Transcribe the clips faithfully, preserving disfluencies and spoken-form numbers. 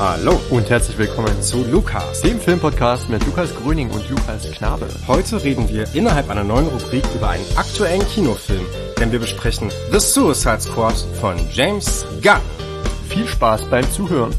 Hallo und herzlich willkommen zu Lukas, dem Filmpodcast mit Lukas Gröning und Lukas Knabe. Heute reden wir innerhalb einer neuen Rubrik über einen aktuellen Kinofilm, denn wir besprechen The Suicide Squad von James Gunn. Viel Spaß beim Zuhören.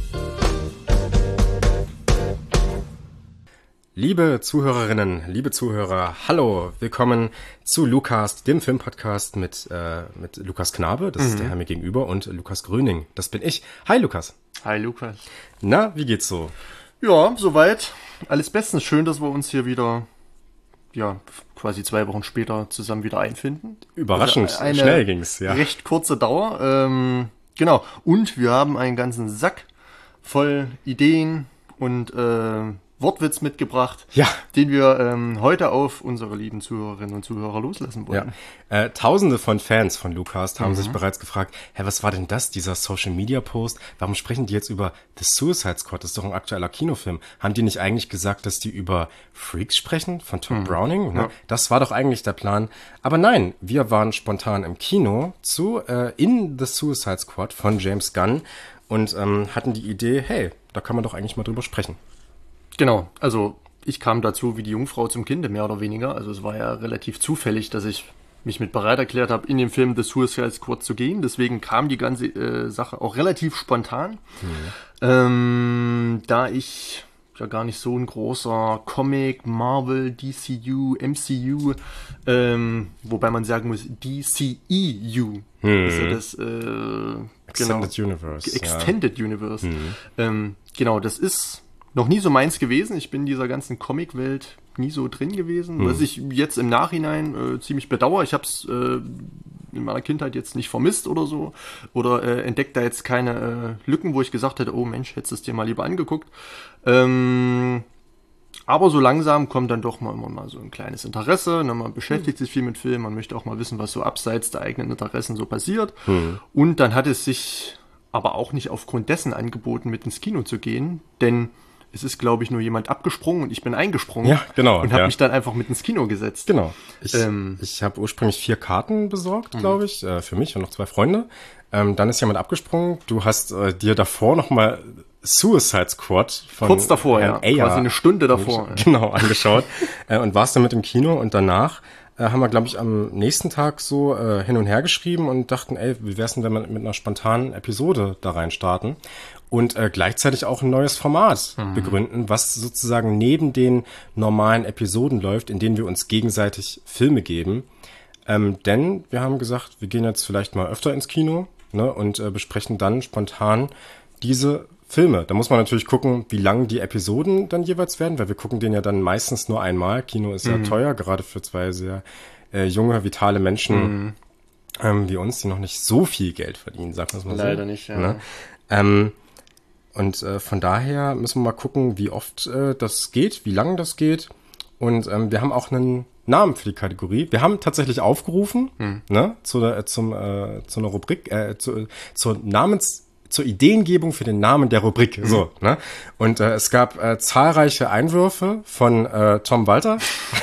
Liebe Zuhörerinnen, liebe Zuhörer, hallo, willkommen zu Lukas, dem Filmpodcast mit, äh, mit Lukas Knabe, das mhm. ist der Herr mir gegenüber, und Lukas Gröning, das bin ich. Hi Lukas. Hi Lukas. Na, wie geht's so? Ja, soweit. Alles bestens. Schön, dass wir uns hier wieder, ja, quasi zwei Wochen später zusammen wieder einfinden. Überraschend, eine schnell ging's, ja. Recht kurze Dauer. Ähm, genau. Und wir haben einen ganzen Sack voll Ideen und äh, Wortwitz mitgebracht, ja, den wir ähm, heute auf unsere lieben Zuhörerinnen und Zuhörer loslassen wollen. Ja. Äh, Tausende von Fans von Lukas haben mhm. sich bereits gefragt, hä, was war denn das, dieser Social-Media-Post? Warum sprechen die jetzt über The Suicide Squad? Das ist doch ein aktueller Kinofilm. Haben die nicht eigentlich gesagt, dass die über Freaks sprechen von Todd mhm. Browning? Ne? Ja. Das war doch eigentlich der Plan. Aber nein, wir waren spontan im Kino zu äh, in The Suicide Squad von James Gunn und ähm, hatten die Idee, hey, da kann man doch eigentlich mal drüber sprechen. Genau, also ich kam dazu wie die Jungfrau zum Kinde, mehr oder weniger. Also es war ja relativ zufällig, dass ich mich mit bereit erklärt habe, in den Film The Suicide Squad zu gehen. Deswegen kam die ganze äh, Sache auch relativ spontan. Mhm. Ähm, da ich ja gar nicht so ein großer Comic, Marvel, D C U, M C U, ähm, wobei man sagen muss, D C E U. Mhm. Also das äh, Extended genau, Universe. Extended ja. Universe. Mhm. Ähm, genau, das ist noch nie so meins gewesen. Ich bin in dieser ganzen Comic-Welt nie so drin gewesen. Hm. Was ich jetzt im Nachhinein äh, ziemlich bedauere. Ich habe es äh, in meiner Kindheit jetzt nicht vermisst oder so. Oder äh, entdeckt da jetzt keine äh, Lücken, wo ich gesagt hätte, oh Mensch, hättest du es dir mal lieber angeguckt. Ähm, aber so langsam kommt dann doch mal immer mal so ein kleines Interesse. Ne? Man beschäftigt hm. sich viel mit Filmen. Man möchte auch mal wissen, was so abseits der eigenen Interessen so passiert. Hm. Und dann hat es sich aber auch nicht aufgrund dessen angeboten, mit ins Kino zu gehen. Denn es ist, glaube ich, nur jemand abgesprungen und ich bin eingesprungen. Ja, genau. Und habe ja. mich dann einfach mit ins Kino gesetzt. Genau. Ich, ähm, ich habe ursprünglich vier Karten besorgt, glaube ich, äh, für mich und noch zwei Freunde. Ähm, dann ist jemand abgesprungen. Du hast äh, dir davor nochmal Suicide Squad von kurz davor, Herrn ja. Ayer quasi eine Stunde davor. Genau, angeschaut. äh, und warst dann mit im Kino und danach äh, haben wir, glaube ich, am nächsten Tag so äh, hin und her geschrieben und dachten, ey, wie wär's denn, wenn wir mit einer spontanen Episode da rein starten? Und äh, gleichzeitig auch ein neues Format mhm. begründen, was sozusagen neben den normalen Episoden läuft, in denen wir uns gegenseitig Filme geben. Ähm, denn wir haben gesagt, wir gehen jetzt vielleicht mal öfter ins Kino, ne, und äh, besprechen dann spontan diese Filme. Da muss man natürlich gucken, wie lang die Episoden dann jeweils werden, weil wir gucken den ja dann meistens nur einmal. Kino ist mhm. ja teuer, gerade für zwei sehr äh, junge, vitale Menschen mhm. ähm, wie uns, die noch nicht so viel Geld verdienen, sagen wir es mal so. Leider nicht, ja. Ne? Ähm, Und äh, von daher müssen wir mal gucken, wie oft äh, das geht, wie lang das geht. Und ähm, wir haben auch einen Namen für die Kategorie. Wir haben tatsächlich aufgerufen, hm. ne, zu der, zum, äh, zu einer Rubrik, äh, zu, zur Namens, zur Ideengebung für den Namen der Rubrik. Hm. So, ne? Und äh, es gab äh, zahlreiche Einwürfe von äh, Tom Walter.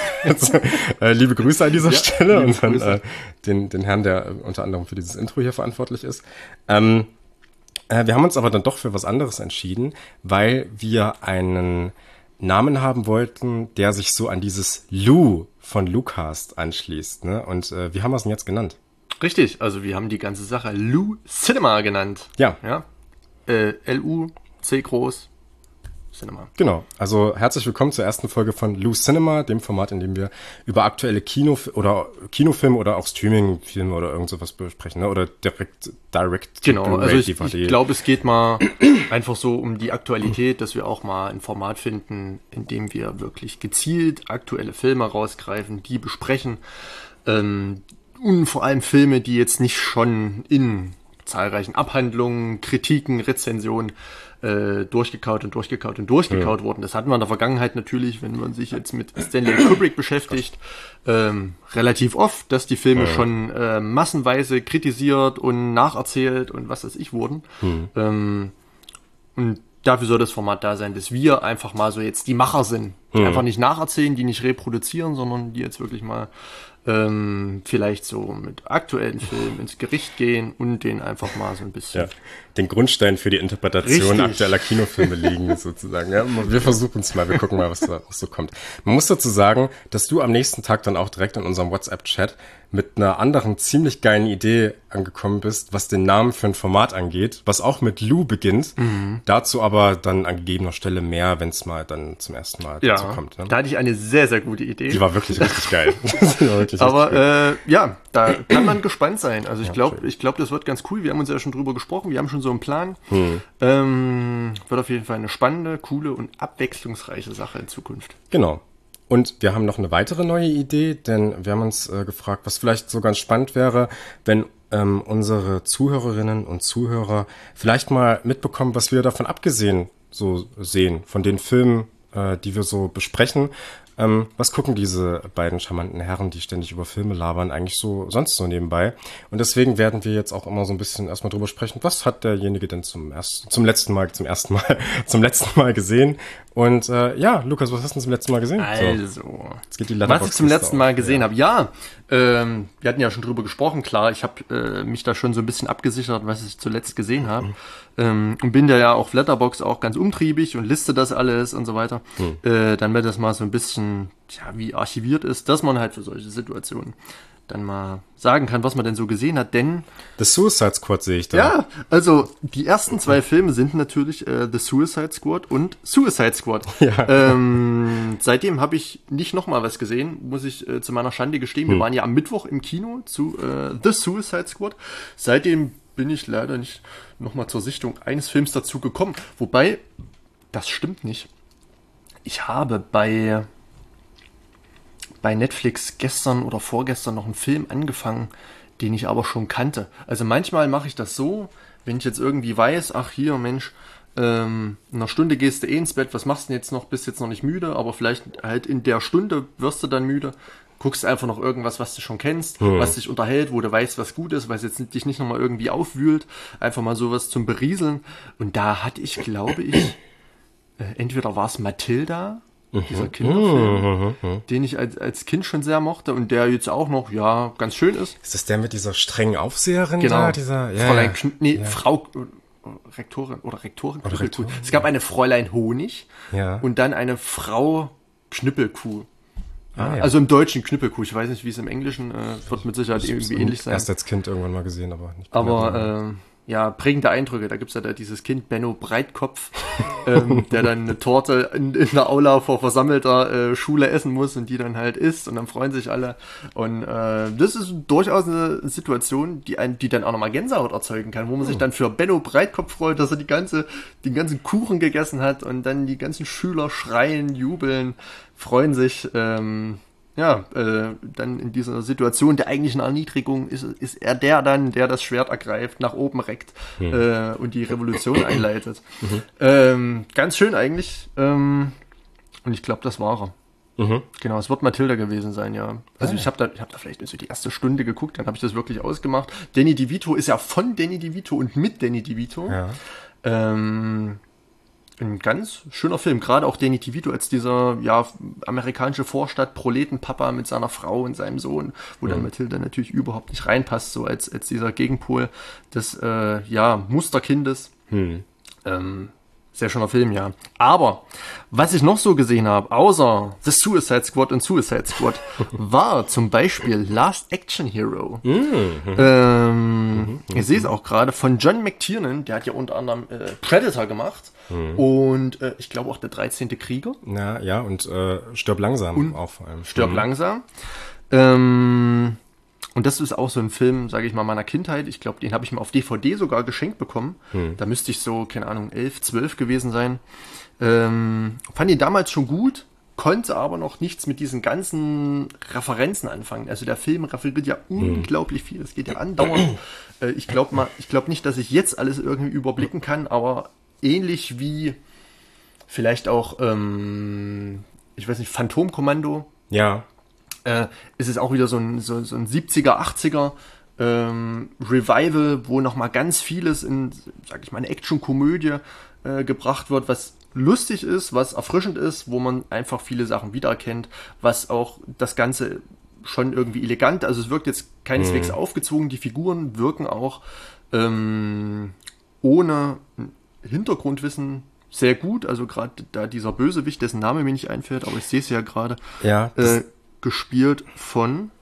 äh, liebe Grüße an dieser ja, Stelle und dann äh, den, den Herrn, der äh, unter anderem für dieses Intro hier verantwortlich ist. Ähm, Wir haben uns aber dann doch für was anderes entschieden, weil wir einen Namen haben wollten, der sich so an dieses Lou von Lucas anschließt. Ne? Und äh, wie haben wir es denn jetzt genannt? Richtig, also wir haben die ganze Sache Lou Cinema genannt. Ja. ja? Äh, L U C groß Cinema. Genau, also herzlich willkommen zur ersten Folge von Lou Cinema, dem Format, in dem wir über aktuelle Kino- oder Kinofilme oder auch Streaming-Filme oder irgend sowas besprechen, ne? Oder direkt direct Genau, also ich, ich glaube, es geht mal einfach so um die Aktualität, dass wir auch mal ein Format finden, in dem wir wirklich gezielt aktuelle Filme rausgreifen, die besprechen ähm, und vor allem Filme, die jetzt nicht schon in zahlreichen Abhandlungen, Kritiken, Rezensionen äh, durchgekaut und durchgekaut und durchgekaut ja. wurden. Das hatten wir in der Vergangenheit natürlich, wenn man sich jetzt mit Stanley Kubrick beschäftigt, ähm, relativ oft, dass die Filme ja. schon äh, massenweise kritisiert und nacherzählt und was weiß ich wurden. Mhm. Ähm, und dafür soll das Format da sein, dass wir einfach mal so jetzt die Macher sind Hm. Einfach nicht nacherzählen, die nicht reproduzieren, sondern die jetzt wirklich mal ähm, vielleicht so mit aktuellen Filmen ins Gericht gehen und den einfach mal so ein bisschen... Ja, den Grundstein für die Interpretation Richtig. aktueller Kinofilme legen, sozusagen. Ja, wir versuchen es mal, wir gucken mal, was da was so kommt. Man muss dazu sagen, dass du am nächsten Tag dann auch direkt in unserem WhatsApp-Chat mit einer anderen ziemlich geilen Idee angekommen bist, was den Namen für ein Format angeht, was auch mit Lou beginnt. Mhm. Dazu aber dann an gegebener Stelle mehr, wenn es mal dann zum ersten Mal ja, dazu kommt. Ne? Da hatte ich eine sehr, sehr gute Idee. Die war wirklich richtig geil. wirklich aber äh, ja, da kann man gespannt sein. Also ich ja, glaube, ich glaube, das wird ganz cool. Wir haben uns ja schon drüber gesprochen. Wir haben schon so einen Plan. Hm. Ähm, wird auf jeden Fall eine spannende, coole und abwechslungsreiche Sache in Zukunft. Genau. Und wir haben noch eine weitere neue Idee, denn wir haben uns äh, gefragt, was vielleicht so ganz spannend wäre, wenn ähm, unsere Zuhörerinnen und Zuhörer vielleicht mal mitbekommen, was wir davon abgesehen so sehen, von den Filmen, äh, die wir so besprechen. Ähm, was gucken diese beiden charmanten Herren, die ständig über Filme labern, eigentlich so sonst so nebenbei? Und deswegen werden wir jetzt auch immer so ein bisschen erstmal drüber sprechen, was hat derjenige denn zum ersten, zum letzten Mal, zum ersten Mal, zum letzten Mal gesehen? Und äh, ja, Lukas, was hast du denn zum letzten Mal gesehen? Also, so, jetzt geht die was ich zum letzten Mal gesehen ja. habe, ja, ähm, wir hatten ja schon drüber gesprochen, klar, ich habe äh, mich da schon so ein bisschen abgesichert, was ich zuletzt gesehen habe. Mhm. Ähm, und bin da ja auf Letterboxd auch ganz umtriebig und liste das alles und so weiter, mhm. äh, damit das mal so ein bisschen, ja, wie archiviert ist, dass man halt für solche Situationen dann mal sagen kann, was man denn so gesehen hat, denn... The Suicide Squad sehe ich da. Ja, also die ersten zwei Filme sind natürlich äh, The Suicide Squad und Suicide Squad. Ja. Ähm, seitdem habe ich nicht nochmal was gesehen, muss ich äh, zu meiner Schande gestehen. Wir hm. waren ja am Mittwoch im Kino zu äh, The Suicide Squad. Seitdem bin ich leider nicht nochmal zur Sichtung eines Films dazu gekommen. Wobei, das stimmt nicht. Ich habe bei... bei Netflix gestern oder vorgestern noch einen Film angefangen, den ich aber schon kannte. Also manchmal mache ich das so, wenn ich jetzt irgendwie weiß, ach hier, Mensch, ähm, in einer Stunde gehst du eh ins Bett, was machst du denn jetzt noch, bist jetzt noch nicht müde, aber vielleicht halt in der Stunde wirst du dann müde, guckst einfach noch irgendwas, was du schon kennst, hm. was dich unterhält, wo du weißt, was gut ist, was jetzt dich nicht nochmal irgendwie aufwühlt, einfach mal sowas zum Berieseln. Und da hatte ich, glaube ich, äh, entweder war es Matilda, dieser Kinderfilm, mhm. den ich als, als Kind schon sehr mochte und der jetzt auch noch, ja, ganz schön ist. Ist das der mit dieser strengen Aufseherin genau. da? Dieser, ja, Fräulein, ja. nee, ja. Frau, Rektorin oder Rektorin, oder Knüppelkuh. Rektorin. Es gab eine Fräulein Honig ja. und dann eine Frau Knüppelkuh. Ah, ja. Also im Deutschen Knüppelkuh. Ich weiß nicht, wie es im Englischen äh, wird mit Sicherheit irgendwie ähnlich sein. Erst als Kind irgendwann mal gesehen, aber nicht. Aber, äh, ja, prägende Eindrücke. Da gibt's ja da dieses Kind Benno Breitkopf, ähm, der dann eine Torte in, in der Aula vor versammelter äh, Schule essen muss und die dann halt isst und dann freuen sich alle. Und äh, das ist durchaus eine Situation, die einen, die dann auch nochmal Gänsehaut erzeugen kann, wo man sich dann für Benno Breitkopf freut, dass er die ganze, den ganzen Kuchen gegessen hat und dann die ganzen Schüler schreien, jubeln, freuen sich. Ähm, Ja, äh, dann in dieser Situation der eigentlichen Erniedrigung ist, ist er der dann, der das Schwert ergreift, nach oben reckt mhm. äh, und die Revolution einleitet. Mhm. Ähm, ganz schön eigentlich. Ähm, und ich glaube, das war er. Mhm. Genau, es wird Matilda gewesen sein, ja. Also ah, ich habe da, ich hab da vielleicht so die erste Stunde geguckt, dann habe ich das wirklich ausgemacht. Danny DeVito ist ja von Danny DeVito und mit Danny DeVito. Ja. Ähm, Ein ganz schöner Film, gerade auch Danny DeVito als dieser ja amerikanische Vorstadt-Proletenpapa mit seiner Frau und seinem Sohn, wo mhm. dann Matilda natürlich überhaupt nicht reinpasst, so als als dieser Gegenpol des äh, ja Musterkindes. Mhm. Ähm, sehr schöner Film, ja. Aber was ich noch so gesehen habe, außer The Suicide Squad und Suicide Squad, war zum Beispiel Last Action Hero. Mhm. Ähm, mhm. Ich sehe es auch gerade von John McTiernan, der hat ja unter anderem äh, Predator gemacht. Mhm. Und äh, ich glaube auch der dreizehnte Krieger. Ja, ja, und äh, Stirb langsam und auch vor allem. Stirb mhm. langsam. Ähm, und das ist auch so ein Film, sage ich mal, meiner Kindheit. Ich glaube, den habe ich mir auf D V D sogar geschenkt bekommen. Mhm. Da müsste ich so, keine Ahnung, elf, zwölf gewesen sein. Ähm, fand ihn damals schon gut, konnte aber noch nichts mit diesen ganzen Referenzen anfangen. Also der Film referiert ja mhm. unglaublich viel. Es geht ja andauernd. äh, ich glaube mal, ich glaube nicht, dass ich jetzt alles irgendwie überblicken kann, aber ähnlich wie vielleicht auch, ähm, ich weiß nicht, Phantomkommando. Ja. Äh, ist es auch wieder so ein, so, so ein siebziger, achtziger ähm, Revival, wo nochmal ganz vieles in, sag ich mal, eine Action-Komödie äh, gebracht wird, was lustig ist, was erfrischend ist, wo man einfach viele Sachen wiedererkennt, was auch das Ganze schon irgendwie elegant, also es wirkt jetzt keineswegs mhm. aufgezwungen, die Figuren wirken auch ähm, ohne Hintergrundwissen sehr gut, also gerade da dieser Bösewicht, dessen Name mir nicht einfällt, aber ich sehe es ja gerade, ja, äh, gespielt von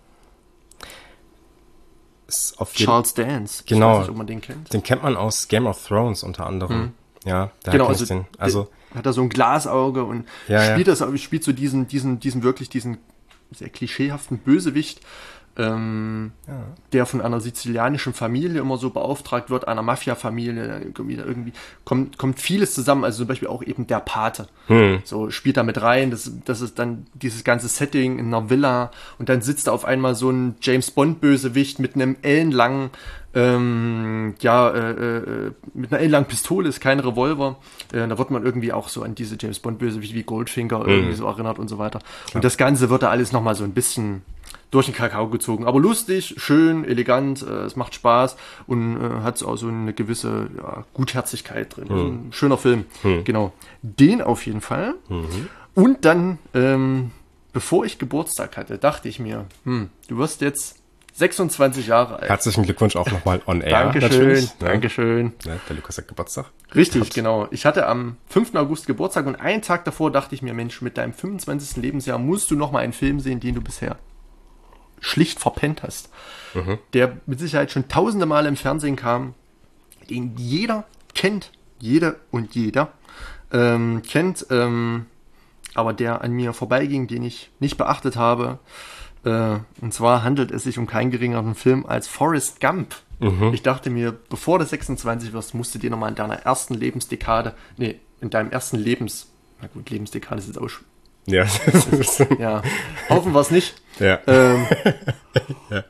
Charles Dance. Genau. Ich weiß nicht, ob man den kennt. Den kennt man aus Game of Thrones unter anderem. Mhm. Ja, da genau, kenn also, ich den. Also hat er so ein Glasauge und ja, spielt ja. das, spielt so diesen, diesen, diesen wirklich diesen sehr klischeehaften Bösewicht, ähm, ja. der von einer sizilianischen Familie immer so beauftragt wird, einer Mafia-Familie, irgendwie, irgendwie kommt, kommt vieles zusammen, also zum Beispiel auch eben der Pate, hm. so spielt da mit rein, das, das ist dann dieses ganze Setting in einer Villa und dann sitzt da auf einmal so ein James-Bond-Bösewicht mit einem ellenlangen, ähm, ja, äh, äh, mit einer ellenlangen Pistole, ist kein Revolver, äh, da wird man irgendwie auch so an diese James-Bond-Bösewichte wie Goldfinger hm. irgendwie so erinnert und so weiter. Klar. Und das Ganze wird da alles nochmal so ein bisschen durch den Kakao gezogen. Aber lustig, schön, elegant, äh, es macht Spaß und äh, hat auch so eine gewisse ja, Gutherzigkeit drin. Mhm. Ein schöner Film. Mhm. Genau. Den auf jeden Fall. Mhm. Und dann, ähm, bevor ich Geburtstag hatte, dachte ich mir, hm, du wirst jetzt sechsundzwanzig Jahre alt. Herzlichen Glückwunsch auch nochmal on air. Dankeschön, ja. Dankeschön. Ja, der Lukas hat Geburtstag. Richtig, hat. Genau. Ich hatte am fünften August Geburtstag und einen Tag davor dachte ich mir, Mensch, mit deinem fünfundzwanzigsten Lebensjahr musst du nochmal einen Film sehen, den du bisher schlicht verpennt hast, mhm. der mit Sicherheit schon tausende Male im Fernsehen kam, den jeder kennt, jede und jeder ähm, kennt, ähm, aber der an mir vorbeiging, den ich nicht beachtet habe. Äh, und zwar handelt es sich um keinen geringeren Film als Forrest Gump. Mhm. Ich dachte mir, bevor du sechsundzwanzig wirst, musst du dir nochmal in deiner ersten Lebensdekade, nee, in deinem ersten Lebens, na gut, Lebensdekade ist jetzt auch Ja. ja, hoffen wir es nicht. Ja. Ähm, ja.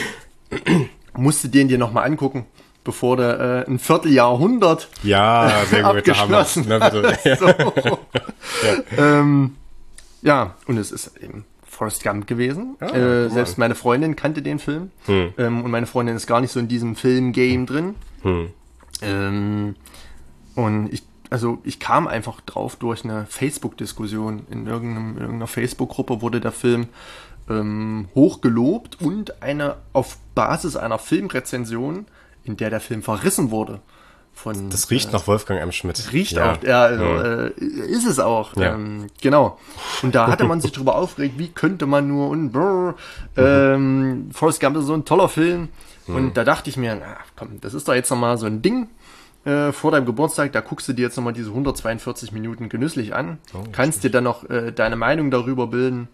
Musst du den dir nochmal angucken, bevor du äh, ein Vierteljahrhundert ja, sehr gut, abgeschlossen da haben wir. Ja. So. ja. Ähm, ja, und es ist eben Forrest Gump gewesen. Ja, äh, selbst meine Freundin kannte den Film. Hm. Ähm, und meine Freundin ist gar nicht so in diesem Film-Game drin. Hm. Ähm, und ich Also ich kam einfach drauf durch eine Facebook-Diskussion. In irgendeinem, irgendeiner Facebook-Gruppe wurde der Film ähm, hochgelobt und eine auf Basis einer Filmrezension, in der der Film verrissen wurde. Von, das riecht äh, nach Wolfgang M. Schmidt. Riecht ja. auch, ja, also, ja. Äh, ist es auch. Ja. Ähm, genau. Und da hatte man sich drüber aufgeregt, wie könnte man nur und brr, ähm, Forrest Gump ist so ein toller Film. Mhm. Und da dachte ich mir, na komm, das ist doch jetzt nochmal so ein Ding. Vor deinem Geburtstag, da guckst du dir jetzt nochmal diese hundertzweiundvierzig Minuten genüsslich an, oh, kannst dir dann noch äh, deine Meinung darüber bilden.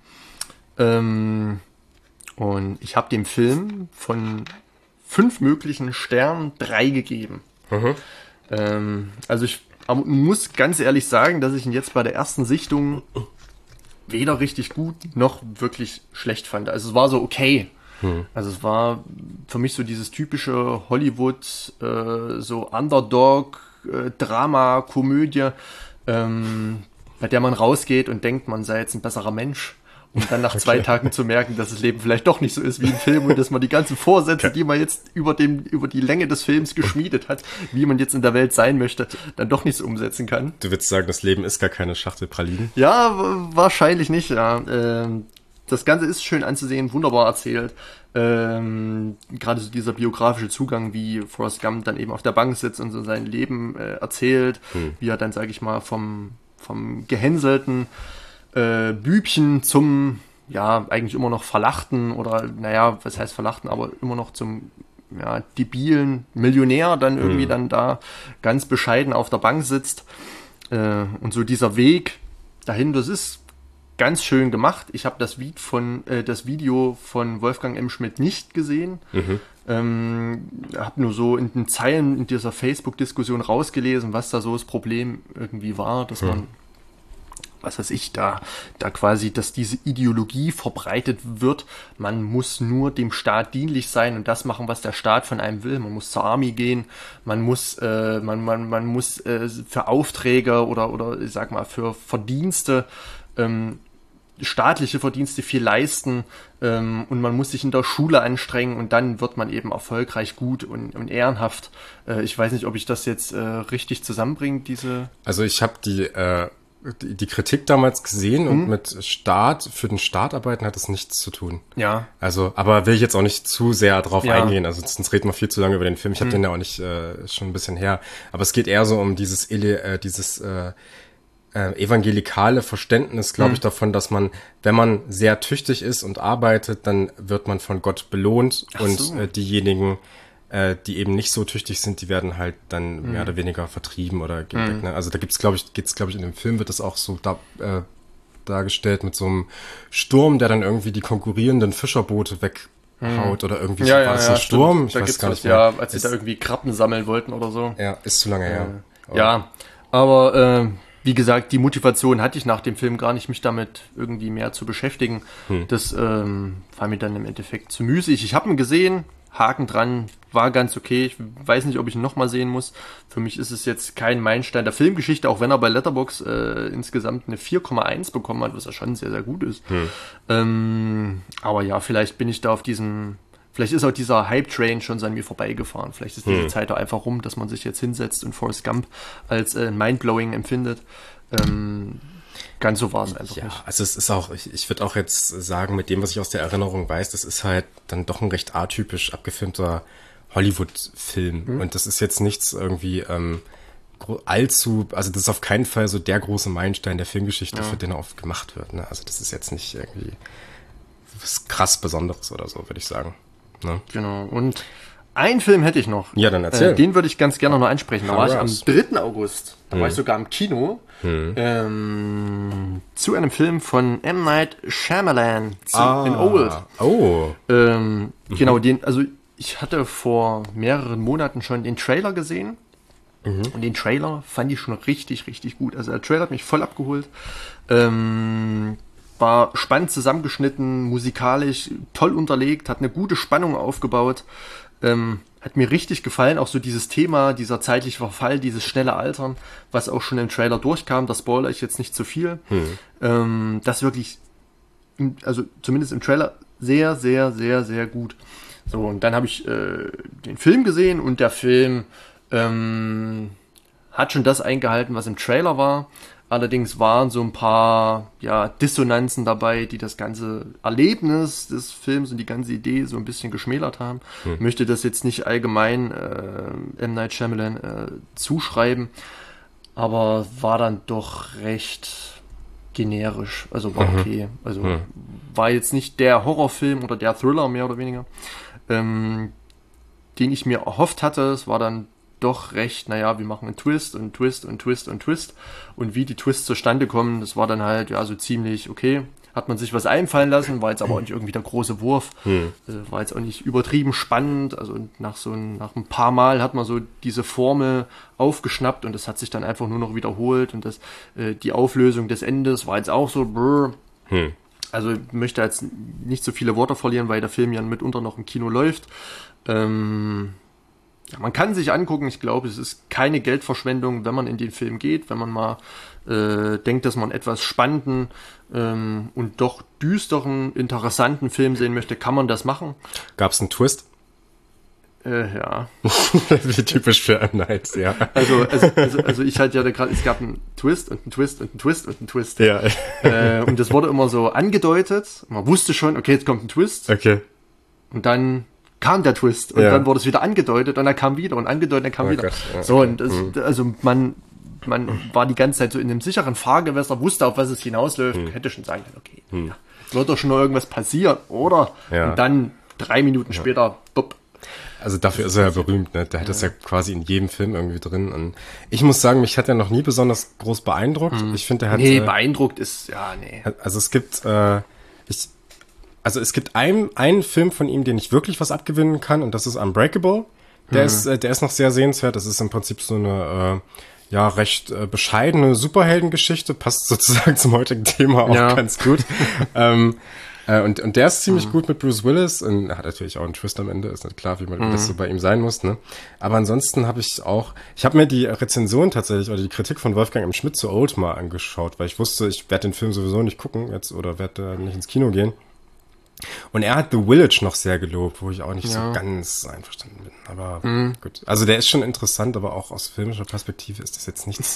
Ähm, und ich habe dem Film von fünf möglichen Sternen drei gegeben. Mhm. Ähm, also ich muss ganz ehrlich sagen, dass ich ihn jetzt bei der ersten Sichtung weder richtig gut noch wirklich schlecht fand. Also es war so okay. Also es war für mich so dieses typische Hollywood, äh, so Underdog, äh, Drama, Komödie, ähm, bei der man rausgeht und denkt, man sei jetzt ein besserer Mensch, um dann nach okay. zwei Tagen zu merken, dass das Leben vielleicht doch nicht so ist wie im Film und dass man die ganzen Vorsätze, okay. die man jetzt über, den, über die Länge des Films geschmiedet hat, wie man jetzt in der Welt sein möchte, dann doch nicht so umsetzen kann. Du würdest sagen, das Leben ist gar keine Schachtel Pralinen? Ja, w- wahrscheinlich nicht, ja. Ähm, Das Ganze ist schön anzusehen, wunderbar erzählt. Ähm, gerade so dieser biografische Zugang, wie Forrest Gump dann eben auf der Bank sitzt und so sein Leben äh, erzählt, hm. wie er dann, sage ich mal, vom, vom gehänselten äh, Bübchen zum, ja, eigentlich immer noch verlachten oder, naja, was heißt verlachten, aber immer noch zum, ja, debilen Millionär dann irgendwie hm. dann da ganz bescheiden auf der Bank sitzt. Äh, und so dieser Weg dahin, das ist ganz schön gemacht. Ich habe das, Video von, äh, das Video von Wolfgang M. Schmidt nicht gesehen. Mhm. Ähm, habe nur so in den Zeilen in dieser Facebook-Diskussion rausgelesen, was da so das Problem irgendwie war, dass mhm. man, was weiß ich, da, da quasi, dass diese Ideologie verbreitet wird. Man muss nur dem Staat dienlich sein und das machen, was der Staat von einem will. Man muss zur Army gehen, man muss, äh, man, man, man muss äh, für Aufträge oder, oder ich sag mal, für Verdienste ähm, staatliche Verdienste viel leisten ähm, und man muss sich in der Schule anstrengen und dann wird man eben erfolgreich, gut und, und ehrenhaft. Äh, ich weiß nicht, ob ich das jetzt äh, richtig zusammenbringe, diese... Also ich habe die, äh, die, die Kritik damals gesehen und Mhm. mit Staat, für den Staatarbeiten hat es nichts zu tun. Ja. Also, aber will ich jetzt auch nicht zu sehr drauf Ja. eingehen, also sonst reden wir viel zu lange über den Film. Ich habe den ja auch nicht äh, schon ein bisschen her. Aber es geht eher so um dieses, Ele- äh, dieses äh, äh, evangelikale Verständnis, glaube ich, davon, dass man, wenn man sehr tüchtig ist und arbeitet, dann wird man von Gott belohnt Ach und so. äh, diejenigen, äh, die eben nicht so tüchtig sind, die werden halt dann mehr oder weniger vertrieben oder gehen weg. Ne? Also da gibt's, glaube ich, geht's, glaube ich, in dem Film wird das auch so da, äh, dargestellt mit so einem Sturm, der dann irgendwie die konkurrierenden Fischerboote weghaut oder irgendwie so. War das ein Sturm? Ich da weiß gar nicht mehr. Ja, als sie da irgendwie Krabben sammeln wollten oder so. Ja, ist zu lange her. Ja, ja, aber äh, wie gesagt, die Motivation hatte ich nach dem Film gar nicht, mich damit irgendwie mehr zu beschäftigen. Hm. Das ähm, war mir dann im Endeffekt zu müßig. Ich habe ihn gesehen, Haken dran, war ganz okay. Ich weiß nicht, ob ich ihn nochmal sehen muss. Für mich ist es jetzt kein Meilenstein der Filmgeschichte, auch wenn er bei Letterboxd äh, insgesamt eine vier Komma eins bekommen hat, was ja schon sehr, sehr gut ist. Hm. Ähm, aber ja, vielleicht bin ich da auf diesem... Vielleicht ist auch dieser Hype-Train schon an mir vorbeigefahren. Vielleicht ist diese Hm. Zeit auch einfach rum, dass man sich jetzt hinsetzt und Forrest Gump als äh, mindblowing empfindet. Ähm, ganz so war es einfach Ja, nicht. also es ist auch, ich, ich würde auch jetzt sagen, mit dem, was ich aus der Erinnerung weiß, das ist halt dann doch ein recht atypisch abgefilmter Hollywood-Film. Mhm. Und das ist jetzt nichts irgendwie ähm, gro- allzu, also das ist auf keinen Fall so der große Meilenstein der Filmgeschichte, Ja. für den er oft gemacht wird. Ne? Also das ist jetzt nicht irgendwie was krass Besonderes oder so, würde ich sagen. Ne? Genau. Und einen Film hätte ich noch. Ja, dann erzähl. Äh, den würde ich ganz gerne noch ansprechen. Da war ich am Heraus. dritten August. Da war Hm. ich sogar im Kino. Hm. Ähm, zu einem Film von M. Night Shyamalan. Zu, Ah. in Old. Oh. Ähm, Genau, den, also ich hatte vor mehreren Monaten schon den Trailer gesehen. Und den Trailer fand ich schon richtig, richtig gut. Also der Trailer hat mich voll abgeholt. Ähm, war spannend zusammengeschnitten, musikalisch toll unterlegt, hat eine gute Spannung aufgebaut. Ähm, hat mir richtig gefallen, auch so dieses Thema, dieser zeitliche Verfall, dieses schnelle Altern, was auch schon im Trailer durchkam. Da spoilere ich jetzt nicht zu viel. Hm. Ähm, das wirklich, im, also zumindest im Trailer, sehr, sehr, sehr, sehr gut. So, und dann habe ich äh, den Film gesehen und der Film ähm, hat schon das eingehalten, was im Trailer war. Allerdings waren so ein paar ja, Dissonanzen dabei, die das ganze Erlebnis des Films und die ganze Idee so ein bisschen geschmälert haben. Hm. Ich möchte das jetzt nicht allgemein äh, M. Night Shyamalan äh, zuschreiben, aber war dann doch recht generisch. Also war Mhm. okay. Also Mhm. war jetzt nicht der Horrorfilm oder der Thriller mehr oder weniger, ähm, den ich mir erhofft hatte. Es war dann doch recht, naja, wir machen einen Twist und Twist und Twist und Twist. Und wie die Twists zustande kommen, das war dann halt, ja, so ziemlich, okay, hat man sich was einfallen lassen, war jetzt aber auch nicht irgendwie der große Wurf, Hm. äh, war jetzt auch nicht übertrieben spannend, also nach so ein, nach ein paar Mal hat man so diese Formel aufgeschnappt und das hat sich dann einfach nur noch wiederholt und das, äh, die Auflösung des Endes war jetzt auch so, brr. Hm. Also ich möchte jetzt nicht so viele Worte verlieren, weil der Film ja mitunter noch im Kino läuft. Ähm, ja, man kann sich angucken, ich glaube, es ist keine Geldverschwendung, wenn man in den Film geht, wenn man mal äh, denkt, dass man etwas spannenden ähm, und doch düsteren, interessanten Film sehen möchte, kann man das machen. Gab's einen Twist? Äh, ja. Wie typisch für M. Night, ja. Also, also, also, also ich hatte ja gerade, es gab einen Twist und einen Twist und einen Twist und einen Twist. Ja. Äh, und das wurde immer so angedeutet. Man wusste schon, okay, jetzt kommt ein Twist. Okay. Und dann kam der Twist und Ja. dann wurde es wieder angedeutet und dann kam wieder und angedeutet, dann kam Oh wieder. Gott, ja. So, und das, also man, man war die ganze Zeit so in einem sicheren Fahrgewässer, wusste, auf was es hinausläuft, hätte schon sagen können, okay, ja, es wird doch schon noch irgendwas passieren, oder? Ja. Und dann drei Minuten später, bupp. Also dafür ist er ja berühmt, ne? Der hat das ja quasi in jedem Film irgendwie drin. Und ich muss sagen, mich hat er noch nie besonders groß beeindruckt. Ich finde, er hat... Nee, äh, beeindruckt ist, ja, nee. Also es gibt, äh, ich, also es gibt einen, einen Film von ihm, den ich wirklich was abgewinnen kann, und das ist Unbreakable. Der ist, äh, der ist noch sehr sehenswert. Das ist im Prinzip so eine, äh, ja, recht äh, bescheidene Superheldengeschichte, passt sozusagen zum heutigen Thema auch Ja. ganz gut. ähm, Äh, und, und der ist ziemlich mhm. gut mit Bruce Willis und hat natürlich auch einen Twist am Ende, ist nicht klar, wie man mhm. wie das so bei ihm sein muss, ne? Aber ansonsten habe ich auch, ich habe mir die Rezension tatsächlich oder die Kritik von Wolfgang M. Schmidt zu Old mal angeschaut, weil ich wusste, ich werde den Film sowieso nicht gucken jetzt oder werde nicht ins Kino gehen. Und er hat The Village noch sehr gelobt, wo ich auch nicht ja. so ganz einverstanden bin. Aber mhm. gut. Also der ist schon interessant, aber auch aus filmischer Perspektive ist das jetzt nichts.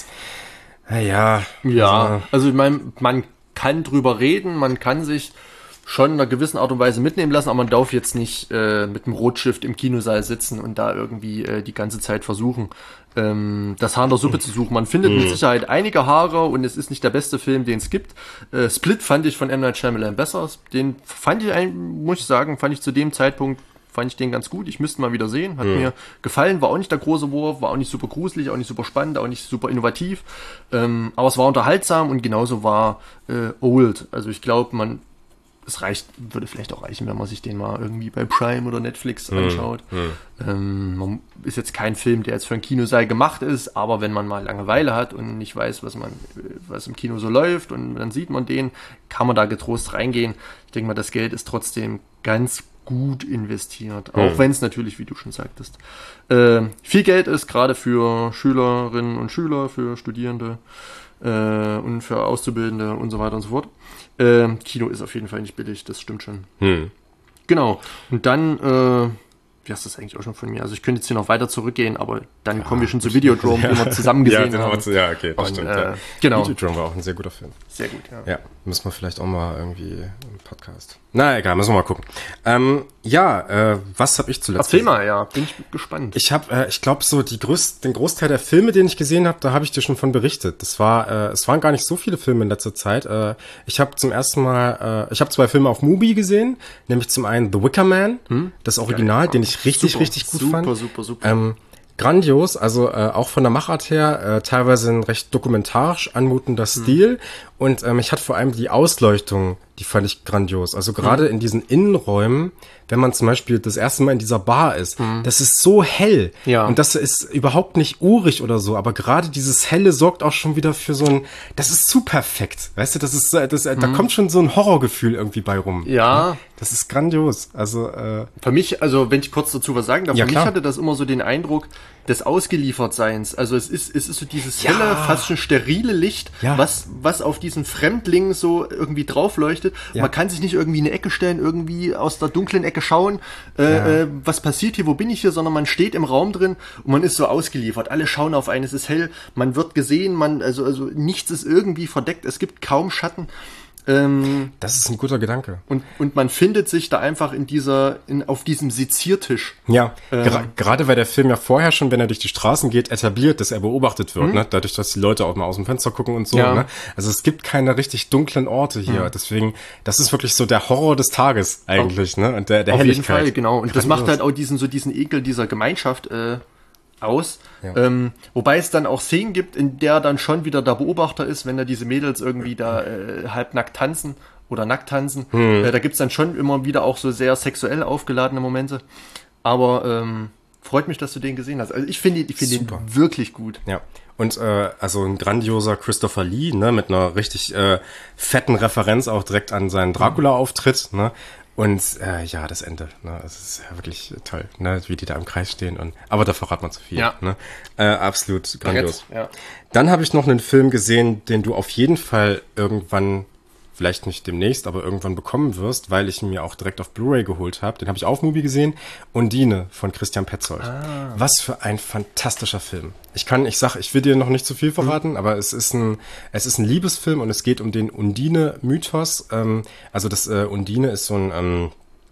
Naja. Ja, also, also ich meine, man kann drüber reden, man kann sich schon in einer gewissen Art und Weise mitnehmen lassen, aber man darf jetzt nicht äh, mit einem Rotstift im Kinosaal sitzen und da irgendwie äh, die ganze Zeit versuchen, ähm, das Haar in der Suppe zu suchen. Man findet mit Sicherheit einige Haare und es ist nicht der beste Film, den es gibt. Äh, Split fand ich von M. Night Shyamalan besser. Den fand ich, ein, muss ich sagen, fand ich zu dem Zeitpunkt, fand ich den ganz gut. Ich müsste mal wieder sehen. Hat mhm. mir gefallen, war auch nicht der große Wurf, war auch nicht super gruselig, auch nicht super spannend, auch nicht super innovativ. Ähm, aber es war unterhaltsam und genauso war äh, Old. Also ich glaube, man es reicht, würde vielleicht auch reichen, wenn man sich den mal irgendwie bei Prime oder Netflix anschaut. Mm, mm. Ähm, man ist jetzt kein Film, der jetzt für ein Kinosaal gemacht ist, aber wenn man mal Langeweile hat und nicht weiß, was man, was im Kino so läuft und dann sieht man den, kann man da getrost reingehen. Ich denke mal, das Geld ist trotzdem ganz gut investiert, auch mm. wenn es natürlich, wie du schon sagtest, äh, viel Geld ist, gerade für Schülerinnen und Schüler, für Studierende äh, und für Auszubildende und so weiter und so fort. Äh, Kino ist auf jeden Fall nicht billig, das stimmt schon. Hm. Genau. Und dann, äh, wie hast du das eigentlich auch schon von mir? Also ich könnte jetzt hier noch weiter zurückgehen, aber dann ja, kommen wir schon zu Videodrome, ja. den wir zusammen gesehen ja, haben. Wir zu, ja, okay, das und, stimmt. Äh, ja. Genau. Videodrome war auch ein sehr guter Film. Sehr gut, ja. Ja, müssen wir vielleicht auch mal irgendwie im Podcast. Na egal, müssen wir mal gucken. Ähm, ja, äh, was habe ich zuletzt Erzähl mal, ja, bin ich gespannt. Ich habe, äh, ich glaube so die größ- den Großteil der Filme, den ich gesehen habe, da habe ich dir schon von berichtet. Das war, äh, es waren gar nicht so viele Filme in letzter Zeit. Äh, ich habe zum ersten Mal, äh, ich habe zwei Filme auf Mubi gesehen, nämlich zum einen The Wicker Man, hm? das Original, Geil, den ich richtig, super, richtig gut super, fand. Super, super, super. Ähm, grandios, also äh, auch von der Machart her, äh, teilweise ein recht dokumentarisch anmutender hm. Stil und ähm, ich hatte vor allem die Ausleuchtung, die fand ich grandios. Also gerade hm. in diesen Innenräumen, wenn man zum Beispiel das erste Mal in dieser Bar ist, hm. das ist so hell ja. und das ist überhaupt nicht urig oder so, aber gerade dieses Helle sorgt auch schon wieder für so ein, das ist zu perfekt, weißt du, das ist, das, hm. da kommt schon so ein Horrorgefühl irgendwie bei rum. Ja. Das ist grandios. Also äh, für mich, also wenn ich kurz dazu was sagen darf, ja, für klar. mich hatte das immer so den Eindruck des Ausgeliefertseins. Also es ist, es ist so dieses ja. helle, fast schon sterile Licht, ja. was, was auf diesen Fremdling so irgendwie draufleuchtet. Ja. Man kann sich nicht irgendwie in eine Ecke stellen, irgendwie aus der dunklen Ecke schauen, äh, ja. äh, was passiert hier, wo bin ich hier, sondern man steht im Raum drin und man ist so ausgeliefert. Alle schauen auf einen, es ist hell, man wird gesehen, man, also, also nichts ist irgendwie verdeckt, es gibt kaum Schatten. Ähm, das ist ein guter Gedanke. Und, und man findet sich da einfach in dieser, in, auf diesem Seziertisch. Ja, ähm, ger- gerade weil der Film ja vorher schon, wenn er durch die Straßen geht, etabliert, dass er beobachtet wird, mhm. ne? Dadurch, dass die Leute auch mal aus dem Fenster gucken und so, ja. ne? Also es gibt keine richtig dunklen Orte hier. Mhm. Deswegen, das ist wirklich so der Horror des Tages eigentlich, auf, ne? Und der, der auf Helligkeit. Auf jeden Fall, genau. Und das macht halt auch diesen, so diesen Ekel dieser Gemeinschaft, äh, aus. Ja. Ähm, wobei es dann auch Szenen gibt, in der dann schon wieder der Beobachter ist, wenn da diese Mädels irgendwie da äh, halbnackt tanzen oder nackt tanzen. Hm. Äh, da gibt's dann schon immer wieder auch so sehr sexuell aufgeladene Momente. Aber ähm, freut mich, dass du den gesehen hast. Also ich finde ich finde den wirklich gut. Ja. Und äh, also ein grandioser Christopher Lee, ne, mit einer richtig äh, fetten Referenz auch direkt an seinen Dracula-Auftritt, ne? Und äh, ja, das Ende, ne, es ist ja wirklich toll, ne, wie die da im Kreis stehen. Und aber da verrat man zu viel. Ja. Ne? Äh, absolut grandios. Ja. Dann habe ich noch einen Film gesehen, den du auf jeden Fall irgendwann, vielleicht nicht demnächst, aber irgendwann bekommen wirst, weil ich ihn mir auch direkt auf Blu-ray geholt habe. Den habe ich auf Mubi gesehen. Undine von Christian Petzold. Ah. Was für ein fantastischer Film. Ich kann, ich sag, ich will dir noch nicht zu viel verraten, mhm. aber es ist ein, es ist ein Liebesfilm und es geht um den Undine-Mythos. Ähm, also das äh, Undine ist so ein, ähm,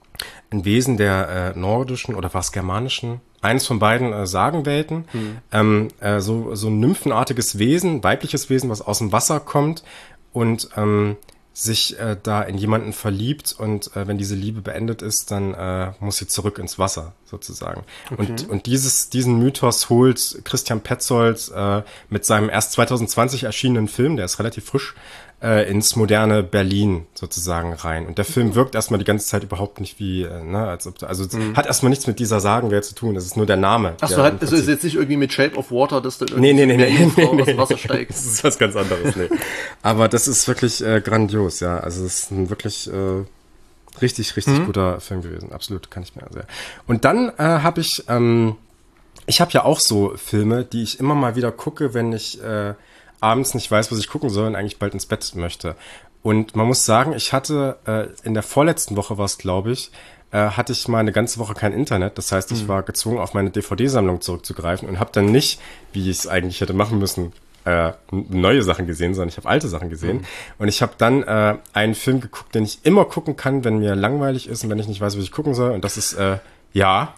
ein Wesen der äh, nordischen oder was germanischen, eines von beiden äh, Sagenwelten. Mhm. Ähm, äh, so, so ein nymphenartiges Wesen, weibliches Wesen, was aus dem Wasser kommt und ähm, sich äh, da in jemanden verliebt und äh, wenn diese Liebe beendet ist, dann äh, muss sie zurück ins Wasser sozusagen. Okay. Und und dieses diesen Mythos holt Christian Petzold äh, mit seinem erst zwanzig zwanzig erschienenen Film, der ist relativ frisch, äh, ins moderne Berlin sozusagen rein. Und der Film wirkt erstmal die ganze Zeit überhaupt nicht wie, äh, ne, als ob, also mhm. hat erstmal nichts mit dieser Sagenwelt zu tun, das ist nur der Name. Ach so, hat, also ist jetzt nicht irgendwie mit Shape of Water, dass da irgendwie nee, nee, nee, nee, Frau nee, aus dem Wasser steigt. Das ist was ganz anderes, nee. Aber das ist wirklich äh, grandios, ja. Also es ist ein wirklich äh, Richtig, richtig mhm. guter Film gewesen. Absolut, kann ich mir sehr. Und dann äh, habe ich, ähm, ich habe ja auch so Filme, die ich immer mal wieder gucke, wenn ich äh, abends nicht weiß, was ich gucken soll und eigentlich bald ins Bett möchte. Und man muss sagen, ich hatte äh, in der vorletzten Woche war es, glaube ich, äh, hatte ich mal eine ganze Woche kein Internet. Das heißt, ich mhm. war gezwungen, auf meine D V D-Sammlung zurückzugreifen und habe dann nicht, wie ich es eigentlich hätte machen müssen, äh, neue Sachen gesehen, sondern ich habe alte Sachen gesehen. Mhm. Und ich habe dann äh, einen Film geguckt, den ich immer gucken kann, wenn mir langweilig ist und wenn ich nicht weiß, was ich gucken soll. Und das ist, äh, ja,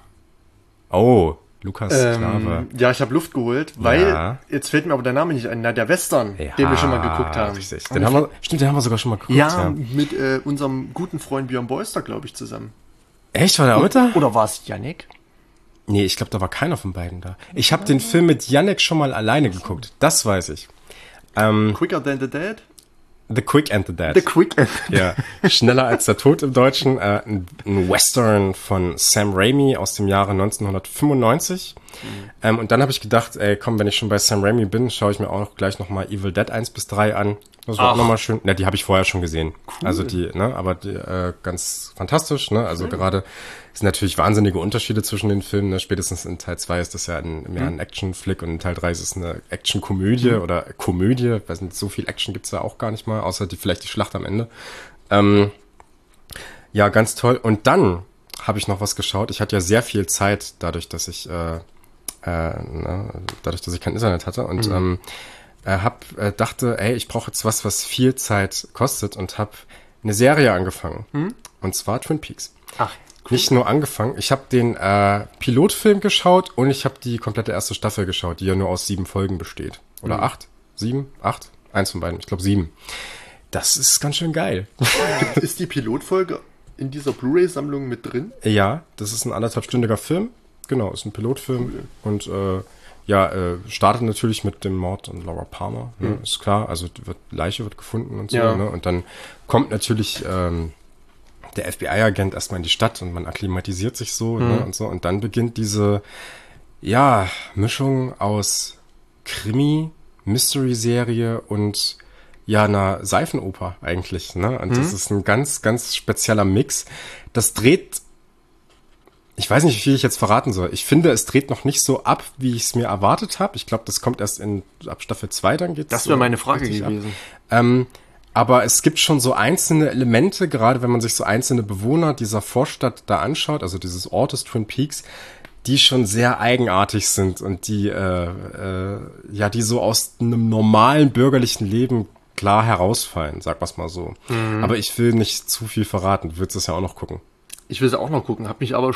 oh, Lukas Sklave. Ähm, ja, ich habe Luft geholt, weil, ja. jetzt fällt mir aber der Name nicht ein, na, der Western, ja, den wir schon mal geguckt haben. Richtig. Den haben wir, stimmt, den haben wir sogar schon mal geguckt. Ja, ja. mit äh, unserem guten Freund Björn Boyster, glaube ich, zusammen. Echt? War der auch mit da? Oder war es Yannick? Nee, ich glaube, da war keiner von beiden da. Ich habe den Film mit Yannick schon mal alleine geguckt. Das weiß ich. Ähm, Quicker Than the Dead? The Quick and the Dead. The Quick and the Dead. Ja, Schneller als der Tod im Deutschen. Äh, ein, ein Western von Sam Raimi aus dem Jahre neunzehnhundertfünfundneunzig. Mhm. Ähm, und dann habe ich gedacht, ey, komm, wenn ich schon bei Sam Raimi bin, schaue ich mir auch noch gleich nochmal Evil Dead eins bis drei an. Das war Ach. auch nochmal schön. Ja, die habe ich vorher schon gesehen. Cool. Also die, ne, aber die, äh, ganz fantastisch, ne? Also mhm. gerade sind natürlich wahnsinnige Unterschiede zwischen den Filmen. Ne? Spätestens in Teil zwei ist das ja ein, mehr mhm. ein Action-Flick und in Teil drei ist es eine Action-Komödie mhm. oder Komödie. Weiß nicht, so viel Action gibt's da auch gar nicht mal, außer die vielleicht die Schlacht am Ende. Ähm, ja, ganz toll. Und dann habe ich noch was geschaut. Ich hatte ja sehr viel Zeit, dadurch, dass ich äh, äh, ne, dadurch, dass ich kein Internet hatte und mhm. ähm, äh, hab äh, dachte, ey, ich brauche jetzt was, was viel Zeit kostet und habe eine Serie angefangen. Mhm. Und zwar Twin Peaks. Ach. Cool. Nicht nur angefangen, ich habe den äh, Pilotfilm geschaut und ich habe die komplette erste Staffel geschaut, die ja nur aus sieben Folgen besteht. Oder mhm. acht? Sieben? Acht? Eins von beiden, ich glaube sieben. Das ist ganz schön geil. Ist die Pilotfolge in dieser Blu-ray-Sammlung mit drin? Ja, das ist ein anderthalbstündiger Film. Genau, ist ein Pilotfilm. Cool. Und äh, ja, äh, startet natürlich mit dem Mord an Laura Palmer, ne? Mhm. Ist klar. Also die wird, Leiche wird gefunden und so. Ja. Ne? Und dann kommt natürlich ähm, der F B I-Agent erstmal in die Stadt und man akklimatisiert sich so, mhm. ne, und so. Und dann beginnt diese, ja, Mischung aus Krimi, Mystery-Serie und ja, einer Seifenoper eigentlich, ne? Und mhm. das ist ein ganz, ganz spezieller Mix. Das dreht, ich weiß nicht, wie viel ich jetzt verraten soll. Ich finde, es dreht noch nicht so ab, wie ich es mir erwartet habe. Ich glaube, das kommt erst in ab Staffel zwei, dann geht's. Das wäre so meine Frage gewesen. Ähm, Aber es gibt schon so einzelne Elemente, gerade wenn man sich so einzelne Bewohner dieser Vorstadt da anschaut, also dieses Ortes Twin Peaks, die schon sehr eigenartig sind und die, äh, äh, ja, die so aus einem normalen bürgerlichen Leben klar herausfallen, sag mal's mal so. Mhm. Aber ich will nicht zu viel verraten. Du willst es ja auch noch gucken. Ich will es auch noch gucken, habe mich aber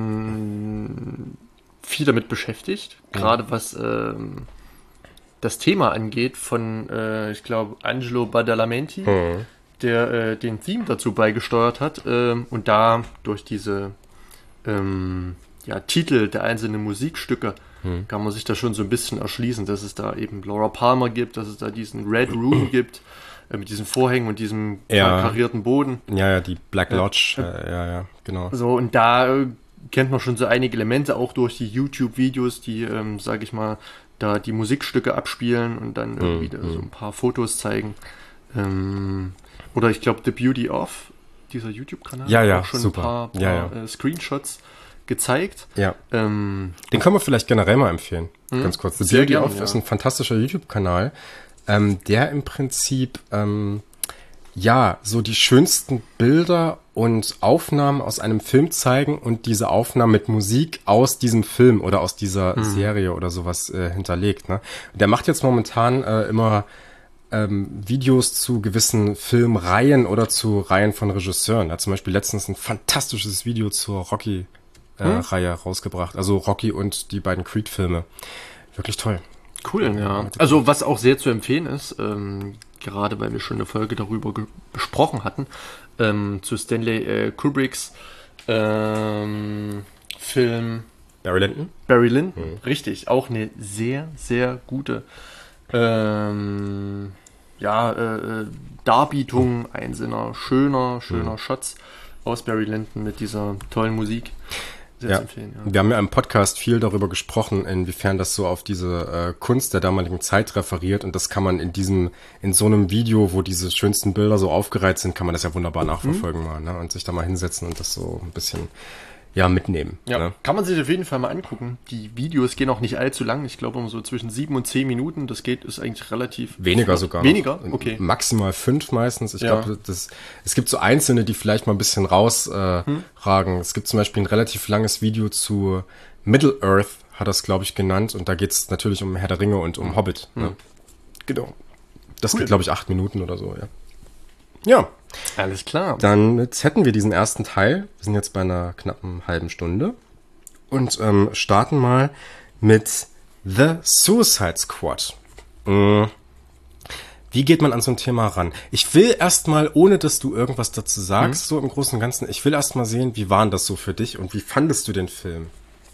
schon viel damit beschäftigt, mhm. gerade was ähm das Thema angeht von, äh, ich glaube, Angelo Badalamenti, mhm. der äh, den Theme dazu beigesteuert hat ähm, und da durch diese ähm, ja, Titel der einzelnen Musikstücke mhm. kann man sich da schon so ein bisschen erschließen, dass es da eben Laura Palmer gibt, dass es da diesen Red Room gibt, äh, mit diesen Vorhängen und diesem ja. karierten Boden. Ja, ja, die Black Lodge, äh, äh, ja, ja, genau. So, und da äh, kennt man schon so einige Elemente, auch durch die YouTube-Videos, die, ähm, sag ich mal, da die Musikstücke abspielen und dann irgendwie mm, so ein paar Fotos zeigen. Ähm, oder ich glaube The Beauty of, dieser YouTube-Kanal, ja, ja, auch schon super. ein paar, paar ja, ja. Äh, Screenshots gezeigt. Ja. Ähm, Den können wir vielleicht generell mal empfehlen, mh, ganz kurz. The Beauty gern, of ja. ist ein fantastischer YouTube-Kanal, ähm, der im Prinzip ähm, ja, so die schönsten Bilder und Aufnahmen aus einem Film zeigen und diese Aufnahmen mit Musik aus diesem Film oder aus dieser mhm. Serie oder sowas äh, hinterlegt. Ne? Der macht jetzt momentan äh, immer ähm, Videos zu gewissen Filmreihen oder zu Reihen von Regisseuren. Er hat zum Beispiel letztens ein fantastisches Video zur Rocky-Reihe äh, mhm. rausgebracht. Also Rocky und die beiden Creed-Filme. Wirklich toll. Cool, ja. Also was auch sehr zu empfehlen ist, ähm, gerade weil wir schon eine Folge darüber ge- besprochen hatten, ähm, zu Stanley äh, Kubricks ähm, Film Barry Lyndon. Barry Lyndon, mhm. richtig. Auch eine sehr, sehr gute ähm, ja, äh, Darbietung einzelner schöner, schöner mhm. Shots aus Barry Lyndon mit dieser tollen Musik. Sehr ja. zu empfehlen, ja. Wir haben ja im Podcast viel darüber gesprochen, inwiefern das so auf diese äh, Kunst der damaligen Zeit referiert, und das kann man in diesem, in so einem Video, wo diese schönsten Bilder so aufgereiht sind, kann man das ja wunderbar nachverfolgen, mhm. mal, ne? Und sich da mal hinsetzen und das so ein bisschen ja mitnehmen. Ja, ne? Kann man sich auf jeden Fall mal angucken. Die Videos gehen auch nicht allzu lang. Ich glaube, um so zwischen sieben und zehn Minuten. Das geht, ist eigentlich relativ... Weniger flott. Sogar. Weniger? Okay. Maximal fünf meistens. Ich ja. glaube, das, es gibt so einzelne, die vielleicht mal ein bisschen rausragen. Äh, hm. Es gibt zum Beispiel ein relativ langes Video zu Middle-earth, hat das, glaube ich, genannt. Und da geht es natürlich um Herr der Ringe und um Hobbit. Hm. Ne? Genau. Das cool. geht, glaube ich, acht Minuten oder so, ja. Ja. Alles klar. Dann jetzt hätten wir diesen ersten Teil. Wir sind jetzt bei einer knappen halben Stunde. Und ähm, starten mal mit The Suicide Squad. Mhm. Wie geht man an so ein Thema ran? Ich will erstmal, ohne dass du irgendwas dazu sagst, mhm. so im Großen und Ganzen, ich will erstmal sehen, wie war das so für dich und wie fandest du den Film?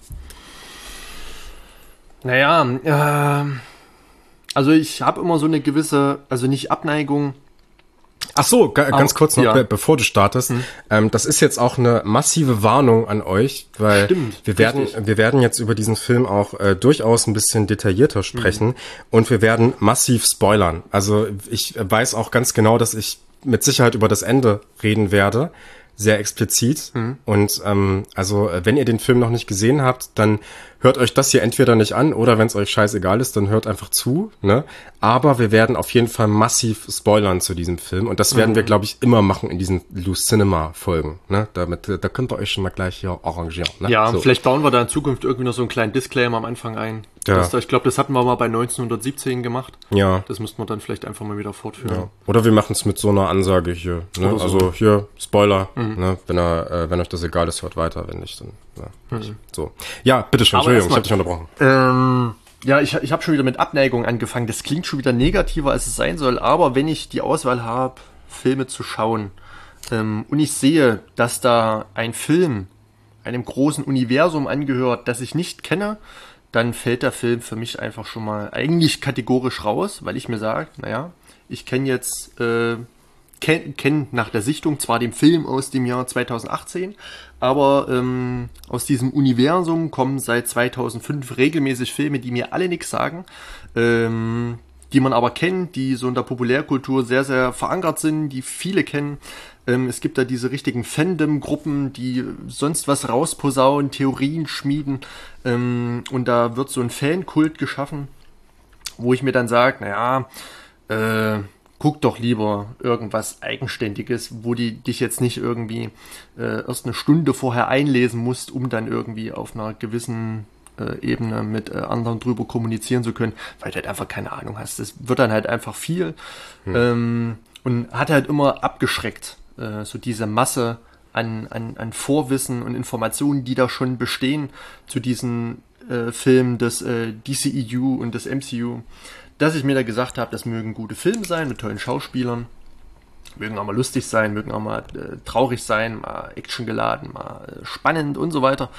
Naja, äh, also ich habe immer so eine gewisse, also nicht Abneigung. Ach so, g- ganz kurz noch, ja. be- bevor du startest. Hm. Ähm, das ist jetzt auch eine massive Warnung an euch, weil Stimmt, wir werden, richtig. wir werden jetzt über diesen Film auch äh, durchaus ein bisschen detaillierter sprechen, mhm. und wir werden massiv spoilern. Also ich weiß auch ganz genau, dass ich mit Sicherheit über das Ende reden werde, sehr explizit. Mhm. Und ähm, also wenn ihr den Film noch nicht gesehen habt, dann hört euch das hier entweder nicht an, oder wenn es euch scheißegal ist, dann hört einfach zu, ne? Aber wir werden auf jeden Fall massiv spoilern zu diesem Film, und das werden mhm. wir, glaube ich, immer machen in diesen Loose Cinema Folgen, ne? Damit, da könnt ihr euch schon mal gleich hier arrangieren, ne? Ja, so. Vielleicht bauen wir da in Zukunft irgendwie noch so einen kleinen Disclaimer am Anfang ein. Ja. Das, ich glaube, das hatten wir mal bei neunzehnhundertsiebzehn gemacht. Ja. Das müssten wir dann vielleicht einfach mal wieder fortführen. Ja. Oder wir machen es mit so einer Ansage hier, ne? So. Also hier, Spoiler, mhm. ne? Wenn er, äh, wenn euch das egal ist, hört weiter, wenn nicht, dann, ja. Mhm. So. Ja, bitteschön, Entschuldigung, ich habe dich unterbrochen. Ähm, ja, ich, ich habe schon wieder mit Abneigung angefangen. Das klingt schon wieder negativer, als es sein soll. Aber wenn ich die Auswahl habe, Filme zu schauen, ähm, und ich sehe, dass da ein Film einem großen Universum angehört, das ich nicht kenne, dann fällt der Film für mich einfach schon mal eigentlich kategorisch raus, weil ich mir sage, naja, ich kenne jetzt, äh, kenne kenn nach der Sichtung zwar den Film aus dem Jahr zweitausendachtzehn, aber ähm, aus diesem Universum kommen seit zweitausendfünf regelmäßig Filme, die mir alle nichts sagen, ähm, die man aber kennt, die so in der Populärkultur sehr, sehr verankert sind, die viele kennen. Ähm, es gibt da diese richtigen Fandom-Gruppen, die sonst was rausposaunen, Theorien schmieden, ähm, und da wird so ein Fankult geschaffen, wo ich mir dann sage, naja, äh, guck doch lieber irgendwas Eigenständiges, wo die dich jetzt nicht irgendwie äh, erst eine Stunde vorher einlesen musst, um dann irgendwie auf einer gewissen äh, Ebene mit äh, anderen drüber kommunizieren zu können, weil du halt einfach keine Ahnung hast. Das wird dann halt einfach viel hm. ähm, und hat halt immer abgeschreckt, äh, so diese Masse an, an, an Vorwissen und Informationen, die da schon bestehen zu diesen äh, Filmen des äh, D C E U und des M C U, dass ich mir da gesagt habe, das mögen gute Filme sein mit tollen Schauspielern, mögen auch mal lustig sein, mögen auch mal äh, traurig sein, mal actiongeladen, mal äh, spannend und so weiter.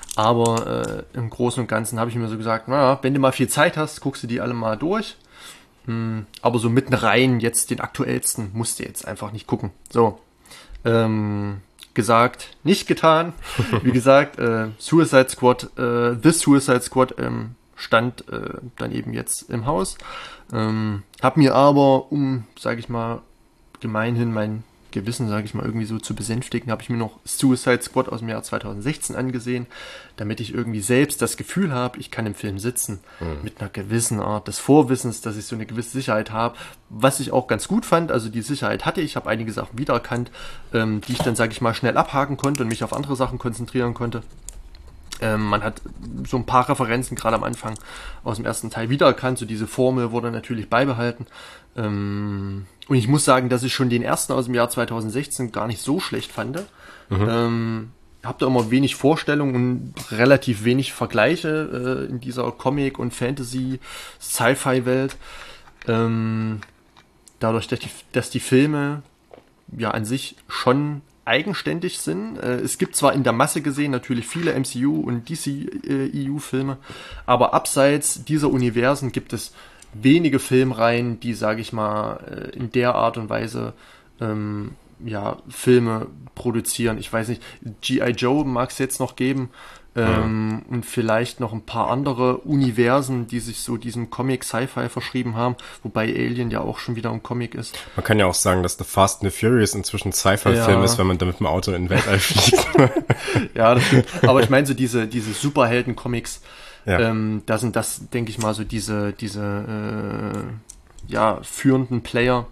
Aber äh, im Großen und Ganzen habe ich mir so gesagt, naja, wenn du mal viel Zeit hast, guckst du die alle mal durch. Hm, aber so mitten rein, jetzt den aktuellsten, musst du jetzt einfach nicht gucken. So, ähm, gesagt, nicht getan. Wie gesagt, äh, Suicide Squad, äh, The Suicide Squad, ähm, stand äh, dann eben jetzt im Haus. Ähm, hab mir aber, um, sage ich mal, gemeinhin mein Gewissen, sage ich mal, irgendwie so zu besänftigen, habe ich mir noch Suicide Squad aus dem Jahr zweitausendsechzehn angesehen, damit ich irgendwie selbst das Gefühl habe, ich kann im Film sitzen, mhm. mit einer gewissen Art des Vorwissens, dass ich so eine gewisse Sicherheit habe, was ich auch ganz gut fand, also die Sicherheit hatte ich, ich habe einige Sachen wiedererkannt, ähm, die ich dann, sage ich mal, schnell abhaken konnte und mich auf andere Sachen konzentrieren konnte. Ähm, man hat so ein paar Referenzen gerade am Anfang aus dem ersten Teil wiedererkannt, so diese Formel wurde natürlich beibehalten. Ähm, und ich muss sagen, dass ich schon den ersten aus dem Jahr zweitausendsechzehn gar nicht so schlecht fand. Mhm. Ähm, hab da immer wenig Vorstellungen und relativ wenig Vergleiche äh, in dieser Comic- und Fantasy-Sci-Fi-Welt. Ähm, dadurch, dass die, dass die Filme ja an sich schon eigenständig sind. Es gibt zwar in der Masse gesehen natürlich viele M C U und D C E U-Filme, aber abseits dieser Universen gibt es wenige Filmreihen, die, sage ich mal, in der Art und Weise ähm, ja, Filme produzieren. Ich weiß nicht, G I. Joe mag es jetzt noch geben, Ähm, mhm. Und vielleicht noch ein paar andere Universen, die sich so diesem Comic Sci-Fi verschrieben haben, wobei Alien ja auch schon wieder ein Comic ist. Man kann ja auch sagen, dass The Fast and the Furious inzwischen ein Sci-Fi-Film Ja. ist, wenn man da mit dem Auto in den Weltall fliegt. Ja, das stimmt. Aber ich meine so diese, diese Superhelden-Comics, Ja. ähm, da sind das, denke ich mal, so diese, diese äh, ja, führenden Player.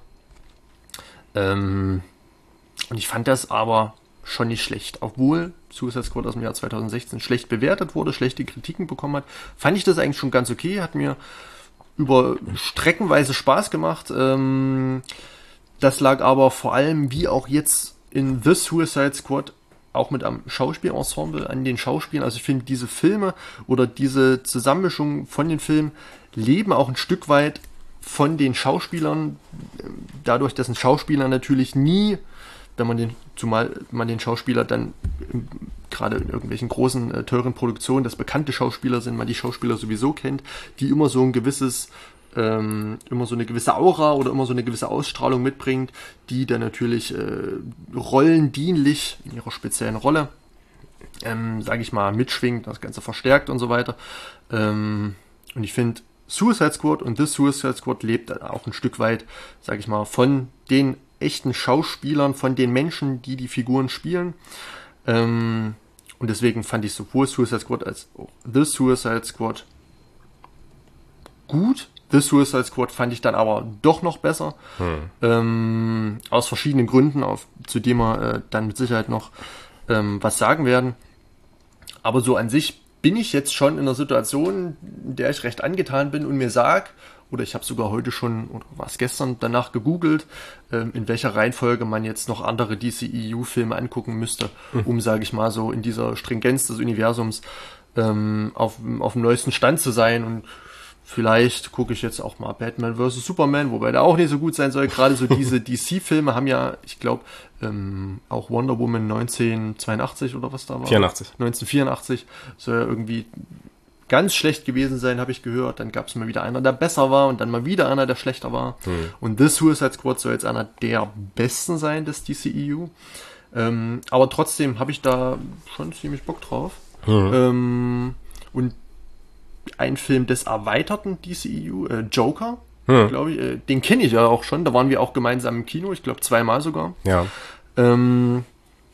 Ähm, und ich fand das aber schon nicht schlecht. Obwohl Suicide Squad aus dem Jahr zwanzig sechzehn schlecht bewertet wurde, schlechte Kritiken bekommen hat, fand ich das eigentlich schon ganz okay. Hat mir über streckenweise Spaß gemacht. Ähm, das lag aber vor allem, wie auch jetzt in The Suicide Squad, auch mit am Schauspielensemble, an den Schauspielern. Also ich finde, diese Filme oder diese Zusammenmischung von den Filmen leben auch ein Stück weit von den Schauspielern, dadurch, dass ein Schauspieler natürlich nie, wenn man den, zumal man den Schauspieler dann im, gerade in irgendwelchen großen, äh, teuren Produktionen, das bekannte Schauspieler sind, man die Schauspieler sowieso kennt, die immer so ein gewisses, ähm, immer so eine gewisse Aura oder immer so eine gewisse Ausstrahlung mitbringt, die dann natürlich äh, rollendienlich in ihrer speziellen Rolle, ähm, sage ich mal, mitschwingt, das Ganze verstärkt und so weiter. Ähm, und ich finde, Suicide Squad und The Suicide Squad lebt auch ein Stück weit, sage ich mal, von den echten Schauspielern, von den Menschen, die die Figuren spielen. Ähm, und deswegen fand ich sowohl Suicide Squad als auch The Suicide Squad gut. The Suicide Squad fand ich dann aber doch noch besser. Hm. Ähm, aus verschiedenen Gründen, auf, zu dem wir äh, dann mit Sicherheit noch ähm, was sagen werden. Aber so an sich bin ich jetzt schon in einer Situation, in der ich recht angetan bin und mir sage, oder ich habe sogar heute schon, oder war es gestern, danach gegoogelt, ähm, in welcher Reihenfolge man jetzt noch andere D C E U-Filme angucken müsste, mhm. um, sage ich mal, so in dieser Stringenz des Universums ähm, auf, auf dem neuesten Stand zu sein. Und vielleicht gucke ich jetzt auch mal Batman versus. Superman, wobei der auch nicht so gut sein soll. Gerade so diese D C-Filme haben ja, ich glaube, ähm, auch Wonder Woman neunzehnhundertzweiundachtzig oder was da war. vierundachtzig neunzehnhundertvierundachtzig soll ja irgendwie ganz schlecht gewesen sein, habe ich gehört. Dann gab es mal wieder einer, der besser war und dann mal wieder einer, der schlechter war. Hm. Und The Suicide Squad soll jetzt einer der besten sein des D C E U. Ähm, aber trotzdem habe ich da schon ziemlich Bock drauf. Hm. Ähm, und ein Film des erweiterten D C E U, äh, Joker, hm. glaube ich, äh, den kenne ich ja auch schon. Da waren wir auch gemeinsam im Kino, ich glaube zweimal sogar. Ja. Ähm,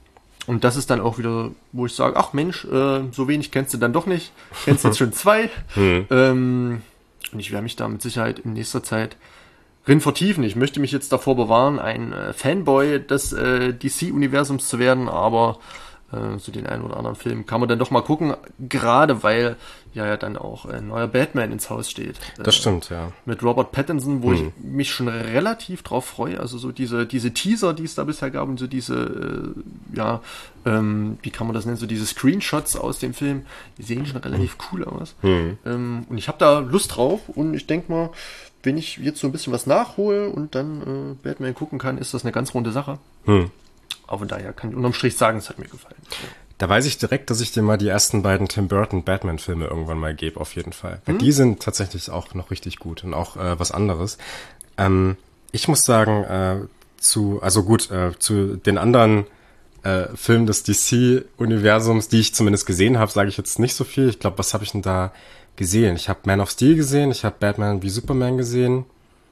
Und das ist dann auch wieder, wo ich sage, ach Mensch, äh, so wenig kennst du dann doch nicht. Kennst jetzt schon zwei. Hm. Ähm, und ich werde mich da mit Sicherheit in nächster Zeit drin vertiefen. Ich möchte mich jetzt davor bewahren, ein äh, Fanboy des äh, D C-Universums zu werden, aber äh, so den einen oder anderen Film kann man dann doch mal gucken, gerade weil ja ja dann auch ein neuer Batman ins Haus steht. Das äh, stimmt, ja. Mit Robert Pattinson, wo hm. ich mich schon relativ drauf freue. Also so diese diese Teaser, die es da bisher gab und so diese, äh, ja, ähm, wie kann man das nennen, so diese Screenshots aus dem Film, die sehen schon relativ cool aus. Hm. Ähm, und ich habe da Lust drauf und ich denke mal, wenn ich jetzt so ein bisschen was nachhole und dann äh, Batman gucken kann, ist das eine ganz runde Sache. Hm. Aber von daher kann ich unterm Strich sagen, es hat mir gefallen. Ja. Da weiß ich direkt, dass ich dir mal die ersten beiden Tim Burton Batman-Filme irgendwann mal gebe, auf jeden Fall. Weil hm? die sind tatsächlich auch noch richtig gut und auch äh, was anderes. Ähm, ich muss sagen, äh, zu, also gut, äh, zu den anderen äh, Filmen des D C-Universums, die ich zumindest gesehen habe, sage ich jetzt nicht so viel. Ich glaube, was habe ich denn da gesehen? Ich habe Man of Steel gesehen, ich habe Batman wie Superman gesehen.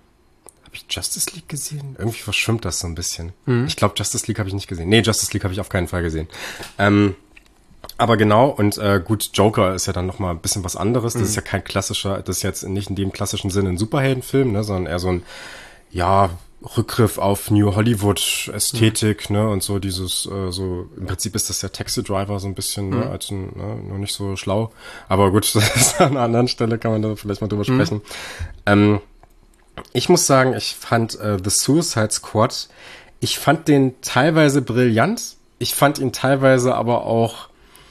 Habe ich Justice League gesehen? Irgendwie verschwimmt das so ein bisschen. Mhm. Ich glaube, Justice League habe ich nicht gesehen. Nee, Justice League habe ich auf keinen Fall gesehen. Ähm, aber genau, und äh, gut, Joker ist ja dann nochmal ein bisschen was anderes. Das mhm. ist ja kein klassischer, das ist jetzt nicht in dem klassischen Sinne ein Superheldenfilm, ne, sondern eher so ein, ja, Rückgriff auf New Hollywood-Ästhetik, mhm. ne, und so dieses, äh, so, im Prinzip ist das der Taxi Driver so ein bisschen, mhm. ne, als ein, ne, noch nicht so schlau. Aber gut, das ist an einer anderen Stelle, kann man da vielleicht mal drüber mhm. sprechen. Ähm, Ich muss sagen, ich fand äh, The Suicide Squad, ich fand den teilweise brillant, ich fand ihn teilweise aber auch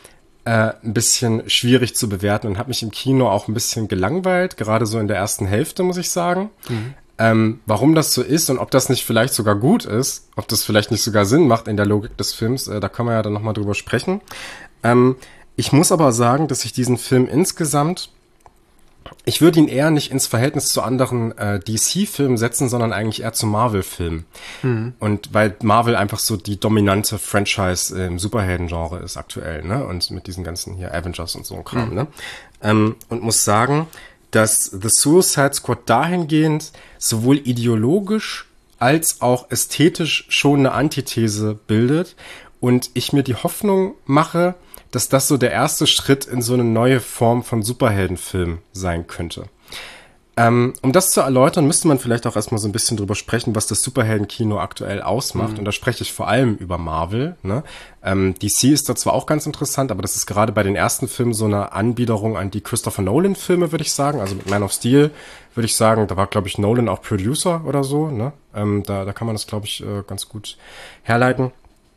äh, ein bisschen schwierig zu bewerten und habe mich im Kino auch ein bisschen gelangweilt, gerade so in der ersten Hälfte, muss ich sagen. Mhm. Ähm, warum das so ist und ob das nicht vielleicht sogar gut ist, ob das vielleicht nicht sogar Sinn macht in der Logik des Films, äh, da können wir ja dann nochmal drüber sprechen. Ähm, ich muss aber sagen, dass ich diesen Film insgesamt Ich würde ihn eher nicht ins Verhältnis zu anderen äh, D C-Filmen setzen, sondern eigentlich eher zu Marvel-Filmen. Mhm. Und weil Marvel einfach so die dominante Franchise im Superhelden-Genre ist aktuell, ne? Und mit diesen ganzen hier Avengers und so ein Kram, mhm. ne? Ähm, und muss sagen, dass The Suicide Squad dahingehend sowohl ideologisch als auch ästhetisch schon eine Antithese bildet und ich mir die Hoffnung mache, dass das so der erste Schritt in so eine neue Form von Superheldenfilm sein könnte. Ähm, um das zu erläutern, müsste man vielleicht auch erstmal so ein bisschen drüber sprechen, was das Superheldenkino aktuell ausmacht. Mhm. Und da spreche ich vor allem über Marvel. Ne? Ähm, D C ist da zwar auch ganz interessant, aber das ist gerade bei den ersten Filmen so eine Anbiederung an die Christopher Nolan-Filme, würde ich sagen. Also mit Man of Steel würde ich sagen, da war, glaube ich, Nolan auch Producer oder so. Ne? Ähm, da, da kann man das, glaube ich, äh, ganz gut herleiten.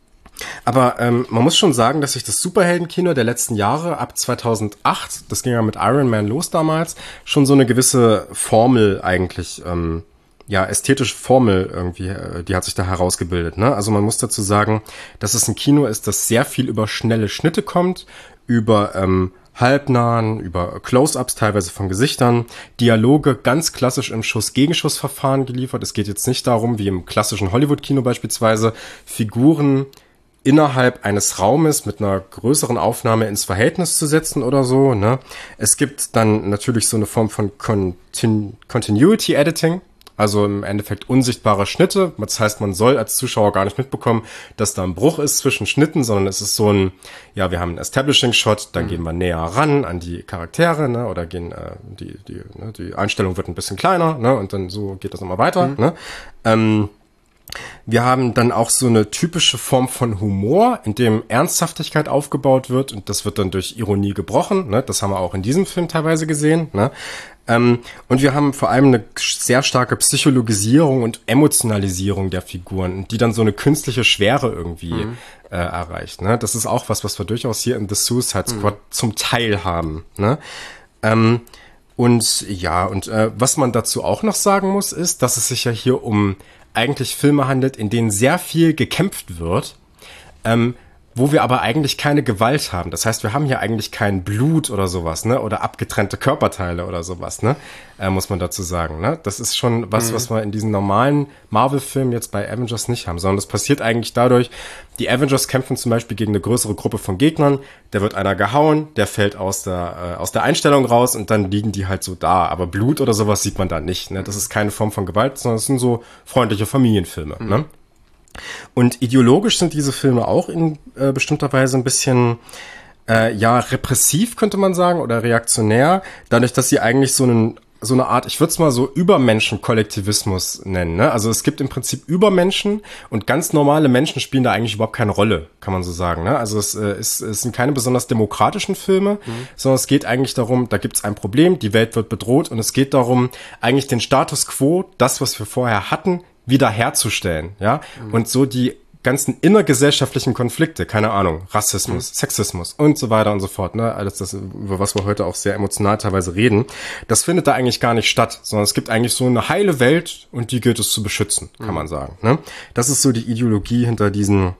Aber ähm, man muss schon sagen, dass sich das Superheldenkino der letzten Jahre ab zweitausendacht, das ging ja mit Iron Man los damals, schon so eine gewisse Formel eigentlich, ähm, ja, ästhetische Formel irgendwie, äh, die hat sich da herausgebildet. Ne? Also man muss dazu sagen, dass es ein Kino ist, das sehr viel über schnelle Schnitte kommt, über ähm, halbnahen, über Close-ups teilweise von Gesichtern, Dialoge ganz klassisch im Schuss-Gegenschuss-Verfahren geliefert. Es geht jetzt nicht darum, wie im klassischen Hollywood-Kino beispielsweise, Figuren innerhalb eines Raumes mit einer größeren Aufnahme ins Verhältnis zu setzen oder so, ne? Es gibt dann natürlich so eine Form von Continu- Continuity Editing, also im Endeffekt unsichtbare Schnitte. Das heißt, man soll als Zuschauer gar nicht mitbekommen, dass da ein Bruch ist zwischen Schnitten, sondern es ist so ein, ja, wir haben einen Establishing-Shot, dann mhm. gehen wir näher ran an die Charaktere, ne? Oder gehen, äh, die, die, ne? die Einstellung wird ein bisschen kleiner, ne? Und dann so geht das immer weiter, mhm. ne? Ähm, Wir haben dann auch so eine typische Form von Humor, in dem Ernsthaftigkeit aufgebaut wird und das wird dann durch Ironie gebrochen. Ne? Das haben wir auch in diesem Film teilweise gesehen. Ne? Ähm, und wir haben vor allem eine sehr starke Psychologisierung und Emotionalisierung der Figuren, die dann so eine künstliche Schwere irgendwie mhm. äh, erreicht. Ne? Das ist auch was, was wir durchaus hier in The Suicide Squad mhm. zum Teil haben. Ne? Ähm, und ja, und äh, was man dazu auch noch sagen muss, ist, dass es sich ja hier um eigentlich Filme handelt, in denen sehr viel gekämpft wird, ähm, wo wir aber eigentlich keine Gewalt haben. Das heißt, wir haben hier eigentlich kein Blut oder sowas, ne, oder abgetrennte Körperteile oder sowas, ne, äh, muss man dazu sagen, ne. Das ist schon was, mhm. was wir in diesen normalen Marvel-Filmen jetzt bei Avengers nicht haben, sondern das passiert eigentlich dadurch, die Avengers kämpfen zum Beispiel gegen eine größere Gruppe von Gegnern, da wird einer gehauen, der fällt aus der, äh, aus der Einstellung raus und dann liegen die halt so da, aber Blut oder sowas sieht man da nicht, ne. Das ist keine Form von Gewalt, sondern es sind so freundliche Familienfilme, mhm. ne. Und ideologisch sind diese Filme auch in äh, bestimmter Weise ein bisschen, äh, ja, repressiv, könnte man sagen, oder reaktionär, dadurch, dass sie eigentlich so einen so eine Art, ich würde es mal so Übermenschen-Kollektivismus nennen, ne? Also es gibt im Prinzip Übermenschen und ganz normale Menschen spielen da eigentlich überhaupt keine Rolle, kann man so sagen, ne? Also es, äh, ist, es sind keine besonders demokratischen Filme, mhm. sondern es geht eigentlich darum, da gibt es ein Problem, die Welt wird bedroht und es geht darum, eigentlich den Status quo, das, was wir vorher hatten, wieder herzustellen, ja, mhm. und so die ganzen innergesellschaftlichen Konflikte, keine Ahnung, Rassismus, mhm. Sexismus und so weiter und so fort, ne, alles das, über was wir heute auch sehr emotional teilweise reden, das findet da eigentlich gar nicht statt, sondern es gibt eigentlich so eine heile Welt und die gilt es zu beschützen, kann mhm. man sagen, ne, das ist so die Ideologie hinter diesen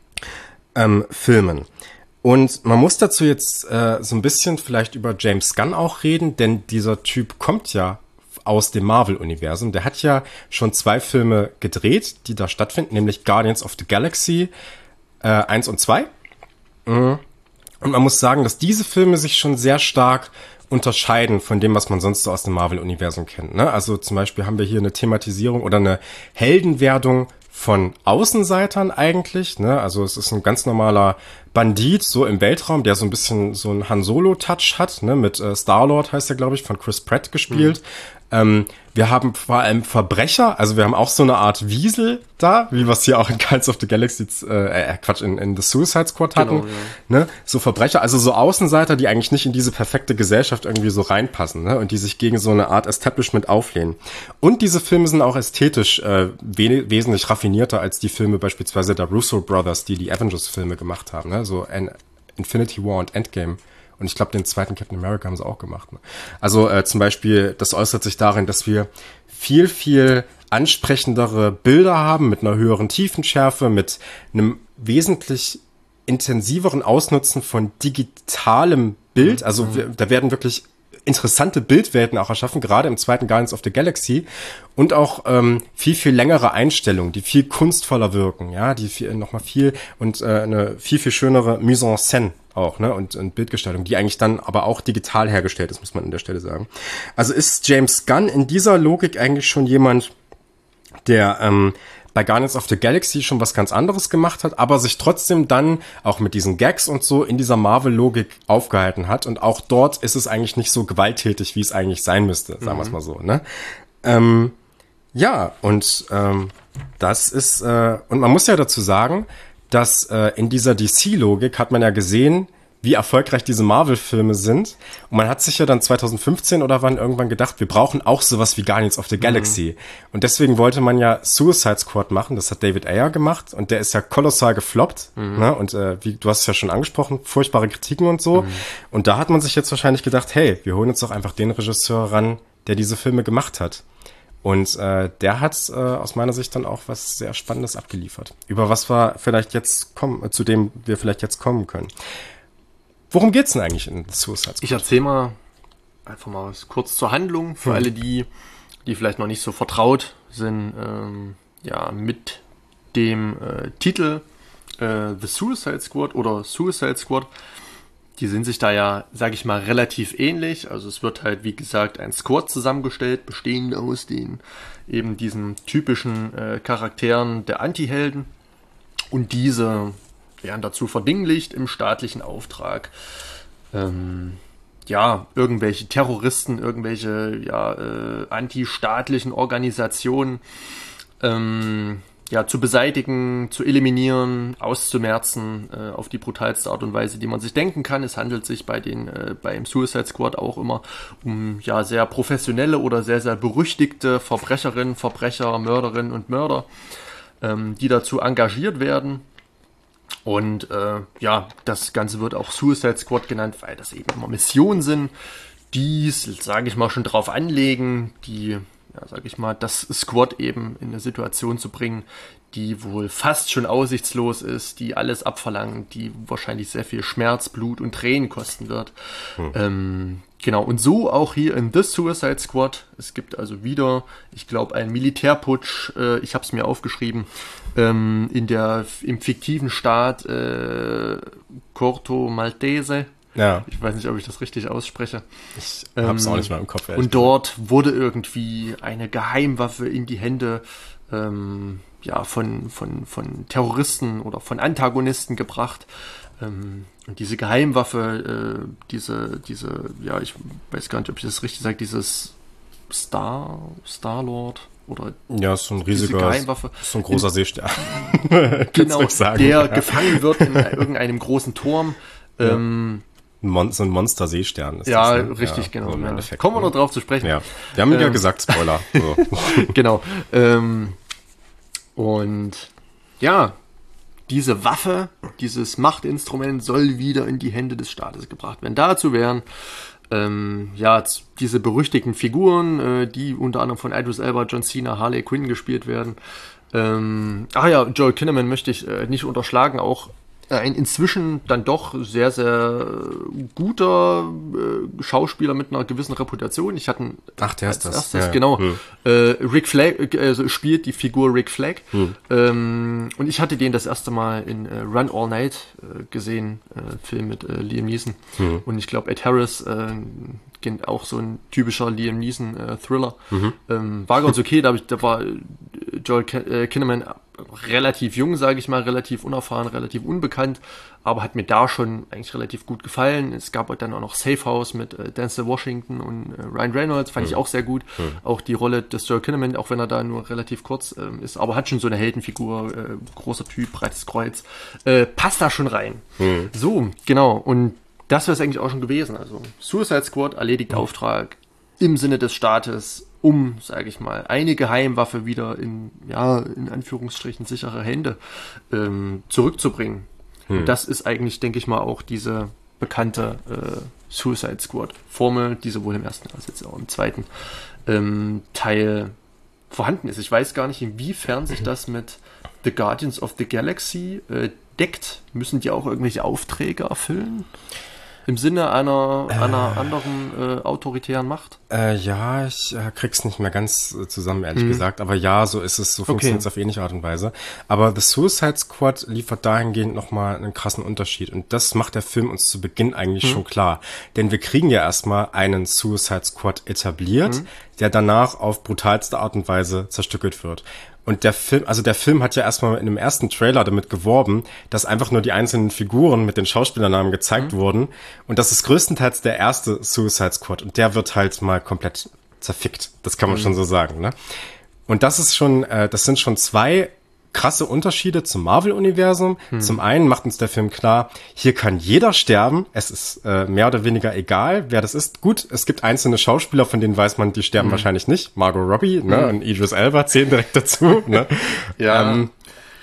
ähm, Filmen. Und man muss dazu jetzt äh, so ein bisschen vielleicht über James Gunn auch reden, denn dieser Typ kommt ja aus dem Marvel-Universum. Der hat ja schon zwei Filme gedreht, die da stattfinden, nämlich Guardians of the Galaxy äh, eins und zwei. Und man muss sagen, dass diese Filme sich schon sehr stark unterscheiden von dem, was man sonst so aus dem Marvel-Universum kennt. Ne? Also zum Beispiel haben wir hier eine Thematisierung oder eine Heldenwerdung von Außenseitern eigentlich. Ne? Also es ist ein ganz normaler Bandit, so im Weltraum, der so ein bisschen so einen Han Solo-Touch hat, ne? Mit äh, Star-Lord heißt er, glaube ich, von Chris Pratt gespielt. Mhm. Ähm, wir haben vor allem Verbrecher, also wir haben auch so eine Art Wiesel da, wie wir es hier auch in Guardians of the Galaxy, äh, Quatsch, in, in The Suicide Squad hatten, genau, ja. ne? So Verbrecher, also so Außenseiter, die eigentlich nicht in diese perfekte Gesellschaft irgendwie so reinpassen, ne? Und die sich gegen so eine Art Establishment auflehnen. Und diese Filme sind auch ästhetisch äh, we- wesentlich raffinierter als die Filme beispielsweise der Russo Brothers, die die Avengers-Filme gemacht haben, ne? So ein Infinity War und Endgame. Und ich glaube, den zweiten Captain America haben sie auch gemacht. Ne? Also äh, zum Beispiel, das äußert sich darin, dass wir viel, viel ansprechendere Bilder haben mit einer höheren Tiefenschärfe, mit einem wesentlich intensiveren Ausnutzen von digitalem Bild. Also wir, da werden wirklich interessante Bildwelten auch erschaffen, gerade im zweiten Guardians of the Galaxy und auch ähm, viel, viel längere Einstellungen, die viel kunstvoller wirken, ja, die viel, noch mal viel und äh, eine viel, viel schönere Mise en Scène auch, ne, und, und Bildgestaltung, die eigentlich dann aber auch digital hergestellt ist, muss man an der Stelle sagen. Also ist James Gunn in dieser Logik eigentlich schon jemand, der ähm, bei Guardians of the Galaxy schon was ganz anderes gemacht hat, aber sich trotzdem dann auch mit diesen Gags und so in dieser Marvel-Logik aufgehalten hat. Und auch dort ist es eigentlich nicht so gewalttätig, wie es eigentlich sein müsste, sagen wir es mal so, ne? Ähm, ja, und ähm, das ist, äh, und man muss ja dazu sagen, dass äh, in dieser D C-Logik hat man ja gesehen, wie erfolgreich diese Marvel-Filme sind. Und man hat sich ja dann zwanzig fünfzehn oder wann irgendwann gedacht, wir brauchen auch sowas wie Guardians of the Galaxy. Mhm. Und deswegen wollte man ja Suicide Squad machen, das hat David Ayer gemacht und der ist ja kolossal gefloppt. Mhm. Ne? Und äh, wie du hast es ja schon angesprochen, furchtbare Kritiken und so. Mhm. Und da hat man sich jetzt wahrscheinlich gedacht, hey, wir holen uns doch einfach den Regisseur ran, der diese Filme gemacht hat. Und äh, der hat äh, aus meiner Sicht dann auch was sehr Spannendes abgeliefert. Über was wir vielleicht jetzt kommen, äh, zu dem wir vielleicht jetzt kommen können. Worum geht's denn eigentlich in Suicide Squad? Ich erzähle mal einfach mal kurz zur Handlung für hm. alle die, die vielleicht noch nicht so vertraut sind, ähm, ja, mit dem äh, Titel äh, The Suicide Squad oder Suicide Squad. Die sind sich da ja, sage ich mal, relativ ähnlich. Also es wird halt, wie gesagt, ein Squad zusammengestellt, bestehend aus den eben diesen typischen äh, Charakteren der Anti-Helden. Und diese werden dazu verdinglicht im staatlichen Auftrag, ähm, ja, irgendwelche Terroristen, irgendwelche ja, äh, antistaatlichen Organisationen ähm, ja, zu beseitigen, zu eliminieren, auszumerzen, äh, auf die brutalste Art und Weise, die man sich denken kann. Es handelt sich bei den äh, beim Suicide Squad auch immer um ja sehr professionelle oder sehr, sehr berüchtigte Verbrecherinnen, Verbrecher, Mörderinnen und Mörder, ähm, die dazu engagiert werden. Und äh, ja, das Ganze wird auch Suicide Squad genannt, weil das eben immer Missionen sind, die, sage ich mal, schon drauf anlegen, die, ja, sage ich mal, das Squad eben in eine Situation zu bringen, die wohl fast schon aussichtslos ist, die alles abverlangen, die wahrscheinlich sehr viel Schmerz, Blut und Tränen kosten wird. Hm. Ähm, genau, und so auch hier in The Suicide Squad. Es gibt also wieder, ich glaube, einen Militärputsch, äh, ich habe es mir aufgeschrieben, ähm, in der im fiktiven Staat äh, Corto Maltese. Ja. Ich weiß nicht, ob ich das richtig ausspreche. Ich hab's ähm, auch nicht mal im Kopf. Und dort wurde irgendwie eine Geheimwaffe in die Hände ähm, ja, von, von, von Terroristen oder von Antagonisten gebracht. Ähm, und diese Geheimwaffe, äh, diese, diese, ja, ich weiß gar nicht, ob ich das richtig sage, dieses Star, Star-Lord oder ja, so ein riesiger, Geheimwaffe. So ein großer in, Seestern. Genau, der ja. gefangen wird in irgendeinem großen Turm. Ja. Ähm, Mon- so ein Monster-Seestern ist ja, das, ne? richtig, ja, genau. So im Ja. Kommen wir noch drauf zu sprechen. Ja, wir haben ähm, ja gesagt, Spoiler. So. Genau. Ähm, und ja, diese Waffe, dieses Machtinstrument soll wieder in die Hände des Staates gebracht werden. Dazu wären ähm, ja diese berüchtigten Figuren, äh, die unter anderem von Idris Elba, John Cena, Harley Quinn gespielt werden. Ähm, ach ja, Joel Kinnaman möchte ich äh, nicht unterschlagen, auch ein inzwischen dann doch sehr, sehr guter äh, Schauspieler mit einer gewissen Reputation. Ich hatte Ach, der ist das. Erstes, ja. genau. Hm. Äh, Rick Flag äh, spielt die Figur Rick Flag. Hm. Ähm, und ich hatte den das erste Mal in äh, Run All Night äh, gesehen, äh, Film mit äh, Liam Neeson. Hm. Und ich glaube, Ed Harris, äh, auch so ein typischer Liam Neeson äh, Thriller. Mhm. Ähm, war ganz okay, da, hab ich, da war Joel Kin- äh, Kinnaman relativ jung, sage ich mal, relativ unerfahren, relativ unbekannt, aber hat mir da schon eigentlich relativ gut gefallen. Es gab dann auch noch Safe House mit äh, Denzel Washington und äh, Ryan Reynolds, fand mhm. ich auch sehr gut. Mhm. Auch die Rolle des Joel Kinnaman, auch wenn er da nur relativ kurz ähm, ist, aber hat schon so eine Heldenfigur, äh, großer Typ, breites Kreuz, äh, passt da schon rein. Mhm. So, genau, und das wäre es eigentlich auch schon gewesen. Also Suicide Squad erledigt mhm. Auftrag im Sinne des Staates, um, sage ich mal, eine Geheimwaffe wieder in, ja, in Anführungsstrichen sichere Hände ähm, zurückzubringen. Hm. Und das ist eigentlich, denke ich mal, auch diese bekannte äh, Suicide Squad Formel, die sowohl im ersten als jetzt auch im zweiten ähm, Teil vorhanden ist. Ich weiß gar nicht, inwiefern sich das mit The Guardians of the Galaxy äh, deckt. Müssen die auch irgendwelche Aufträge erfüllen? Im Sinne einer, äh, einer anderen äh, autoritären Macht? Äh, ja, ich äh, krieg's nicht mehr ganz äh, zusammen, ehrlich hm. gesagt. Aber ja, so ist es, so funktioniert es okay. auf ähnliche Art und Weise. Aber The Suicide Squad liefert dahingehend nochmal einen krassen Unterschied. Und das macht der Film uns zu Beginn eigentlich hm. schon klar. Denn wir kriegen ja erstmal einen Suicide Squad etabliert, hm. der danach auf brutalste Art und Weise zerstückelt wird. Und der Film, also der Film hat ja erstmal in dem ersten Trailer damit geworben, dass einfach nur die einzelnen Figuren mit den Schauspielernamen gezeigt mhm. wurden. Und das ist größtenteils der erste Suicide Squad. Und der wird halt mal komplett zerfickt. Das kann man mhm. schon so sagen, ne? Und das ist schon, äh, das sind schon zwei krasse Unterschiede zum Marvel-Universum. Hm. Zum einen macht uns der Film klar, hier kann jeder sterben. Es ist äh, mehr oder weniger egal, wer das ist. Gut, es gibt einzelne Schauspieler, von denen weiß man, die sterben hm. wahrscheinlich nicht. Margot Robbie, hm. ne, und Idris Elba zählen direkt dazu. ne? ja. Ähm,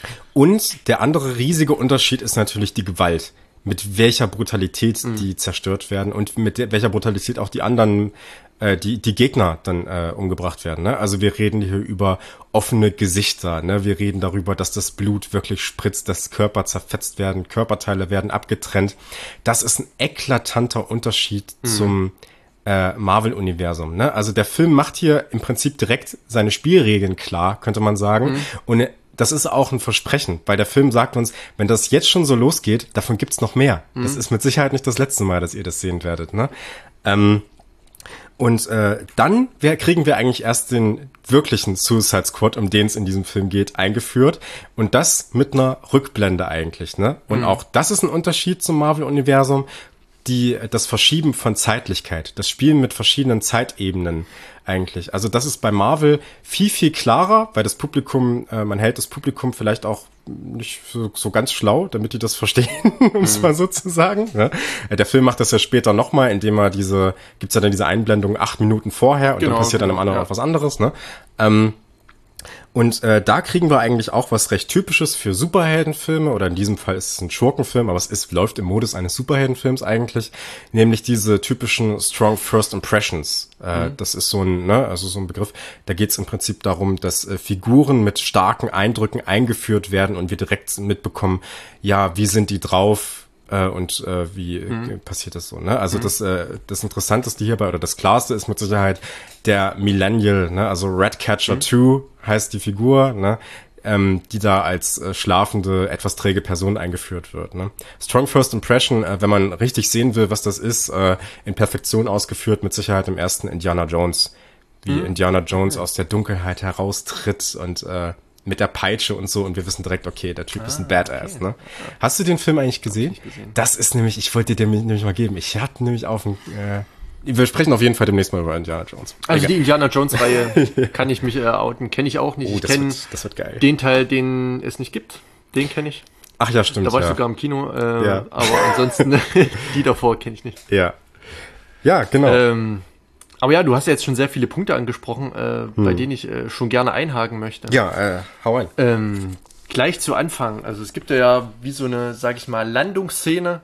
und der andere riesige Unterschied ist natürlich die Gewalt. Mit welcher Brutalität mhm. die zerstört werden und mit der, welcher Brutalität auch die anderen, äh, die die Gegner dann äh, umgebracht werden. Ne? Also wir reden hier über offene Gesichter. Ne? Wir reden darüber, dass das Blut wirklich spritzt, dass Körper zerfetzt werden, Körperteile werden abgetrennt. Das ist ein eklatanter Unterschied mhm. zum äh, Marvel-Universum. Ne? Also der Film macht hier im Prinzip direkt seine Spielregeln klar, könnte man sagen. Mhm. Und das ist auch ein Versprechen, weil der Film sagt uns, wenn das jetzt schon so losgeht, davon gibt's noch mehr. Mhm. Das ist mit Sicherheit nicht das letzte Mal, dass ihr das sehen werdet. Ne? Ähm, und äh, dann wir, kriegen wir eigentlich erst den wirklichen Suicide Squad, um den es in diesem Film geht, eingeführt. Und das mit einer Rückblende eigentlich. Ne? Und mhm. auch das ist ein Unterschied zum Marvel-Universum. Die, das Verschieben von Zeitlichkeit, das Spielen mit verschiedenen Zeitebenen eigentlich. Also das ist bei Marvel viel, viel klarer, weil das Publikum, äh, man hält das Publikum vielleicht auch nicht so, so ganz schlau, damit die das verstehen, um es mhm. mal so zu sagen. Ja? Der Film macht das ja später nochmal, indem er diese, gibt's ja dann diese Einblendung acht Minuten vorher und genau, dann passiert genau, dann im anderen ja. auch was anderes. Ne? Ähm, Und äh, da kriegen wir eigentlich auch was recht Typisches für Superheldenfilme, oder in diesem Fall ist es ein Schurkenfilm, aber es ist, läuft im Modus eines Superheldenfilms eigentlich, nämlich diese typischen Strong First Impressions. Äh, mhm. Das ist so ein, ne, also so ein Begriff, da geht es im Prinzip darum, dass äh, Figuren mit starken Eindrücken eingeführt werden und wir direkt mitbekommen, ja, wie sind die drauf, Äh, und äh, wie mhm. äh, passiert das so, ne? Also mhm. das äh, das Interessanteste hierbei oder das Klarste ist mit Sicherheit der Millennial, ne? Also Ratcatcher mhm. zwei heißt die Figur, ne? Ähm, die da als äh, schlafende, etwas träge Person eingeführt wird, ne? Strong First Impression, äh, wenn man richtig sehen will, was das ist, äh, in Perfektion ausgeführt, mit Sicherheit im ersten Indiana Jones. Wie mhm. Indiana Jones mhm. aus der Dunkelheit heraustritt und äh, mit der Peitsche und so, und wir wissen direkt, okay, der Typ ah, ist ein Badass, okay. ne? Hast du den Film eigentlich gesehen? gesehen? Das ist nämlich, ich wollte dir den nämlich mal geben. Ich hatte nämlich auf dem, äh, wir sprechen auf jeden Fall demnächst mal über Indiana Jones. Also Egal. Die Indiana Jones-Reihe kann ich mich äh, outen, kenne ich auch nicht. Oh, ich kenne den Teil, den es nicht gibt, den kenne ich. Ach ja, stimmt. Da war ich ja. sogar im Kino, äh, ja. aber ansonsten die davor kenne ich nicht. Ja, ja, genau. Ähm, Aber ja, du hast ja jetzt schon sehr viele Punkte angesprochen, äh, hm. bei denen ich äh, schon gerne einhaken möchte. Ja, äh, hau ein. Ähm, gleich zu Anfang. Also es gibt ja wie so eine, sag ich mal, Landungsszene,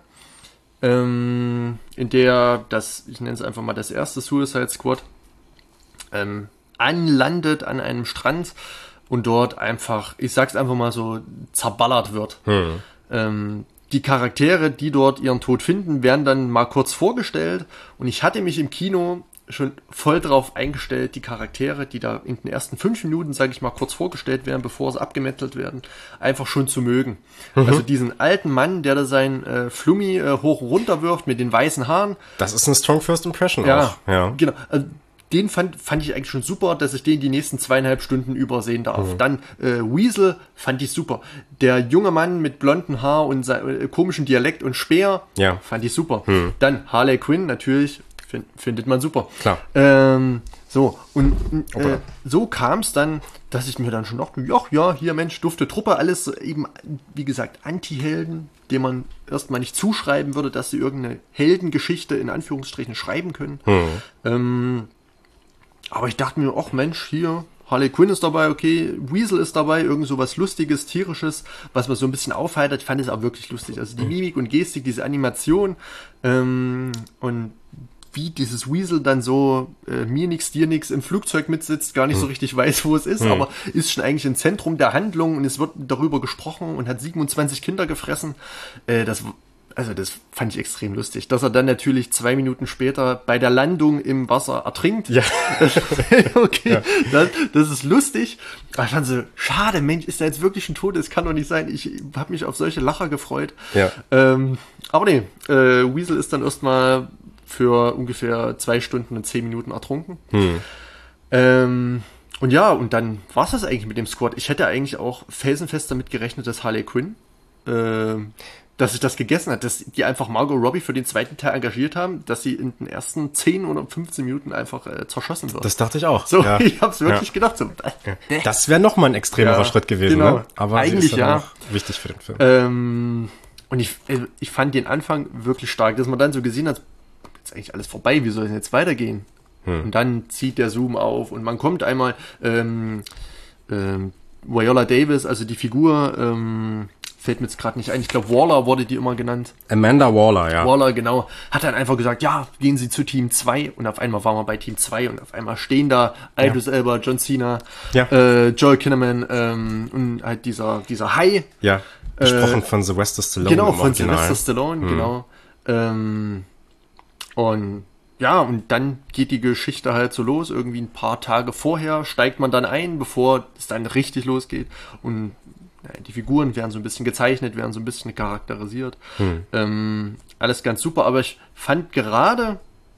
ähm, in der das, ich nenne es einfach mal das erste Suicide Squad, ähm, anlandet an einem Strand und dort einfach, ich sag's einfach mal so, zerballert wird. Hm. Ähm, Die Charaktere, die dort ihren Tod finden, werden dann mal kurz vorgestellt. Und ich hatte mich im Kino schon voll drauf eingestellt, die Charaktere, die da in den ersten fünf Minuten, sage ich mal, kurz vorgestellt werden, bevor sie abgemettelt werden, einfach schon zu mögen. Mhm. Also diesen alten Mann, der da sein äh, Flummi äh, hoch und runter wirft mit den weißen Haaren. Das ist eine Strong First Impression ja, auch. Ja, genau. Also, den fand, fand ich eigentlich schon super, dass ich den die nächsten zweieinhalb Stunden übersehen darf. Mhm. Dann äh, Weasel fand ich super. Der junge Mann mit blonden Haar und äh, komischem Dialekt und Speer ja. fand ich super. Mhm. Dann Harley Quinn natürlich, find, findet man super. Klar. Ähm, so, und äh, so kam es dann, dass ich mir dann schon dachte, ja, ja, hier Mensch, dufte Truppe, alles eben, wie gesagt, Anti-Helden, dem man erstmal nicht zuschreiben würde, dass sie irgendeine Heldengeschichte in Anführungsstrichen schreiben können. Mhm. Ähm, Aber ich dachte mir, ach Mensch, hier, Harley Quinn ist dabei, okay, Weasel ist dabei, irgend so was Lustiges, Tierisches, was man so ein bisschen aufheitert. Ich fand es auch wirklich lustig. Also die Mimik und Gestik, diese Animation ähm, und wie dieses Weasel dann so äh, mir nix, dir nix im Flugzeug mitsitzt, gar nicht hm. so richtig weiß, wo es ist, hm. aber ist schon eigentlich im Zentrum der Handlung und es wird darüber gesprochen und hat siebenundzwanzig Kinder gefressen. Äh, das also das fand ich extrem lustig, dass er dann natürlich zwei Minuten später bei der Landung im Wasser ertrinkt. Ja. Okay, Ja. Das, das ist lustig. Aber ich fand so, schade, Mensch, ist er jetzt wirklich schon tot? Das kann doch nicht sein. Ich habe mich auf solche Lacher gefreut. Ja. Ähm, aber nee, äh, Weasel ist dann erstmal für ungefähr zwei Stunden und zehn Minuten ertrunken. Hm. Ähm, und ja, und dann war es das eigentlich mit dem Squad. Ich hätte eigentlich auch felsenfest damit gerechnet, dass Harley Quinn ähm, dass sich das gegessen hat, dass die einfach Margot Robbie für den zweiten Teil engagiert haben, dass sie in den ersten zehn oder fünfzehn Minuten einfach äh, zerschossen wird. Das dachte ich auch. So, ja. ich hab's wirklich ja. gedacht. So, äh, das wäre nochmal ein extremerer ja, Schritt gewesen, genau. ne? Aber eigentlich ist ja noch wichtig für den Film. Ähm, und ich, ich fand den Anfang wirklich stark, dass man dann so gesehen hat, jetzt ist eigentlich alles vorbei, wie soll es jetzt weitergehen? Hm. Und dann zieht der Zoom auf und man kommt einmal ähm, ähm, Viola Davis, also die Figur, ähm, fällt mir jetzt gerade nicht ein. Ich glaube, Waller wurde die immer genannt. Amanda Waller, ja. Waller, genau. Hat dann einfach gesagt, ja, gehen Sie zu Team zwei. Und auf einmal waren wir bei Team zwei und auf einmal stehen da Idris ja. Elba, John Cena, ja. äh, Joel Kinnaman ähm, und halt dieser, dieser Hai. Ja, gesprochen äh, von Sylvester Stallone. Genau, von Sylvester Stallone, hm. genau. Ähm, und ja, und dann geht die Geschichte halt so los. Irgendwie ein paar Tage vorher steigt man dann ein, bevor es dann richtig losgeht. Und die Figuren werden so ein bisschen gezeichnet, werden so ein bisschen charakterisiert. Hm. Ähm, alles ganz super, aber ich fand gerade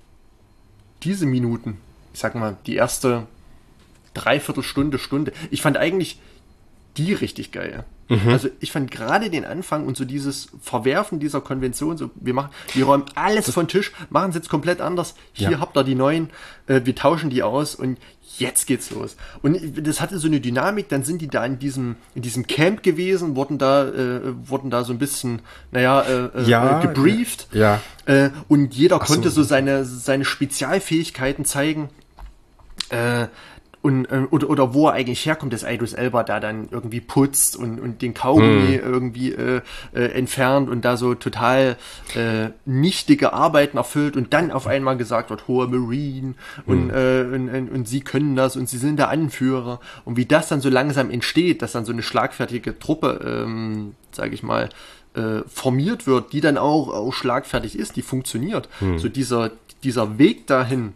diese Minuten, ich sag mal, die erste Dreiviertelstunde, Stunde, ich fand eigentlich die richtig geil. Mhm. Also ich fand gerade den Anfang und so dieses Verwerfen dieser Konvention, so wir machen, wir räumen alles von Tisch, machen es jetzt komplett anders. Hier ja. habt ihr die neuen, äh, wir tauschen die aus und jetzt geht's los. Und das hatte so eine Dynamik, dann sind die da in diesem, in diesem Camp gewesen, wurden da, äh, wurden da so ein bisschen, naja, äh, ja, äh, gebrieft. Ja. Äh, und jeder Ach konnte so. so seine, seine Spezialfähigkeiten zeigen. Äh, Und, oder, oder wo er eigentlich herkommt, dass Idris Elba da dann irgendwie putzt und, und den Kaugummi mm. irgendwie äh, äh, entfernt und da so total äh, nichtige Arbeiten erfüllt und dann auf einmal gesagt wird, hoher Marine und, mm. äh, und, und, und sie können das und sie sind der Anführer. Und wie das dann so langsam entsteht, dass dann so eine schlagfertige Truppe, ähm, sage ich mal, äh, formiert wird, die dann auch, auch schlagfertig ist, die funktioniert. Mm. So dieser, dieser Weg dahin,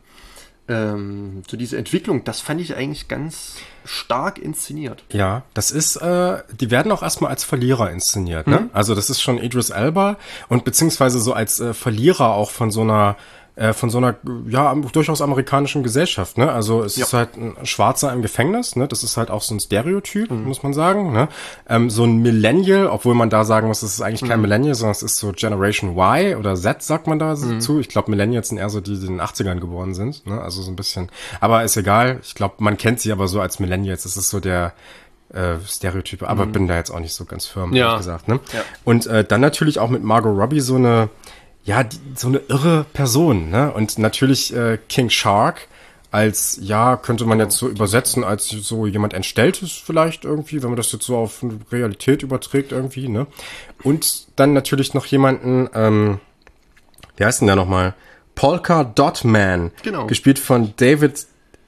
Ähm, so diese Entwicklung, das fand ich eigentlich ganz stark inszeniert. Ja, das ist, äh, die werden auch erstmal als Verlierer inszeniert, ne? Mhm. Also das ist schon Idris Elba und beziehungsweise so als äh, Verlierer auch von so einer äh, von so einer, ja, durchaus amerikanischen Gesellschaft, ne? Also es ja. ist halt ein Schwarzer im Gefängnis, ne? Das ist halt auch so ein Stereotyp, mhm. muss man sagen, ne? Ähm, so ein Millennial, obwohl man da sagen muss, es ist eigentlich kein mhm. Millennial, sondern es ist so Generation Y oder Z, sagt man da mhm. zu. Ich glaube, Millennials sind eher so die, die in den achtzigern geboren sind, ne? Also so ein bisschen. Aber ist egal. Ich glaube, man kennt sie aber so als Millennials. Das ist so der äh, Stereotype, aber mhm. bin da jetzt auch nicht so ganz firm, ja. ehrlich gesagt, ne? Ja. Und äh, dann natürlich auch mit Margot Robbie so eine ja, die, so eine irre Person, ne? Und natürlich äh, King Shark als, ja, könnte man jetzt so übersetzen, als so jemand Entstelltes vielleicht irgendwie, wenn man das jetzt so auf Realität überträgt irgendwie, ne? Und dann natürlich noch jemanden, ähm, wie heißt denn der nochmal? Polka Dot Man. Genau. Gespielt von David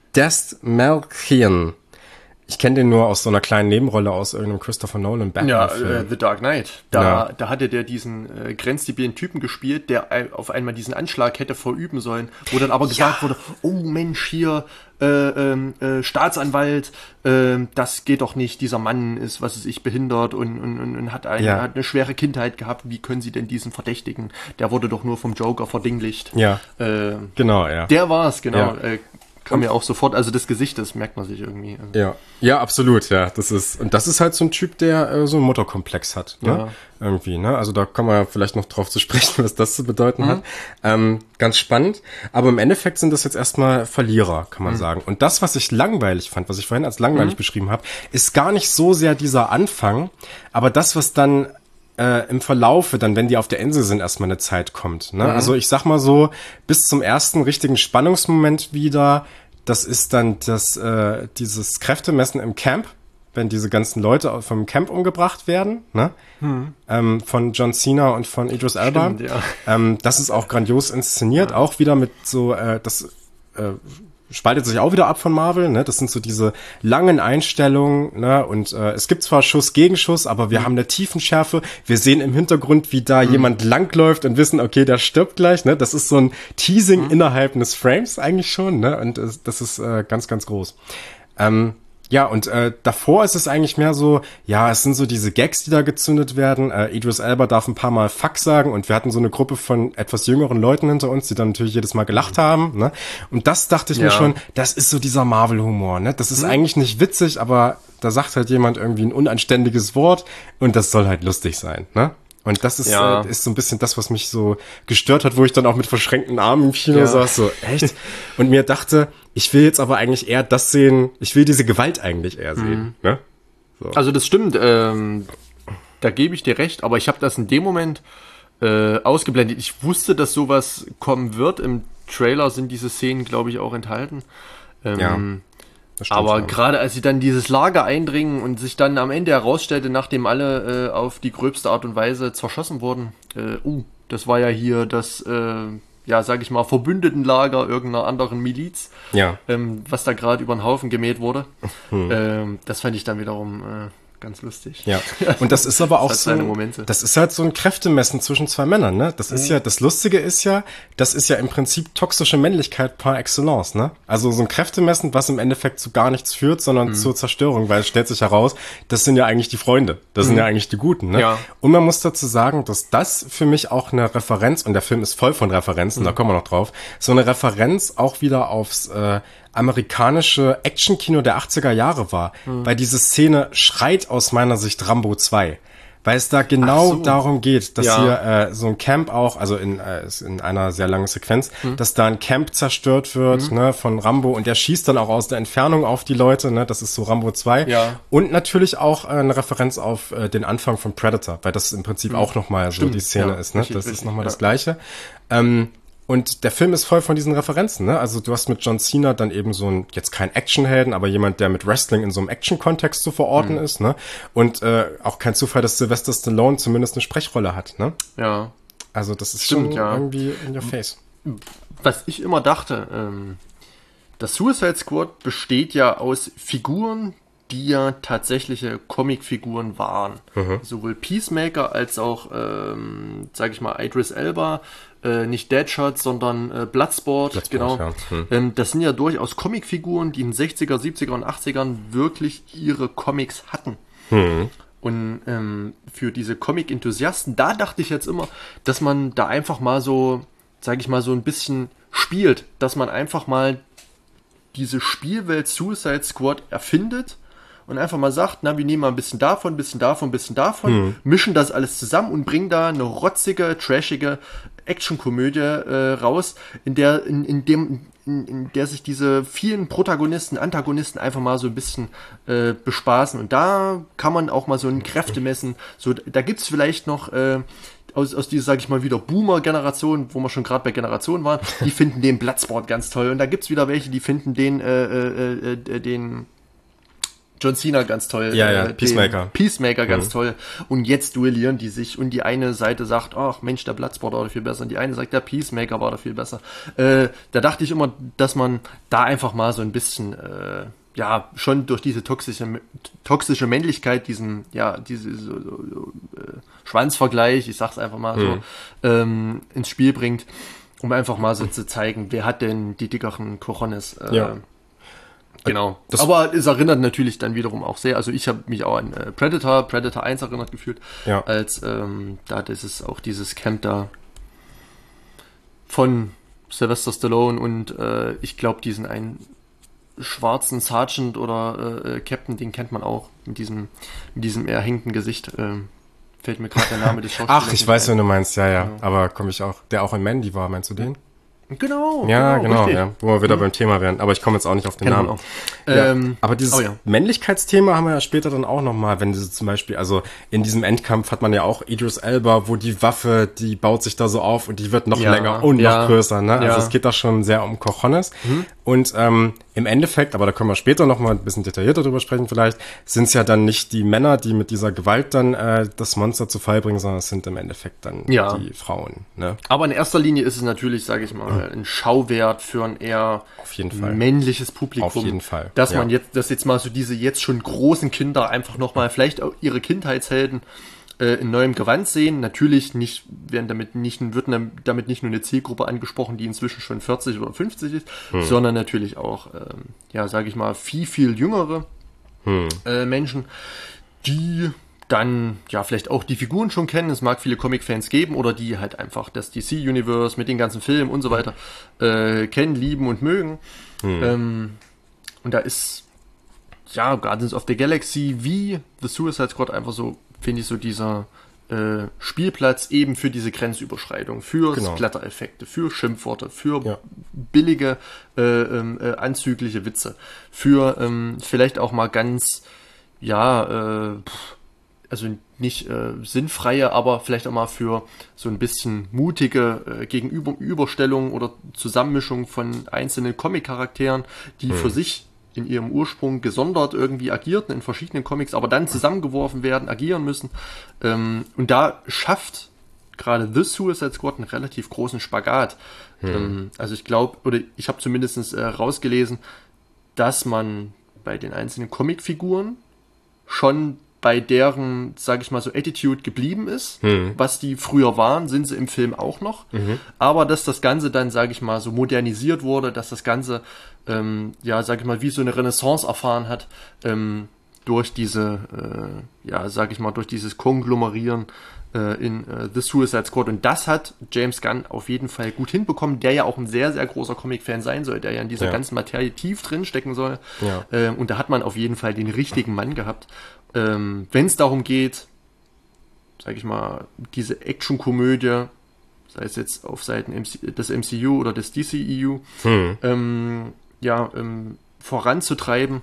Dastmalchian. Ich kenne den nur aus so einer kleinen Nebenrolle aus irgendeinem Christopher Nolan Batman-Film. Ja, äh, The Dark Knight. Da, ja. da hatte der diesen äh, grenzdebilen Typen gespielt, der auf einmal diesen Anschlag hätte verüben sollen, wo dann aber gesagt ja. wurde, oh Mensch, hier äh, äh, Staatsanwalt, äh, das geht doch nicht, dieser Mann ist, was weiß ich, behindert und, und, und hat, eine, ja. hat eine schwere Kindheit gehabt, wie können sie denn diesen verdächtigen? Der wurde doch nur vom Joker verdinglicht. Ja, äh, genau, ja. Der war es, genau. Ja. Äh, Kam mir auch sofort, also das Gesicht, das merkt man sich irgendwie. Ja, ja, absolut, ja. Das ist, und das ist halt so ein Typ, der äh, so einen Mutterkomplex hat, ne? Ja. Irgendwie, ne? Also da kommen wir vielleicht noch drauf zu sprechen, was das zu bedeuten mhm. hat. Ähm, ganz spannend. Aber im Endeffekt sind das jetzt erstmal Verlierer, kann man mhm. sagen. Und das, was ich langweilig fand, was ich vorhin als langweilig mhm. beschrieben habe, ist gar nicht so sehr dieser Anfang, aber das, was dann Äh, im Verlaufe, dann, wenn die auf der Insel sind, erstmal eine Zeit kommt. Ne? Mhm. Also ich sag mal so, bis zum ersten richtigen Spannungsmoment wieder, das ist dann das äh, dieses Kräftemessen im Camp, wenn diese ganzen Leute vom Camp umgebracht werden, ne? Mhm. Ähm, von John Cena und von Idris Elba. Stimmt, ja. Ähm, das ist auch grandios inszeniert, ja. Auch wieder mit so, äh, das äh, spaltet sich auch wieder ab von Marvel, ne? Das sind so diese langen Einstellungen, ne? Und äh, es gibt zwar Schuss gegen Schuss, aber wir mhm. haben eine Tiefenschärfe. Wir sehen im Hintergrund, wie da mhm. jemand langläuft und wissen, okay, der stirbt gleich, ne? Das ist so ein Teasing mhm. innerhalb eines Frames eigentlich schon, ne? Und äh, das ist äh, ganz, ganz groß. Ähm, Ja, und äh, davor ist es eigentlich mehr so, ja, es sind so diese Gags, die da gezündet werden. Äh, Idris Elba darf ein paar Mal Fuck sagen und wir hatten so eine Gruppe von etwas jüngeren Leuten hinter uns, die dann natürlich jedes Mal gelacht haben, ne? Und das dachte ich ja. mir schon, das ist so dieser Marvel-Humor, ne? Das ist mhm. eigentlich nicht witzig, aber da sagt halt jemand irgendwie ein unanständiges Wort und das soll halt lustig sein, ne? Und das ist, ja. äh, ist so ein bisschen das, was mich so gestört hat, wo ich dann auch mit verschränkten Armen im Kino ja. saß, so, echt? Und mir dachte, ich will jetzt aber eigentlich eher das sehen, ich will diese Gewalt eigentlich eher sehen. Mhm. Ne? So. Also das stimmt, ähm, da gebe ich dir recht, aber ich habe das in dem Moment äh, ausgeblendet. Ich wusste, dass sowas kommen wird. Im Trailer sind diese Szenen, glaube ich, auch enthalten. Ähm, ja. Aber gerade als sie dann dieses Lager eindringen und sich dann am Ende herausstellte, nachdem alle äh, auf die gröbste Art und Weise zerschossen wurden, äh, uh, das war ja hier das, äh, ja, sag ich mal, Verbündetenlager irgendeiner anderen Miliz, ja. ähm, was da gerade über den Haufen gemäht wurde. Hm. Ähm, das fand ich dann wiederum äh, ganz lustig. Ja, und das ist aber auch das so, das ist halt so ein Kräftemessen zwischen zwei Männern, ne? Das ist mhm. ja, das Lustige ist ja, das ist ja im Prinzip toxische Männlichkeit par excellence, ne? Also so ein Kräftemessen, was im Endeffekt zu gar nichts führt, sondern mhm. zur Zerstörung, weil es stellt sich heraus, das sind ja eigentlich die Freunde, das mhm. sind ja eigentlich die Guten, ne? Ja. Und man muss dazu sagen, dass das für mich auch eine Referenz, und der Film ist voll von Referenzen, mhm. da kommen wir noch drauf, so eine Referenz auch wieder aufs äh, amerikanische Actionkino der achtziger Jahre war, hm. weil diese Szene schreit aus meiner Sicht Rambo zwei, weil es da genau so. darum geht, dass ja. hier äh, so ein Camp auch, also in, äh, in einer sehr langen Sequenz, hm. dass da ein Camp zerstört wird, hm. ne, von Rambo, und der schießt dann auch aus der Entfernung auf die Leute, ne, das ist so Rambo zwei. Ja. Und natürlich auch äh, eine Referenz auf äh, den Anfang von Predator, weil das im Prinzip hm. auch nochmal so die Szene ja, ist, ne, richtig, das richtig, ist nochmal ja. das Gleiche. Ähm, Und der Film ist voll von diesen Referenzen, ne? Also du hast mit John Cena dann eben so ein, jetzt kein Actionhelden, aber jemand, der mit Wrestling in so einem Action-Kontext zu verorten mhm. ist, ne? Und äh, auch kein Zufall, dass Sylvester Stallone zumindest eine Sprechrolle hat, ne? Ja. Also das ist Stimmt, schon ja. irgendwie in your face. Was ich immer dachte, ähm, das Suicide Squad besteht ja aus Figuren, die ja tatsächliche Comicfiguren waren. Mhm. Sowohl Peacemaker als auch, ähm, sag ich mal, Idris Elba, äh, nicht Deadshot, sondern äh, Bloodsport, Bloodsport, genau. Ja. Mhm. Ähm, das sind ja durchaus Comicfiguren, die in den sechziger, siebziger und achtzigern wirklich ihre Comics hatten. Mhm. Und ähm, für diese Comic-Enthusiasten, da dachte ich jetzt immer, dass man da einfach mal so, sag ich mal, so ein bisschen spielt, dass man einfach mal diese Spielwelt Suicide Squad erfindet und einfach mal sagt, na, wir nehmen mal ein bisschen davon, ein bisschen davon, ein bisschen davon, hm. mischen das alles zusammen und bringen da eine rotzige, trashige Actionkomödie äh, raus, in der, in, in dem, in, in der sich diese vielen Protagonisten, Antagonisten einfach mal so ein bisschen äh, bespaßen. Und da kann man auch mal so ein Kräftemessen, so, da gibt's vielleicht noch äh, aus, aus dieser, sag ich mal, wieder Boomer-Generation, wo wir schon gerade bei Generationen waren, die finden den Bloodsport ganz toll. Und da gibt's wieder welche, die finden den, äh, äh, äh, den John Cena ganz toll. Ja, ja, äh, Peacemaker. Peacemaker ganz mhm. toll. Und jetzt duellieren die sich und die eine Seite sagt, ach Mensch, der Bloodsport war da viel besser. Und die eine sagt, der Peacemaker war da viel besser. Äh, da dachte ich immer, dass man da einfach mal so ein bisschen, äh, ja, schon durch diese toxische, toxische Männlichkeit, diesen, ja, diese so, so, so, äh, Schwanzvergleich, ich sag's einfach mal mhm. so, ähm, ins Spiel bringt, um einfach mal so zu zeigen, wer hat denn die dickeren Cojones. Äh, ja. Genau. Das aber es erinnert natürlich dann wiederum auch sehr, also ich habe mich auch an äh, Predator, Predator eins erinnert gefühlt, ja. als ähm, da das ist auch dieses Camp da von Sylvester Stallone und äh, ich glaube diesen einen schwarzen Sergeant oder äh, Captain, den kennt man auch mit diesem mit diesem eher hängenden Gesicht. Äh, fällt mir gerade der Name des Schauspielers. Ach, ich weiß, wen du meinst, ja, ja. Genau. Aber komme ich auch, der auch in Mandy war, meinst du den? Genau. Ja, genau, genau ja, wo wir wieder mhm. beim Thema wären. Aber ich komme jetzt auch nicht auf den Kennen Namen. Ja, ähm, aber dieses oh ja. Männlichkeitsthema haben wir ja später dann auch nochmal, wenn diese zum Beispiel, also in diesem Endkampf hat man ja auch Idris Elba, wo die Waffe, die baut sich da so auf und die wird noch ja, länger und ja, noch größer. Ne? Ja. Also es geht da schon sehr um Cojones. Mhm. Und ähm, im Endeffekt, aber da können wir später noch mal ein bisschen detaillierter drüber sprechen vielleicht, sind es ja dann nicht die Männer, die mit dieser Gewalt dann äh, das Monster zu Fall bringen, sondern es sind im Endeffekt dann ja. die Frauen. Ne? Aber in erster Linie ist es natürlich, sage ich mal, ein Schauwert für ein eher Auf jeden Fall. männliches Publikum. Auf jeden Fall. Dass ja. man jetzt, dass jetzt mal so diese jetzt schon großen Kinder einfach noch mal vielleicht auch ihre Kindheitshelden äh, in neuem Gewand sehen. Natürlich nicht, werden damit nicht, wird damit nicht nur eine Zielgruppe angesprochen, die inzwischen schon vierzig oder fünfzig ist, hm. sondern natürlich auch, ähm, ja, sage ich mal, viel, viel jüngere hm. äh, Menschen, die dann ja vielleicht auch die Figuren schon kennen. Es mag viele Comic-Fans geben oder die halt einfach das D C-Universe mit den ganzen Filmen und so weiter äh, kennen, lieben und mögen. Hm. Ähm, und da ist ja Guardians of the Galaxy wie The Suicide Squad einfach so, finde ich, so dieser äh, Spielplatz eben für diese Grenzüberschreitung, für genau. Splatter-Effekte, für Schimpfworte, für ja. billige, äh, äh, anzügliche Witze, für ähm, vielleicht auch mal ganz, ja, äh, also nicht äh, sinnfreie, aber vielleicht auch mal für so ein bisschen mutige äh, Gegenüberstellung oder Zusammenmischung von einzelnen Comic-Charakteren, die hm. für sich in ihrem Ursprung gesondert irgendwie agierten in verschiedenen Comics, aber dann zusammengeworfen werden, agieren müssen. Ähm, und da schafft gerade The Suicide Squad einen relativ großen Spagat. Hm. Ähm, also ich glaube, oder ich habe zumindest äh, rausgelesen, dass man bei den einzelnen Comicfiguren schon bei deren, sage ich mal so, Attitude geblieben ist. Hm. Was die früher waren, sind sie im Film auch noch. Mhm. Aber dass das Ganze dann, sage ich mal, so modernisiert wurde, dass das Ganze, ähm, ja, sage ich mal, wie so eine Renaissance erfahren hat, ähm, durch diese, äh, ja, sage ich mal, durch dieses Konglomerieren äh, in äh, The Suicide Squad. Und das hat James Gunn auf jeden Fall gut hinbekommen, der ja auch ein sehr, sehr großer Comic-Fan sein soll, der ja in dieser ja. ganzen Materie tief drin stecken soll. Ja. Ähm, und da hat man auf jeden Fall den richtigen Mann gehabt. Ähm, wenn es darum geht, sage ich mal, diese Action-Komödie, sei es jetzt auf Seiten M C, des M C U oder des D C E U, hm. ähm, ja, ähm, voranzutreiben,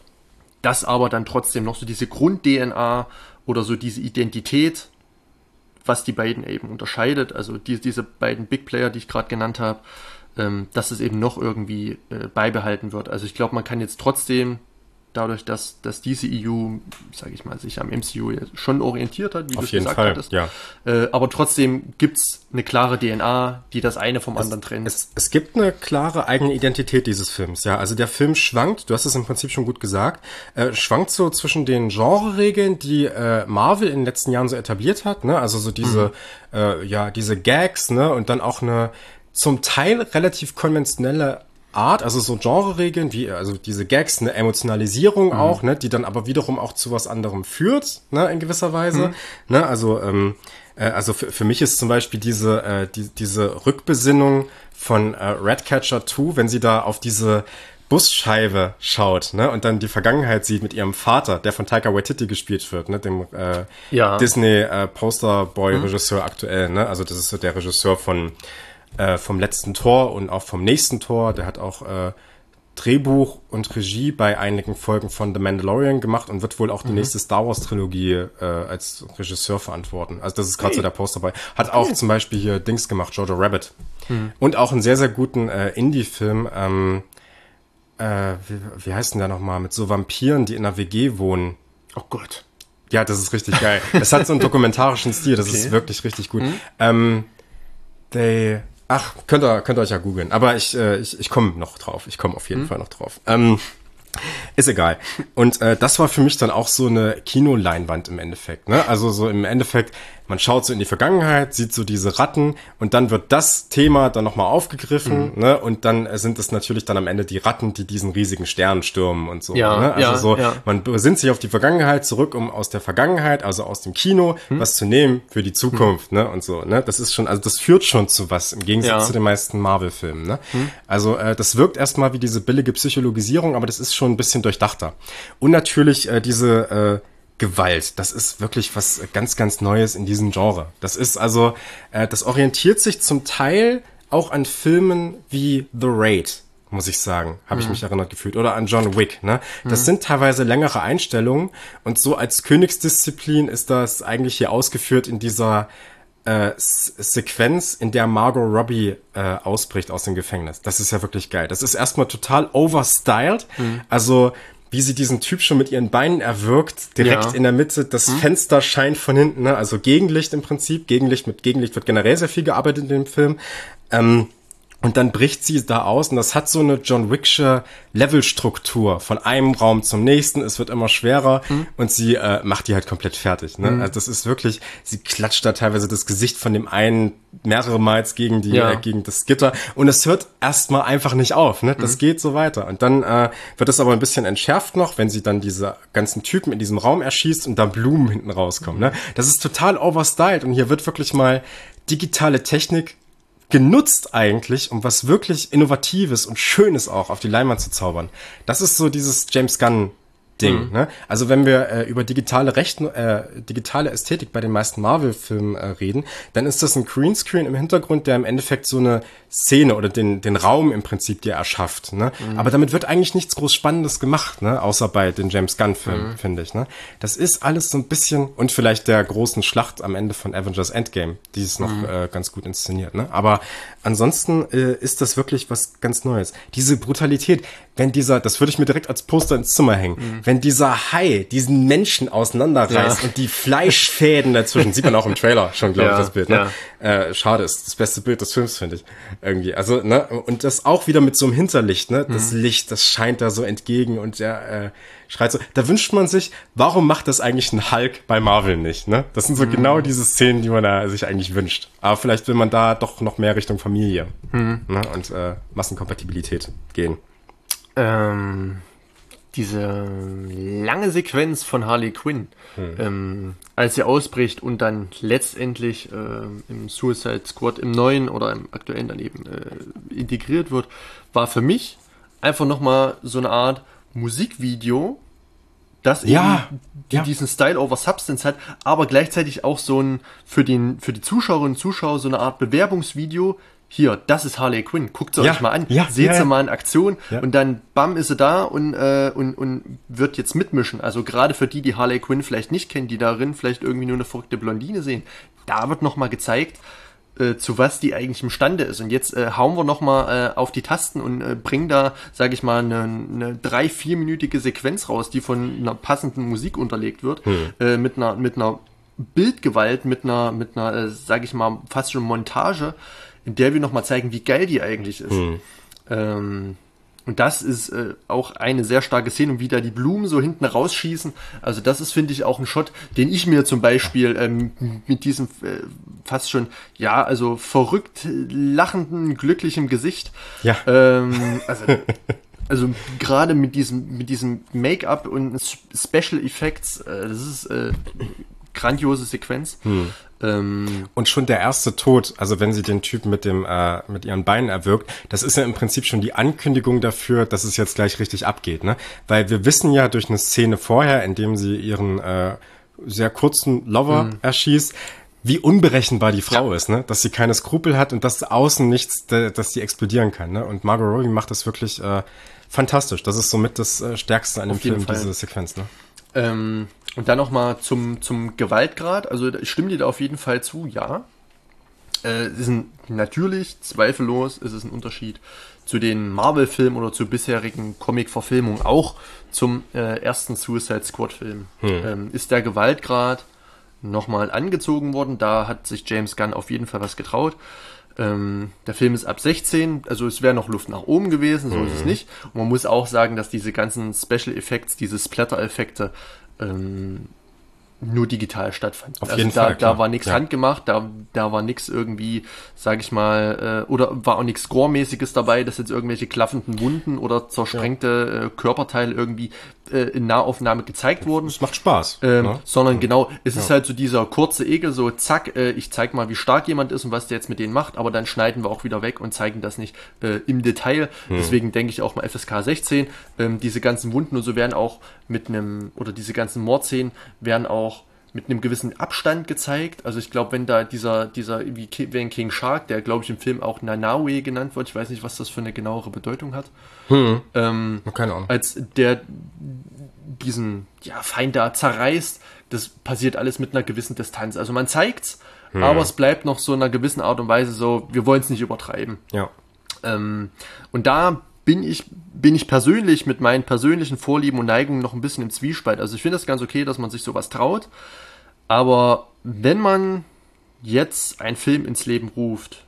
das aber dann trotzdem noch so diese Grund-D N A oder so diese Identität, was die beiden eben unterscheidet, also die, diese beiden Big Player, die ich gerade genannt habe, ähm, dass es eben noch irgendwie äh, beibehalten wird. Also ich glaube, man kann jetzt trotzdem dadurch, dass das D C E U, sage ich mal, sich am M C U schon orientiert hat, wie du es gesagt Fall, hattest. Ja. Äh, aber trotzdem gibt's eine klare D N A, die das eine vom es, anderen trennt. Es, es gibt eine klare eigene Identität dieses Films, ja. Also der Film schwankt, du hast es im Prinzip schon gut gesagt, äh, schwankt so zwischen den Genre-Regeln, die äh, Marvel in den letzten Jahren so etabliert hat, ne? Also so diese, mhm. äh, ja, diese Gags, ne? Und dann auch eine zum Teil relativ konventionelle Art, also so Genre-Regeln, wie, also diese Gags, eine Emotionalisierung mhm. auch, ne, die dann aber wiederum auch zu was anderem führt, ne, in gewisser Weise, mhm. ne, also, ähm, äh, also für, für mich ist zum Beispiel diese, äh, die, diese Rückbesinnung von äh, Ratcatcher zwei, wenn sie da auf diese Busscheibe schaut, ne, und dann die Vergangenheit sieht mit ihrem Vater, der von Taika Waititi gespielt wird, ne, dem äh, ja. Disney äh, Posterboy-Regisseur mhm. aktuell, ne, also das ist so der Regisseur von Äh, vom letzten Tor und auch vom nächsten Tor. Der hat auch äh, Drehbuch und Regie bei einigen Folgen von The Mandalorian gemacht und wird wohl auch die mhm. nächste Star Wars Trilogie äh, als Regisseur verantworten. Also das ist gerade hey. so der Poster dabei. Hat okay. auch zum Beispiel hier Dings gemacht, Jojo Rabbit. Mhm. Und auch einen sehr, sehr guten äh, Indie-Film. Ähm, äh, wie, wie heißt denn der nochmal? Mit so Vampiren, die in einer W G wohnen. Oh Gott. Ja, das ist richtig geil. Es hat so einen dokumentarischen Stil. Das okay. ist wirklich richtig gut. Mhm. Ähm, they... Ach, könnt ihr, könnt ihr euch ja googeln. Aber ich, äh, ich, ich komme noch drauf. Ich komme auf jeden hm. Fall noch drauf. Ähm, ist egal. Und äh, das war für mich dann auch so eine Kinoleinwand im Endeffekt. Ne? Also so im Endeffekt, man schaut so in die Vergangenheit, sieht so diese Ratten und dann wird das Thema dann nochmal aufgegriffen. Mhm. Ne? Und dann sind es natürlich dann am Ende die Ratten, die diesen riesigen Stern stürmen und so. Ja, ne? Also ja, so, ja. man besinnt sich auf die Vergangenheit zurück, um aus der Vergangenheit, also aus dem Kino, mhm. was zu nehmen für die Zukunft. Mhm. Ne? Und so. Ne? Das ist schon, also das führt schon zu was im Gegensatz ja. zu den meisten Marvel-Filmen. Ne? Mhm. Also äh, das wirkt erstmal wie diese billige Psychologisierung, aber das ist schon ein bisschen durchdachter. Und natürlich äh, diese äh, Gewalt, das ist wirklich was ganz, ganz Neues in diesem Genre. Das ist also, äh, das orientiert sich zum Teil auch an Filmen wie The Raid, muss ich sagen, habe mhm. ich mich erinnert gefühlt, oder an John Wick. Ne? Das mhm. sind teilweise längere Einstellungen und so als Königsdisziplin ist das eigentlich hier ausgeführt in dieser äh, S- Sequenz, in der Margot Robbie äh, ausbricht aus dem Gefängnis. Das ist ja wirklich geil. Das ist erstmal total overstyled. Mhm. Also wie sie diesen Typ schon mit ihren Beinen erwürgt, direkt ja. in der Mitte, das mhm. Fenster scheint von hinten, ne? Also Gegenlicht im Prinzip. Gegenlicht, mit Gegenlicht wird generell sehr viel gearbeitet in dem Film. Ähm, Und dann bricht sie da aus und das hat so eine John Wicksche Levelstruktur von einem Raum zum nächsten. Es wird immer schwerer mhm. und sie äh, macht die halt komplett fertig. Ne? Mhm. Also das ist wirklich, sie klatscht da teilweise das Gesicht von dem einen mehrere Mal gegen die ja. äh, gegen das Gitter und es hört erstmal einfach nicht auf. Ne? Das mhm. geht so weiter. Und dann äh, wird es aber ein bisschen entschärft noch, wenn sie dann diese ganzen Typen in diesem Raum erschießt und da Blumen hinten rauskommen. Mhm. Ne? Das ist total overstyled und hier wird wirklich mal digitale Technik genutzt eigentlich, um was wirklich Innovatives und Schönes auch auf die Leinwand zu zaubern. Das ist so dieses James Gunn Ding, mhm. ne? Also wenn wir äh, über digitale Rechten, äh, digitale Ästhetik bei den meisten Marvel-Filmen äh, reden, dann ist das ein Greenscreen im Hintergrund, der im Endeffekt so eine Szene oder den den Raum im Prinzip dir erschafft, ne? Mhm. Aber damit wird eigentlich nichts groß Spannendes gemacht, ne? Außer bei den James Gunn-Filmen, mhm. finde ich, ne? Das ist alles so ein bisschen und vielleicht der großen Schlacht am Ende von Avengers Endgame, die ist noch mhm. äh, ganz gut inszeniert, ne? Aber ansonsten äh, ist das wirklich was ganz Neues. Diese Brutalität, wenn dieser, das würde ich mir direkt als Poster ins Zimmer hängen, mhm. wenn dieser Hai diesen Menschen auseinanderreißt ja. und die Fleischfäden dazwischen, sieht man auch im Trailer schon, glaube ja, ich, das Bild, ne? Ja. Äh, schade, ist das beste Bild des Films, finde ich, irgendwie. Also, ne, und das auch wieder mit so einem Hinterlicht, ne? Das mhm. Licht, das scheint da so entgegen und der äh, schreit so. Da wünscht man sich, warum macht das eigentlich ein Hulk bei Marvel nicht, ne? Das sind so mhm. genau diese Szenen, die man da sich eigentlich wünscht. Aber vielleicht will man da doch noch mehr Richtung Familie mhm. ne? und äh, Massenkompatibilität gehen. Ähm, diese lange Sequenz von Harley Quinn, hm. ähm, als sie ausbricht und dann letztendlich äh, im Suicide Squad im neuen oder im aktuellen dann eben äh, integriert wird, war für mich einfach nochmal so eine Art Musikvideo, das ja, eben die, ja. diesen Style over Substance hat, aber gleichzeitig auch so ein für den für die Zuschauerinnen und Zuschauer so eine Art Bewerbungsvideo. Hier, das ist Harley Quinn, guckt sie ja, euch mal an, ja, seht ja, sie ja. mal in Aktion ja. und dann bam ist sie da und, äh, und, und wird jetzt mitmischen. Also gerade für die, die Harley Quinn vielleicht nicht kennen, die darin vielleicht irgendwie nur eine verrückte Blondine sehen, da wird nochmal gezeigt, äh, zu was die eigentlich imstande ist. Und jetzt äh, hauen wir nochmal äh, auf die Tasten und äh, bringen da, sage ich mal, eine, eine drei-, vierminütige Sequenz raus, die von einer passenden Musik unterlegt wird, hm. äh, mit einer mit einer Bildgewalt, mit einer, mit einer, äh, sage ich mal, fast schon Montage, in der wir nochmal zeigen, wie geil die eigentlich ist. Hm. Ähm, und das ist äh, auch eine sehr starke Szene, und wie da die Blumen so hinten rausschießen. Also das ist, finde ich, auch ein Shot, den ich mir zum Beispiel ähm, mit diesem äh, fast schon, ja, also verrückt lachenden, glücklichen Gesicht. Ja. Ähm, also also gerade mit diesem mit diesem Make-up und Special Effects, äh, das ist äh, grandiose Sequenz. Hm. Ähm, und schon der erste Tod, also wenn sie den Typen mit dem äh, mit ihren Beinen erwürgt, das ist ja im Prinzip schon die Ankündigung dafür, dass es jetzt gleich richtig abgeht, ne? Weil wir wissen ja durch eine Szene vorher, in dem sie ihren äh, sehr kurzen Lover mhm. erschießt, wie unberechenbar die Frau ja. ist, ne? Dass sie keine Skrupel hat und dass außen nichts, dass sie explodieren kann, ne? Und Margot Robbie macht das wirklich äh, fantastisch. Das ist somit das äh, Stärkste an dem Film, Fall. Diese Sequenz, ne? Ähm, und dann nochmal zum, zum Gewaltgrad. Also ich stimme dir da auf jeden Fall zu, ja. Äh, es ist ein, natürlich, zweifellos, ist es ein Unterschied zu den Marvel-Filmen oder zu bisherigen Comic-Verfilmungen, auch zum äh, ersten Suicide Squad-Film. Hm. Ähm, ist der Gewaltgrad nochmal angezogen worden. Da hat sich James Gunn auf jeden Fall was getraut. Ähm, der Film ist ab sechzehn, also es wäre noch Luft nach oben gewesen, so mhm. ist es nicht. Und man muss auch sagen, dass diese ganzen Special Effects, diese Splatter-Effekte ähm, nur digital stattfanden. Auf also jeden da, Fall, da war nichts ja. handgemacht, da, da war nichts irgendwie, sag ich mal, äh, oder war auch nichts Gore-mäßiges dabei, dass jetzt irgendwelche klaffenden Wunden oder zersprengte ja. äh, Körperteile irgendwie äh, in Nahaufnahme gezeigt wurden. Es macht Spaß. Ähm, ne? Sondern genau, es ja. ist halt so dieser kurze Egel, so zack, äh, ich zeig mal, wie stark jemand ist und was der jetzt mit denen macht, aber dann schneiden wir auch wieder weg und zeigen das nicht äh, im Detail. Hm. Deswegen denke ich auch mal F S K sechzehn. Ähm, diese ganzen Wunden und so werden auch mit einem, oder diese ganzen Mordszenen werden auch mit einem gewissen Abstand gezeigt. Also ich glaube, wenn da dieser, dieser, wie wenn King Shark, der glaube ich im Film auch Nanaue genannt wird, ich weiß nicht, was das für eine genauere Bedeutung hat. Hm. Ähm, Keine Ahnung. Als der diesen ja, Feind da zerreißt, das passiert alles mit einer gewissen Distanz. Also man zeigt's, hm. aber es bleibt noch so in einer gewissen Art und Weise so, wir wollen es nicht übertreiben. Ja. Ähm, und da bin ich, bin ich persönlich mit meinen persönlichen Vorlieben und Neigungen noch ein bisschen im Zwiespalt. Also ich finde das ganz okay, dass man sich sowas traut, aber wenn man jetzt einen Film ins Leben ruft,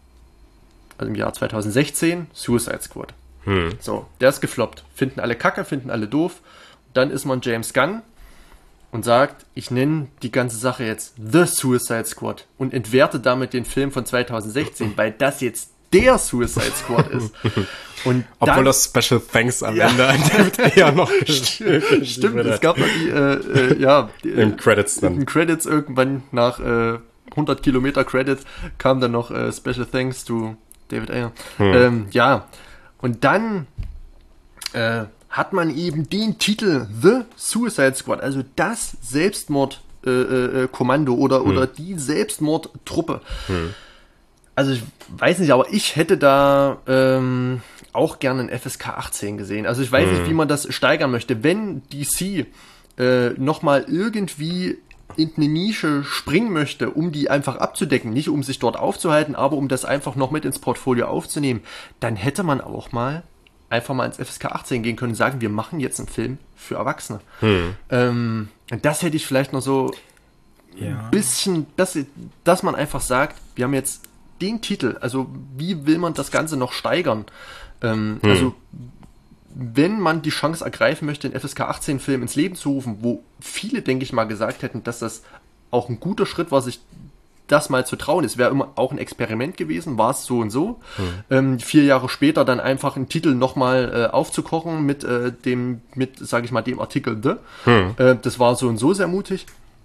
also im Jahr zwanzig sechzehn, Suicide Squad. Hm. So, der ist gefloppt. Finden alle kacke, finden alle doof. Dann ist man James Gunn und sagt, ich nenne die ganze Sache jetzt The Suicide Squad und entwerte damit den Film von zwanzig sechzehn, weil das jetzt der Suicide Squad ist. Und obwohl dann, das Special Thanks am ja. Ende an David Ayer noch stimmt, es gab noch die, äh, äh, ja, die, in Credits dann. In Credits irgendwann nach äh, hundert Kilometer Credits kam dann noch äh, Special Thanks to David Ayer. Hm. Ähm, ja, und dann äh, hat man eben den Titel The Suicide Squad, also das Selbstmordkommando äh, äh, oder, hm. oder die Selbstmordtruppe. Hm. Also ich weiß nicht, aber ich hätte da ähm, auch gerne ein F S K achtzehn gesehen. Also ich weiß hm. nicht, wie man das steigern möchte. Wenn D C äh, nochmal irgendwie in eine Nische springen möchte, um die einfach abzudecken, nicht um sich dort aufzuhalten, aber um das einfach noch mit ins Portfolio aufzunehmen, dann hätte man auch mal einfach mal ins F S K achtzehn gehen können und sagen, wir machen jetzt einen Film für Erwachsene. Hm. Ähm, das hätte ich vielleicht noch so ja. ein bisschen, dass, dass man einfach sagt, wir haben jetzt den Titel, also wie will man das Ganze noch steigern? Ähm, hm. Also wenn man die Chance ergreifen möchte, einen F S K achtzehn Film ins Leben zu rufen, wo viele, denke ich mal, gesagt hätten, dass das auch ein guter Schritt war, sich das mal zu trauen. Es wäre immer auch ein Experiment gewesen, war es so und so. Hm. Ähm, vier Jahre später dann einfach einen Titel nochmal äh, aufzukochen mit äh, dem, mit, sage ich mal, dem Artikel The. Hm. Äh, das war so und so sehr mutig.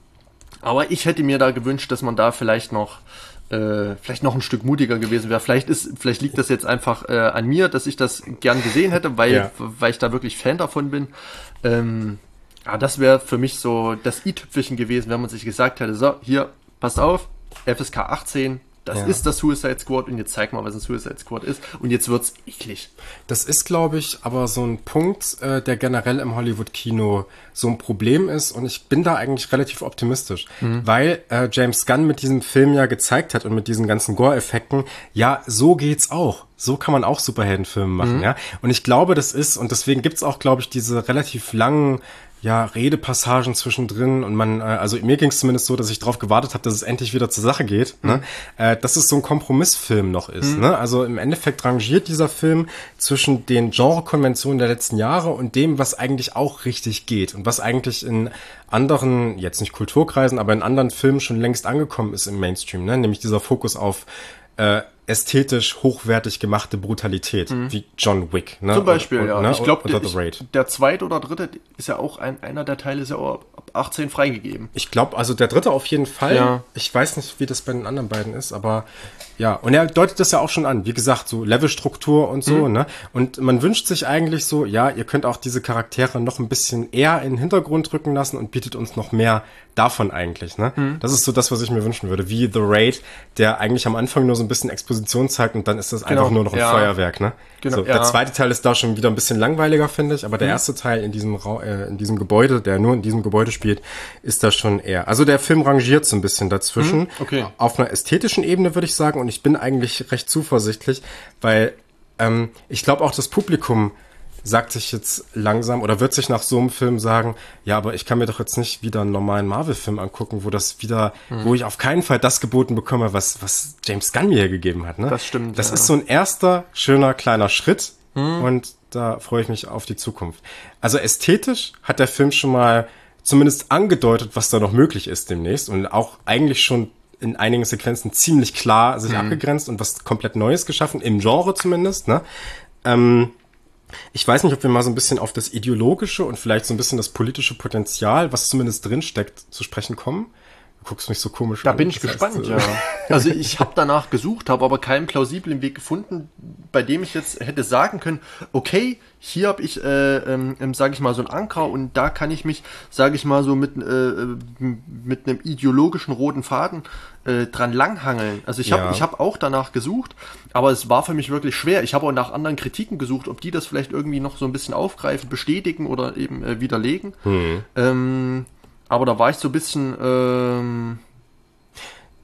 Aber ich hätte mir da gewünscht, dass man da vielleicht noch Äh, vielleicht noch ein Stück mutiger gewesen wäre. Vielleicht ist, vielleicht liegt das jetzt einfach äh, an mir, dass ich das gern gesehen hätte, weil, ja. weil ich da wirklich Fan davon bin. Ähm, ja, das wäre für mich so das i-Tüpfelchen gewesen, wenn man sich gesagt hätte, so, hier, passt auf, F S K achtzehn, das ja. ist das Suicide Squad und jetzt zeig mal, was ein Suicide Squad ist und jetzt wird's eklig. Das ist, glaube ich, aber so ein Punkt, äh, der generell im Hollywood-Kino so ein Problem ist und ich bin da eigentlich relativ optimistisch, mhm. weil äh, James Gunn mit diesem Film ja gezeigt hat und mit diesen ganzen Gore-Effekten, ja, so geht's auch. So kann man auch Superheldenfilme machen, mhm. ja. Und ich glaube, das ist, und deswegen gibt's auch, glaube ich, diese relativ langen ja, Redepassagen zwischendrin und man, äh, also mir ging es zumindest so, dass ich drauf gewartet habe, dass es endlich wieder zur Sache geht, mhm. ne? äh, dass es so ein Kompromissfilm noch ist. Mhm. Ne? Also im Endeffekt rangiert dieser Film zwischen den Genrekonventionen der letzten Jahre und dem, was eigentlich auch richtig geht und was eigentlich in anderen, jetzt nicht Kulturkreisen, aber in anderen Filmen schon längst angekommen ist im Mainstream, ne? Nämlich dieser Fokus auf äh, ästhetisch hochwertig gemachte Brutalität, mhm. wie John Wick. Ne? Zum Beispiel, und, und, ja. Ne? Ich glaube, der, der zweite oder dritte ist ja auch, ein, einer der Teile ist ja auch ab achtzehn freigegeben. Ich glaube, also der dritte auf jeden Fall. Ja. Ich weiß nicht, wie das bei den anderen beiden ist, aber ja. Und er deutet das ja auch schon an. Wie gesagt, so Levelstruktur und so, mhm. ne? Und man wünscht sich eigentlich so, ja, ihr könnt auch diese Charaktere noch ein bisschen eher in den Hintergrund rücken lassen und bietet uns noch mehr davon eigentlich, ne? Mhm. Das ist so das, was ich mir wünschen würde. Wie The Raid, der eigentlich am Anfang nur so ein bisschen Exposition zeigt und dann ist das genau. einfach nur noch ein ja. Feuerwerk, ne? Genau, so, ja. Der zweite Teil ist da schon wieder ein bisschen langweiliger, finde ich, aber der mhm. erste Teil in diesem Ra- äh, in diesem Gebäude, der nur in diesem Gebäude spielt, ist da schon eher. Also der Film rangiert so ein bisschen dazwischen. Mhm. Okay. Auf einer ästhetischen Ebene würde ich sagen, und ich bin eigentlich recht zuversichtlich, weil ähm, ich glaube auch das Publikum sagt sich jetzt langsam oder wird sich nach so einem Film sagen, ja, aber ich kann mir doch jetzt nicht wieder einen normalen Marvel-Film angucken, wo das wieder, mhm. wo ich auf keinen Fall das geboten bekomme, was was James Gunn mir hier gegeben hat. Ne? Das stimmt. Das ja. ist so ein erster, schöner, kleiner Schritt mhm. und da freue ich mich auf die Zukunft. Also ästhetisch hat der Film schon mal zumindest angedeutet, was da noch möglich ist demnächst und auch eigentlich schon in einigen Sequenzen ziemlich klar sich mhm. abgegrenzt und was komplett Neues geschaffen, im Genre zumindest, ne? Ähm, Ich weiß nicht, ob wir mal so ein bisschen auf das ideologische und vielleicht so ein bisschen das politische Potenzial, was zumindest drinsteckt, zu sprechen kommen. Du guckst mich so komisch da an. Da bin ich das gespannt, heißt, ja. Also ich habe danach gesucht, habe aber keinen plausiblen Weg gefunden, bei dem ich jetzt hätte sagen können, okay, hier habe ich, äh, ähm, sage ich mal, so einen Anker und da kann ich mich, sage ich mal, so mit, äh, mit einem ideologischen roten Faden äh, dran langhangeln. Also ich habe ja. ich hab auch danach gesucht, aber es war für mich wirklich schwer. Ich habe auch nach anderen Kritiken gesucht, ob die das vielleicht irgendwie noch so ein bisschen aufgreifen, bestätigen oder eben äh, widerlegen. Hm. Ähm, aber da war ich so ein bisschen... Ähm,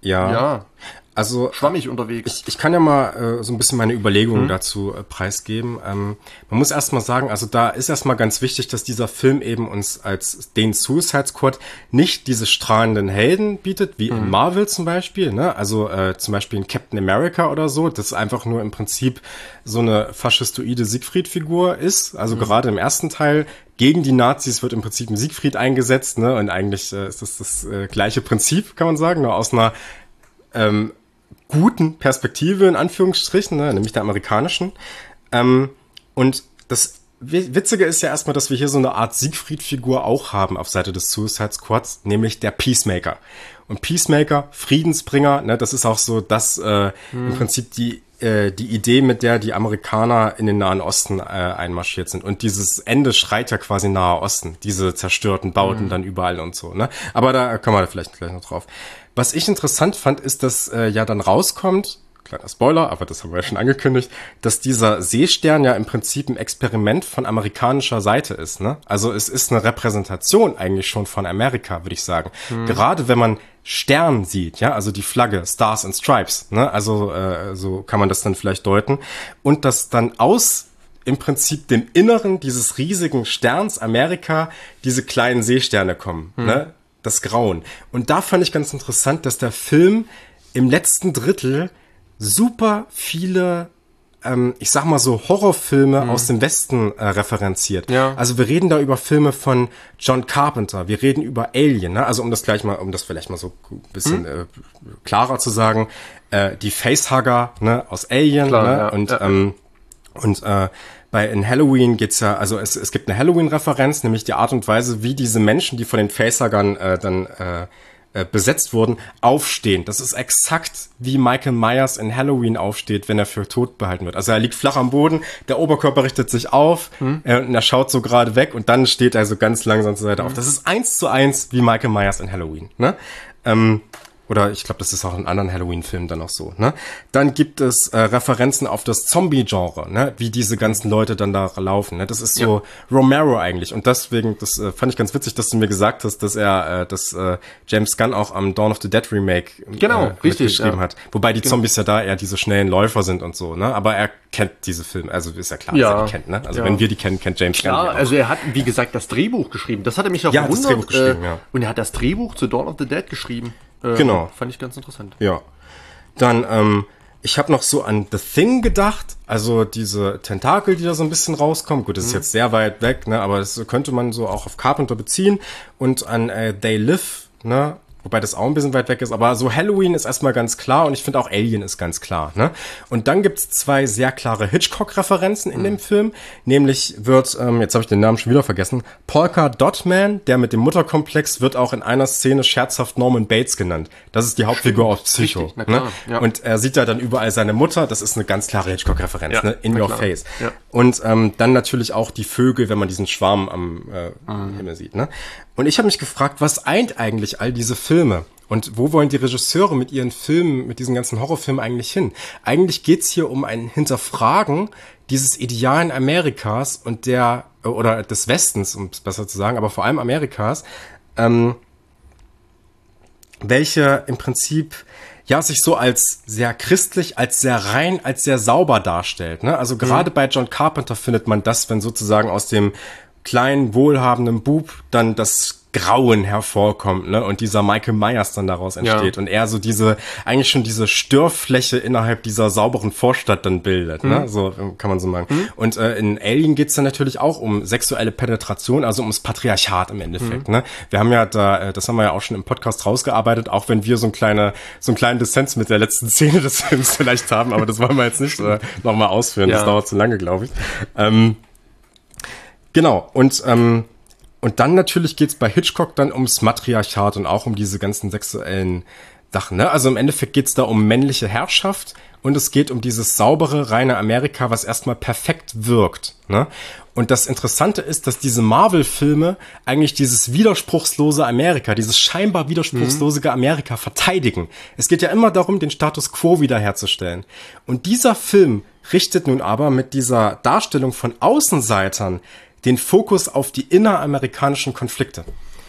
Ja. ja. Also schwammig unterwegs. Ich, ich kann ja mal äh, so ein bisschen meine Überlegungen hm. dazu äh, preisgeben. Ähm, man muss erstmal sagen, also da ist erstmal ganz wichtig, dass dieser Film eben uns als den Suicide Squad nicht diese strahlenden Helden bietet, wie hm. in Marvel zum Beispiel, ne? Also äh, zum Beispiel in Captain America oder so, das einfach nur im Prinzip so eine faschistoide Siegfried-Figur ist. Also hm. gerade im ersten Teil gegen die Nazis wird im Prinzip ein Siegfried eingesetzt, ne? Und eigentlich äh, ist das das äh, gleiche Prinzip, kann man sagen, nur aus einer ähm, guten Perspektive, in Anführungsstrichen, ne, nämlich der amerikanischen. Ähm, und das Witzige ist ja erstmal, dass wir hier so eine Art Siegfried-Figur auch haben auf Seite des Suicide Squads, nämlich der Peacemaker. Und Peacemaker, Friedensbringer, ne, das ist auch so das äh, hm. im Prinzip die äh, die Idee, mit der die Amerikaner in den Nahen Osten äh, einmarschiert sind. Und dieses Ende schreit ja quasi Nahe Osten, diese zerstörten Bauten hm. dann überall und so. Ne? Aber da kommen wir vielleicht gleich noch drauf. Was ich interessant fand, ist, dass äh, ja dann rauskommt, kleiner Spoiler, aber das haben wir ja schon angekündigt, dass dieser Seestern ja im Prinzip ein Experiment von amerikanischer Seite ist. Ne? Also es ist eine Repräsentation eigentlich schon von Amerika, würde ich sagen. Hm. Gerade wenn man Stern sieht, ja, also die Flagge, Stars and Stripes, ne? Also äh, so kann man das dann vielleicht deuten. Und dass dann aus im Prinzip dem Inneren dieses riesigen Sterns Amerika diese kleinen Seesterne kommen, hm. ne? Das Grauen. Und da fand ich ganz interessant, dass der Film im letzten Drittel super viele, ähm, ich sag mal so, Horrorfilme mhm. aus dem Westen äh, referenziert. Ja. Also wir reden da über Filme von John Carpenter, wir reden über Alien, ne? Also um das gleich mal, um das vielleicht mal so ein bisschen mhm. äh, klarer zu sagen, äh, die Facehugger, ne, aus Alien, Klar, ne? Ja. Und, ja. Ähm, und äh, bei in Halloween geht's ja, also es, es gibt eine Halloween-Referenz, nämlich die Art und Weise, wie diese Menschen, die von den Facehuggern äh, dann äh, äh, besetzt wurden, aufstehen. Das ist exakt wie Michael Myers in Halloween aufsteht, wenn er für tot behalten wird. Also er liegt flach am Boden, der Oberkörper richtet sich auf hm. äh, und er schaut so gerade weg und dann steht er so ganz langsam zur Seite hm. auf. Das ist eins zu eins wie Michael Myers in Halloween. Ne? Ähm, Oder ich glaube, das ist auch in anderen Halloween-Filmen dann auch so, ne? Dann gibt es äh, Referenzen auf das Zombie-Genre, ne? Wie diese ganzen Leute dann da laufen, ne? Das ist so ja. Romero eigentlich. Und deswegen, das äh, fand ich ganz witzig, dass du mir gesagt hast, dass er, äh, dass äh, James Gunn auch am Dawn of the Dead Remake genau, äh, richtig, geschrieben ja. hat. Wobei die genau. Zombies ja da eher diese schnellen Läufer sind und so, ne? Aber er kennt diese Filme, also ist ja klar, ja. dass er die kennt, ne? Also ja. wenn wir die kennen, kennt James Klar, Gunn die auch. Also er hat, wie gesagt, das Drehbuch geschrieben. Das hat er mich auch ja, gewundert. Das Drehbuch geschrieben, äh, ja. Und er hat das Drehbuch zu Dawn of the Dead geschrieben. Äh, genau. Fand ich ganz interessant. Ja. Dann, ähm, ich habe noch so an The Thing gedacht, also diese Tentakel, die da so ein bisschen rauskommen. Gut, das ist mhm. jetzt sehr weit weg, ne, aber das könnte man so auch auf Carpenter beziehen. Und an äh, They Live, ne, wobei das auch ein bisschen weit weg ist, aber so Halloween ist erstmal ganz klar und ich finde auch Alien ist ganz klar, ne? Und dann gibt's zwei sehr klare Hitchcock-Referenzen in mhm. dem Film, nämlich wird, ähm, jetzt habe ich den Namen schon wieder vergessen, Polka Dot Man, der mit dem Mutterkomplex, wird auch in einer Szene scherzhaft Norman Bates genannt. Das ist die Hauptfigur aus Psycho. Richtig, na klar, ne? ja. Und er sieht da dann überall seine Mutter, das ist eine ganz klare Hitchcock-Referenz, ja, ne? In your klar. face. Ja. Und ähm, dann natürlich auch die Vögel, wenn man diesen Schwarm am äh, mhm. Himmel sieht, ne? Und ich habe mich gefragt, was eint eigentlich all diese Filme? Und wo wollen die Regisseure mit ihren Filmen, mit diesen ganzen Horrorfilmen eigentlich hin? Eigentlich geht's hier um ein Hinterfragen dieses idealen Amerikas und der, oder des Westens, um es besser zu sagen, aber vor allem Amerikas, ähm, welche im Prinzip ja sich so als sehr christlich, als sehr rein, als sehr sauber darstellt. Ne? Also gerade mhm. bei John Carpenter findet man das, wenn sozusagen aus dem kleinen, wohlhabenden Bub dann das Grauen hervorkommt, ne, und dieser Michael Myers dann daraus entsteht ja. und er so diese, eigentlich schon diese Störfläche innerhalb dieser sauberen Vorstadt dann bildet, mhm. ne, so kann man so sagen. Mhm. Und äh, in Alien geht's dann natürlich auch um sexuelle Penetration, also ums Patriarchat im Endeffekt, mhm. ne. Wir haben ja da, das haben wir ja auch schon im Podcast rausgearbeitet, auch wenn wir so ein kleine, so einen kleinen Dissens mit der letzten Szene des Films vielleicht haben, aber das wollen wir jetzt nicht äh, nochmal ausführen, ja. das dauert zu lange, glaube ich. Ähm, genau, und ähm, Und dann natürlich geht's bei Hitchcock dann ums Matriarchat und auch um diese ganzen sexuellen Sachen, ne? Also im Endeffekt geht's da um männliche Herrschaft und es geht um dieses saubere, reine Amerika, was erstmal perfekt wirkt, ne? Und das Interessante ist, dass diese Marvel-Filme eigentlich dieses widerspruchslose Amerika, dieses scheinbar widerspruchslose Amerika verteidigen. Es geht ja immer darum, den Status quo wiederherzustellen. Und dieser Film richtet nun aber mit dieser Darstellung von Außenseitern den Fokus auf die inneramerikanischen Konflikte.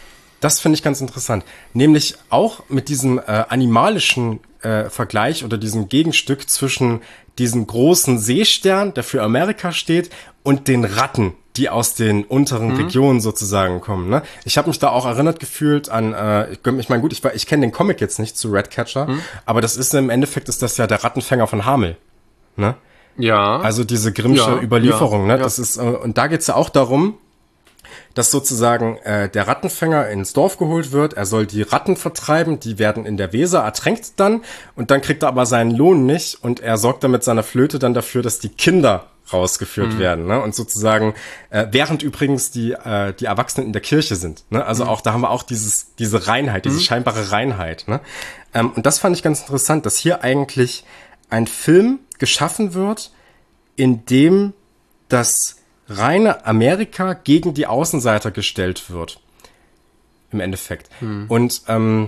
das finde ich ganz interessant. Nämlich auch mit diesem äh, animalischen äh, Vergleich oder diesem Gegenstück zwischen diesem großen Seestern, der für Amerika steht, und den Ratten, die aus den unteren mhm. Regionen sozusagen kommen. Ne? Ich habe mich da auch erinnert gefühlt an, äh, ich, ich meine, gut, ich, ich kenne den Comic jetzt nicht zu Ratcatcher, mhm. aber das ist im Endeffekt ist das ja der Rattenfänger von Hameln. Ne? Ja. Also diese Grimmsche ja, Überlieferung. Ja, ne? Das ja. ist, äh, und da geht's ja auch darum, dass sozusagen äh, der Rattenfänger ins Dorf geholt wird. Er soll die Ratten vertreiben, die werden in der Weser ertränkt dann und dann kriegt er aber seinen Lohn nicht und er sorgt dann mit seiner Flöte dann dafür, dass die Kinder rausgeführt mhm. werden, ne? Und sozusagen äh, während übrigens die äh, die Erwachsenen in der Kirche sind, ne? Also mhm. auch da haben wir auch dieses diese Reinheit, diese mhm. scheinbare Reinheit, ne? Ähm, und das fand ich ganz interessant, dass hier eigentlich ein Film geschaffen wird, in dem das reine Amerika gegen die Außenseiter gestellt wird. Im Endeffekt. Hm. Und ähm,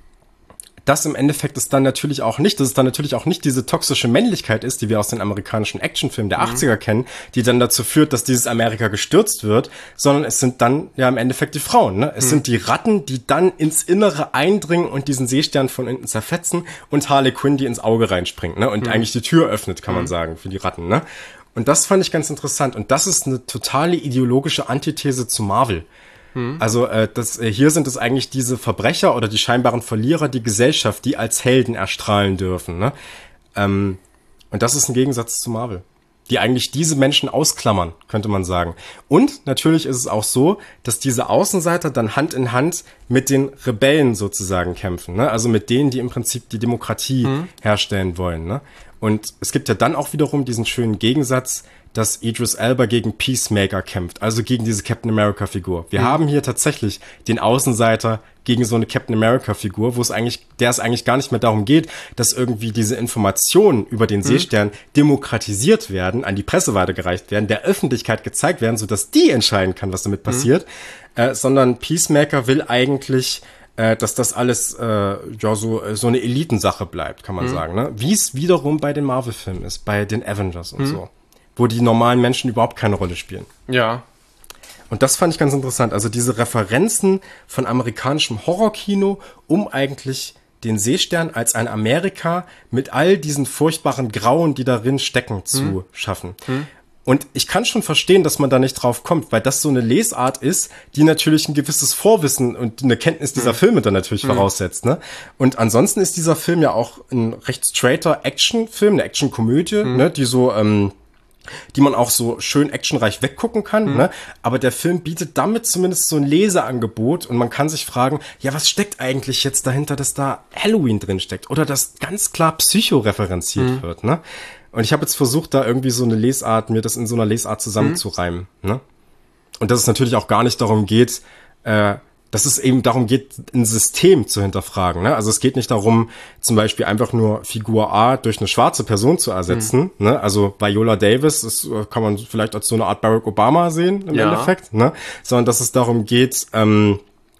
das im Endeffekt ist dann natürlich auch nicht, dass es dann natürlich auch nicht diese toxische Männlichkeit ist, die wir aus den amerikanischen Actionfilmen der mhm. achtziger kennen, die dann dazu führt, dass dieses Amerika gestürzt wird, sondern es sind dann ja im Endeffekt die Frauen. Ne? Es mhm. sind die Ratten, die dann ins Innere eindringen und diesen Seestern von innen zerfetzen und Harley Quinn, die ins Auge reinspringt, ne? Und mhm. eigentlich die Tür öffnet, kann mhm. man sagen, für die Ratten. Ne? Und das fand ich ganz interessant. Und das ist eine totale ideologische Antithese zu Marvel. Hm. Also äh, das, äh, hier sind es eigentlich diese Verbrecher oder die scheinbaren Verlierer, die Gesellschaft, die als Helden erstrahlen dürfen. Ne? Ähm, und das ist ein Gegensatz zu Marvel, die eigentlich diese Menschen ausklammern, könnte man sagen. Und natürlich ist es auch so, dass diese Außenseiter dann Hand in Hand mit den Rebellen sozusagen kämpfen. Ne? Also mit denen, die im Prinzip die Demokratie hm. herstellen wollen. Ne? Und es gibt ja dann auch wiederum diesen schönen Gegensatz, dass Idris Elba gegen Peacemaker kämpft, also gegen diese Captain America-Figur. Wir mhm. haben hier tatsächlich den Außenseiter gegen so eine Captain America-Figur, wo es eigentlich, der es eigentlich gar nicht mehr darum geht, dass irgendwie diese Informationen über den mhm. Seestern demokratisiert werden, an die Presse weitergereicht werden, der Öffentlichkeit gezeigt werden, sodass die entscheiden kann, was damit passiert, mhm. äh, sondern Peacemaker will eigentlich äh, dass das alles äh, ja so so eine Elitensache bleibt, kann man mhm. sagen, ne? Wie es wiederum bei den Marvel-Filmen ist, bei den Avengers und mhm. so, wo die normalen Menschen überhaupt keine Rolle spielen. Ja. Und das fand ich ganz interessant. Also diese Referenzen von amerikanischem Horrorkino, um eigentlich den Seestern als ein Amerika mit all diesen furchtbaren Grauen, die darin stecken, zu hm. schaffen. Hm. Und ich kann schon verstehen, dass man da nicht drauf kommt, weil das so eine Lesart ist, die natürlich ein gewisses Vorwissen und eine Kenntnis dieser hm. Filme dann natürlich hm. voraussetzt. Ne? Und ansonsten ist dieser Film ja auch ein recht straighter Actionfilm, eine Actionkomödie, hm. ne, die so ähm, die man auch so schön actionreich weggucken kann, mhm. ne? Aber der Film bietet damit zumindest so ein Leseangebot und man kann sich fragen, ja, was steckt eigentlich jetzt dahinter, dass da Halloween drin steckt oder dass ganz klar Psycho referenziert mhm. wird, ne? Und ich habe jetzt versucht, da irgendwie so eine Lesart, mir das in so einer Lesart zusammenzureimen, mhm. ne? Und dass es natürlich auch gar nicht darum geht, äh, dass es eben darum geht, ein System zu hinterfragen. Ne? Also es geht nicht darum, zum Beispiel einfach nur Figur A durch eine schwarze Person zu ersetzen. Mhm. Ne? Also Viola Davis, das kann man vielleicht als so eine Art Barack Obama sehen im ja. Endeffekt. Ne? Sondern dass es darum geht, ähm,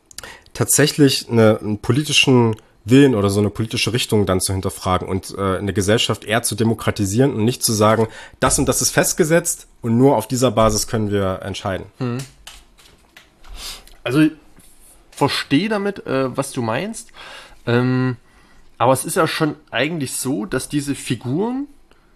tatsächlich eine, einen politischen Willen oder so eine politische Richtung dann zu hinterfragen und äh, eine Gesellschaft eher zu demokratisieren und nicht zu sagen, das und das ist festgesetzt und nur auf dieser Basis können wir entscheiden. Mhm. Also verstehe damit, äh, was du meinst. Ähm, aber es ist ja schon eigentlich so, dass diese Figuren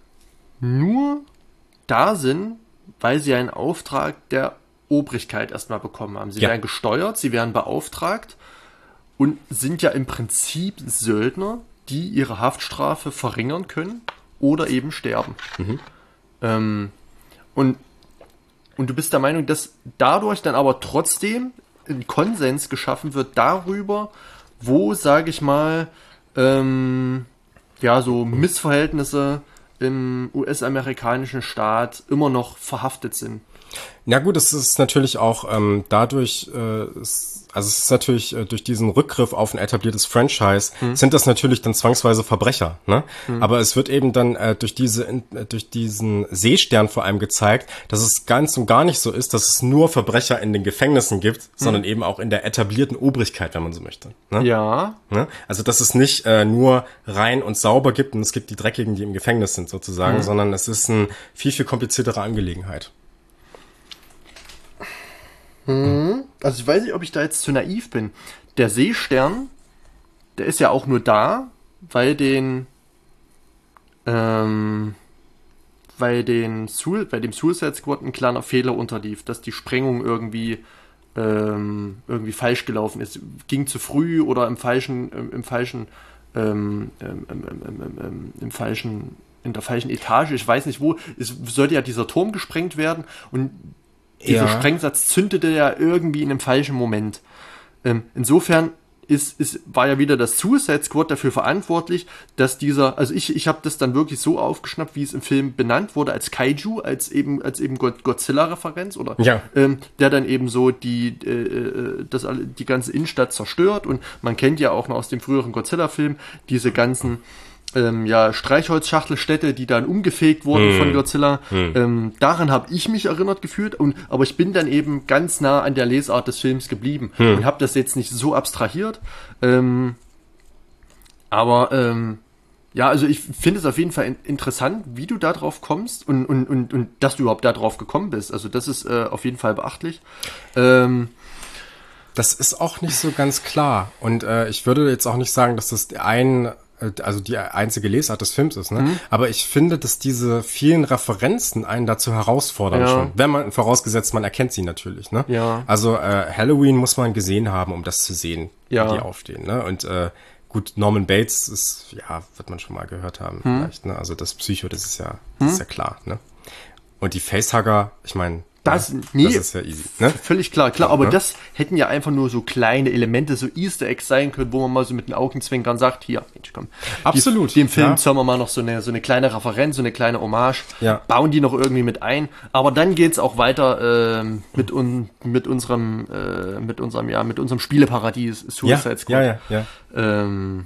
nur da sind, weil sie einen Auftrag der Obrigkeit erstmal bekommen haben. Sie ja. werden gesteuert, sie werden beauftragt und sind ja im Prinzip Söldner, die ihre Haftstrafe verringern können oder eben sterben. Mhm. Ähm, und, und du bist der Meinung, dass dadurch dann aber trotzdem ein Konsens geschaffen wird darüber, wo, sage ich mal, ähm, ja, so Missverhältnisse im U S-amerikanischen Staat immer noch verhaftet sind. Na gut, es ist natürlich auch ähm, dadurch, äh, es, also es ist natürlich äh, durch diesen Rückgriff auf ein etabliertes Franchise, hm. sind das natürlich dann zwangsweise Verbrecher, ne? Hm. Aber es wird eben dann äh, durch diese äh, durch diesen Seestern vor allem gezeigt, dass es ganz und gar nicht so ist, dass es nur Verbrecher in den Gefängnissen gibt, hm. sondern eben auch in der etablierten Obrigkeit, wenn man so möchte. Ne? Ja. Ne? Also dass es nicht äh, nur rein und sauber gibt und es gibt die Dreckigen, die im Gefängnis sind sozusagen, hm. sondern es ist eine viel, viel kompliziertere Angelegenheit. Mhm. also ich weiß nicht, ob ich da jetzt zu naiv bin. Der Seestern, der ist ja auch nur da, weil den, ähm, weil den Su- bei dem Suicide Squad ein kleiner Fehler unterlief, dass die Sprengung irgendwie ähm, irgendwie falsch gelaufen ist, ging zu früh oder im falschen, im, im falschen, ähm, ähm, ähm, ähm, ähm, im falschen, in der falschen Etage, ich weiß nicht wo, es sollte ja dieser Turm gesprengt werden und dieser Ja. Sprengsatz zündete ja irgendwie in einem falschen Moment. Ähm, insofern ist, ist, war ja wieder das Suicide Squad dafür verantwortlich, dass dieser, also ich, ich habe das dann wirklich so aufgeschnappt, wie es im Film benannt wurde, als Kaiju, als eben, als eben Godzilla-Referenz, oder Ja. ähm, der dann eben so die, äh, das, alle- die ganze Innenstadt zerstört, und man kennt ja auch noch aus dem früheren Godzilla-Film diese ganzen ähm, ja, Streichholzschachtelstädte, die dann umgefegt wurden von Godzilla. Ähm, daran habe ich mich erinnert gefühlt, und aber ich bin dann eben ganz nah an der Lesart des Films geblieben und habe das jetzt nicht so abstrahiert. Ähm, aber ähm, ja, also ich finde es auf jeden Fall in- interessant, wie du da drauf kommst und, und, und, und dass du überhaupt da drauf gekommen bist. Also das ist äh, auf jeden Fall beachtlich. Ähm, Das ist auch nicht so ganz klar. Und äh, ich würde jetzt auch nicht sagen, dass das ein, äh, also die einzige Lesart des Films ist, ne? Mhm. Aber ich finde, dass diese vielen Referenzen einen dazu herausfordern Ja. schon. Wenn man, vorausgesetzt, man erkennt sie natürlich, ne? Ja. Also äh, Halloween muss man gesehen haben, um das zu sehen, Ja. wie die aufstehen, ne? Und äh, gut, Norman Bates ist, ja, wird man schon mal gehört haben, Mhm. vielleicht, ne? Also das Psycho, das ist ja, das ist ja klar, ne? Und die Facehugger, ich meine, Das, ja, nee, das ist ja easy, ne? völlig klar, klar, aber Ja. das hätten ja einfach nur so kleine Elemente, so Easter Eggs sein können, wo man mal so mit den Augenzwinkern sagt, hier, Mensch, komm. Absolut, Die, dem Film ja. zahlen wir mal noch so eine, so eine kleine Referenz, so eine kleine Hommage, Ja. bauen die noch irgendwie mit ein, aber dann geht's auch weiter ähm, mit, un, mit unserem, äh, mit unserem, ja, mit unserem Spieleparadies, Ja, Suicide Squad. ja, ja, ja. Ähm,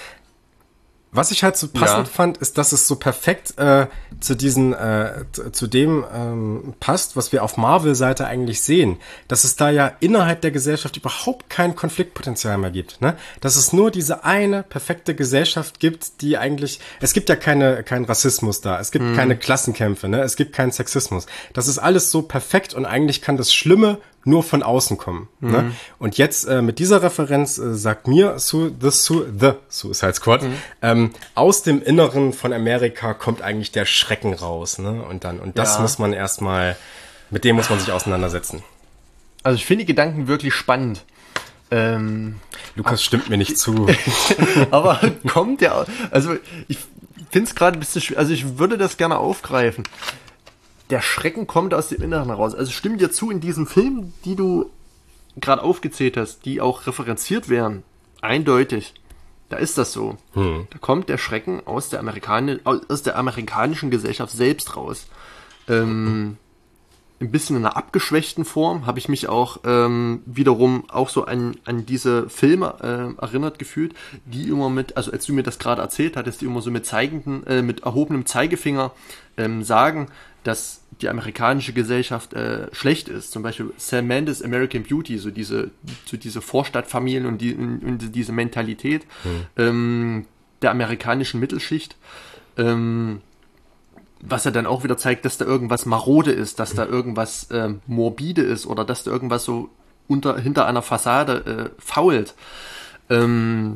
Was ich halt so passend Ja. fand, ist, dass es so perfekt äh, zu diesen, äh, zu, zu dem ähm, passt, was wir auf Marvel-Seite eigentlich sehen, dass es da ja innerhalb der Gesellschaft überhaupt kein Konfliktpotenzial mehr gibt, ne? Dass es nur diese eine perfekte Gesellschaft gibt, die eigentlich, es gibt ja keine, keinen Rassismus da, es gibt Mhm. keine Klassenkämpfe, ne? Es gibt keinen Sexismus. Das ist alles so perfekt und eigentlich kann das Schlimme nur von außen kommen. Mhm. Ne? Und jetzt äh, mit dieser Referenz äh, sagt mir Su the, Su the Suicide Squad, Mhm. ähm, aus dem Inneren von Amerika kommt eigentlich der Schrecken raus. Ne? Und dann und das Ja. muss man erstmal, mit dem muss man sich auseinandersetzen. also ich finde die Gedanken wirklich spannend. Ähm, Lukas stimmt mir nicht zu. aber kommt der, also ich finde es gerade ein bisschen schwierig, also ich würde das gerne aufgreifen. Der Schrecken kommt aus dem Inneren heraus. Also stimmt dir zu, in diesen Filmen, die du gerade aufgezählt hast, die auch referenziert werden, eindeutig, da ist das so. Hm. Da kommt der Schrecken aus der, Amerikani aus der amerikanischen Gesellschaft selbst raus. Ähm, ein bisschen in einer abgeschwächten Form habe ich mich auch ähm, wiederum auch so an, an diese Filme äh, erinnert gefühlt, die immer mit, also als du mir das gerade erzählt hattest, die immer so mit zeigenden, äh, mit erhobenem Zeigefinger ähm, sagen, dass die amerikanische Gesellschaft äh, schlecht ist. Zum Beispiel Sam Mendes American Beauty, so diese, so diese Vorstadtfamilien und, die, und diese Mentalität ähm, der amerikanischen Mittelschicht. Ähm, was er dann auch wieder zeigt, dass da irgendwas marode ist, dass da irgendwas ähm, morbide ist oder dass da irgendwas so unter, hinter einer Fassade äh, fault. Ähm,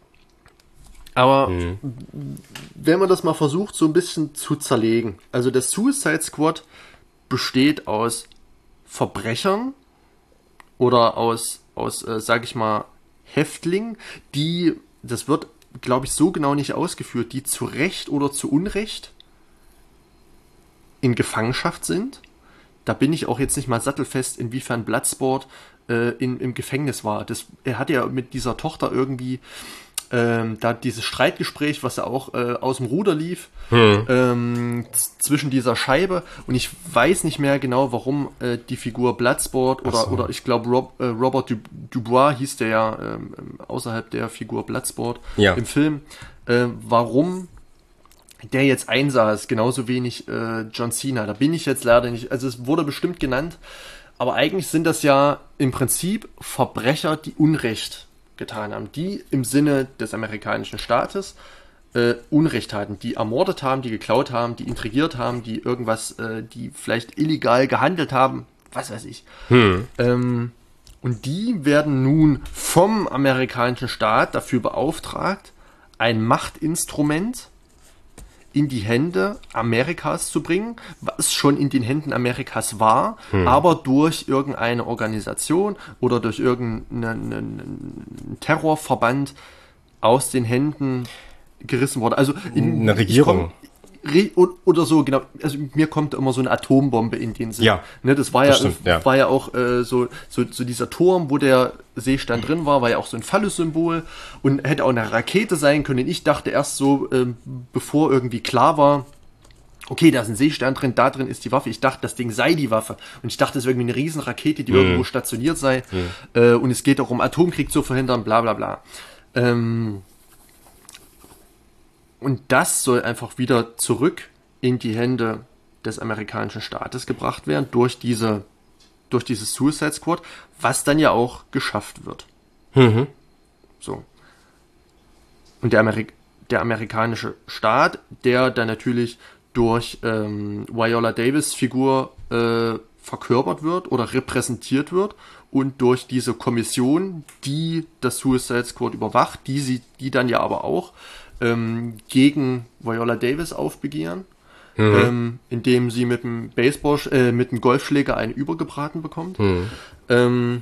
aber Mhm. wenn man das mal versucht, so ein bisschen zu zerlegen, also der Suicide Squad besteht aus Verbrechern oder aus, aus äh, sag ich mal, Häftlingen, die, das wird, glaube ich, so genau nicht ausgeführt, die zu Recht oder zu Unrecht in Gefangenschaft sind. Da bin ich auch jetzt nicht mal sattelfest, inwiefern Bloodsport äh, in, im Gefängnis war. Das, er hat ja mit dieser Tochter irgendwie ähm, da dieses Streitgespräch, was ja auch äh, aus dem Ruder lief, Hm. ähm, z- zwischen dieser Scheibe, und ich weiß nicht mehr genau, warum äh, die Figur Bloodsport oder, Ach so. oder ich glaube Rob, äh, Robert Du- Dubois hieß der ja ähm, außerhalb der Figur Bloodsport Ja. im Film, äh, warum der jetzt einsaß, genauso wenig äh, John Cena. Da bin ich jetzt leider nicht, also es wurde bestimmt genannt, aber eigentlich sind das ja im Prinzip Verbrecher, die Unrecht getan haben, die im Sinne des amerikanischen Staates äh, Unrecht hatten, die ermordet haben, die geklaut haben, die intrigiert haben, die irgendwas, äh, die vielleicht illegal gehandelt haben, was weiß ich. Hm. Ähm, Und die werden nun vom amerikanischen Staat dafür beauftragt, ein Machtinstrument in die Hände Amerikas zu bringen, was schon in den Händen Amerikas war, hm. aber durch irgendeine Organisation oder durch irgendeinen Terrorverband aus den Händen gerissen wurde. Also in, eine Regierung. Oder so, genau. Also mir kommt immer so eine Atombombe in den Sinn. Ja. Ne, das war das ja, stimmt, ja. war ja auch äh, so, so, so dieser Turm, wo der Seestand drin war, war ja auch so ein Phallus-Symbol und hätte auch eine Rakete sein können. Ich dachte erst so, ähm, bevor irgendwie klar war, okay, da ist ein Seestern drin, da drin ist die Waffe. Ich dachte, das Ding sei die Waffe. Und ich dachte, es ist irgendwie eine Riesenrakete, die mhm. irgendwo stationiert sei. Mhm. Äh, und es geht auch um Atomkrieg zu verhindern, bla bla bla. Ähm, Und das soll einfach wieder zurück in die Hände des amerikanischen Staates gebracht werden durch diese, durch dieses Suicide Squad, was dann ja auch geschafft wird. Mhm. So. Und der, Amerik- der amerikanische Staat, der dann natürlich durch ähm, Viola Davis Figur äh, verkörpert wird oder repräsentiert wird und durch diese Kommission, die das Suicide Squad überwacht, die sie, die dann ja aber auch Ähm, gegen Viola Davis aufbegehren, mhm. ähm, indem sie mit dem Baseball, äh, mit dem Golfschläger einen übergebraten bekommt. Mhm. Ähm,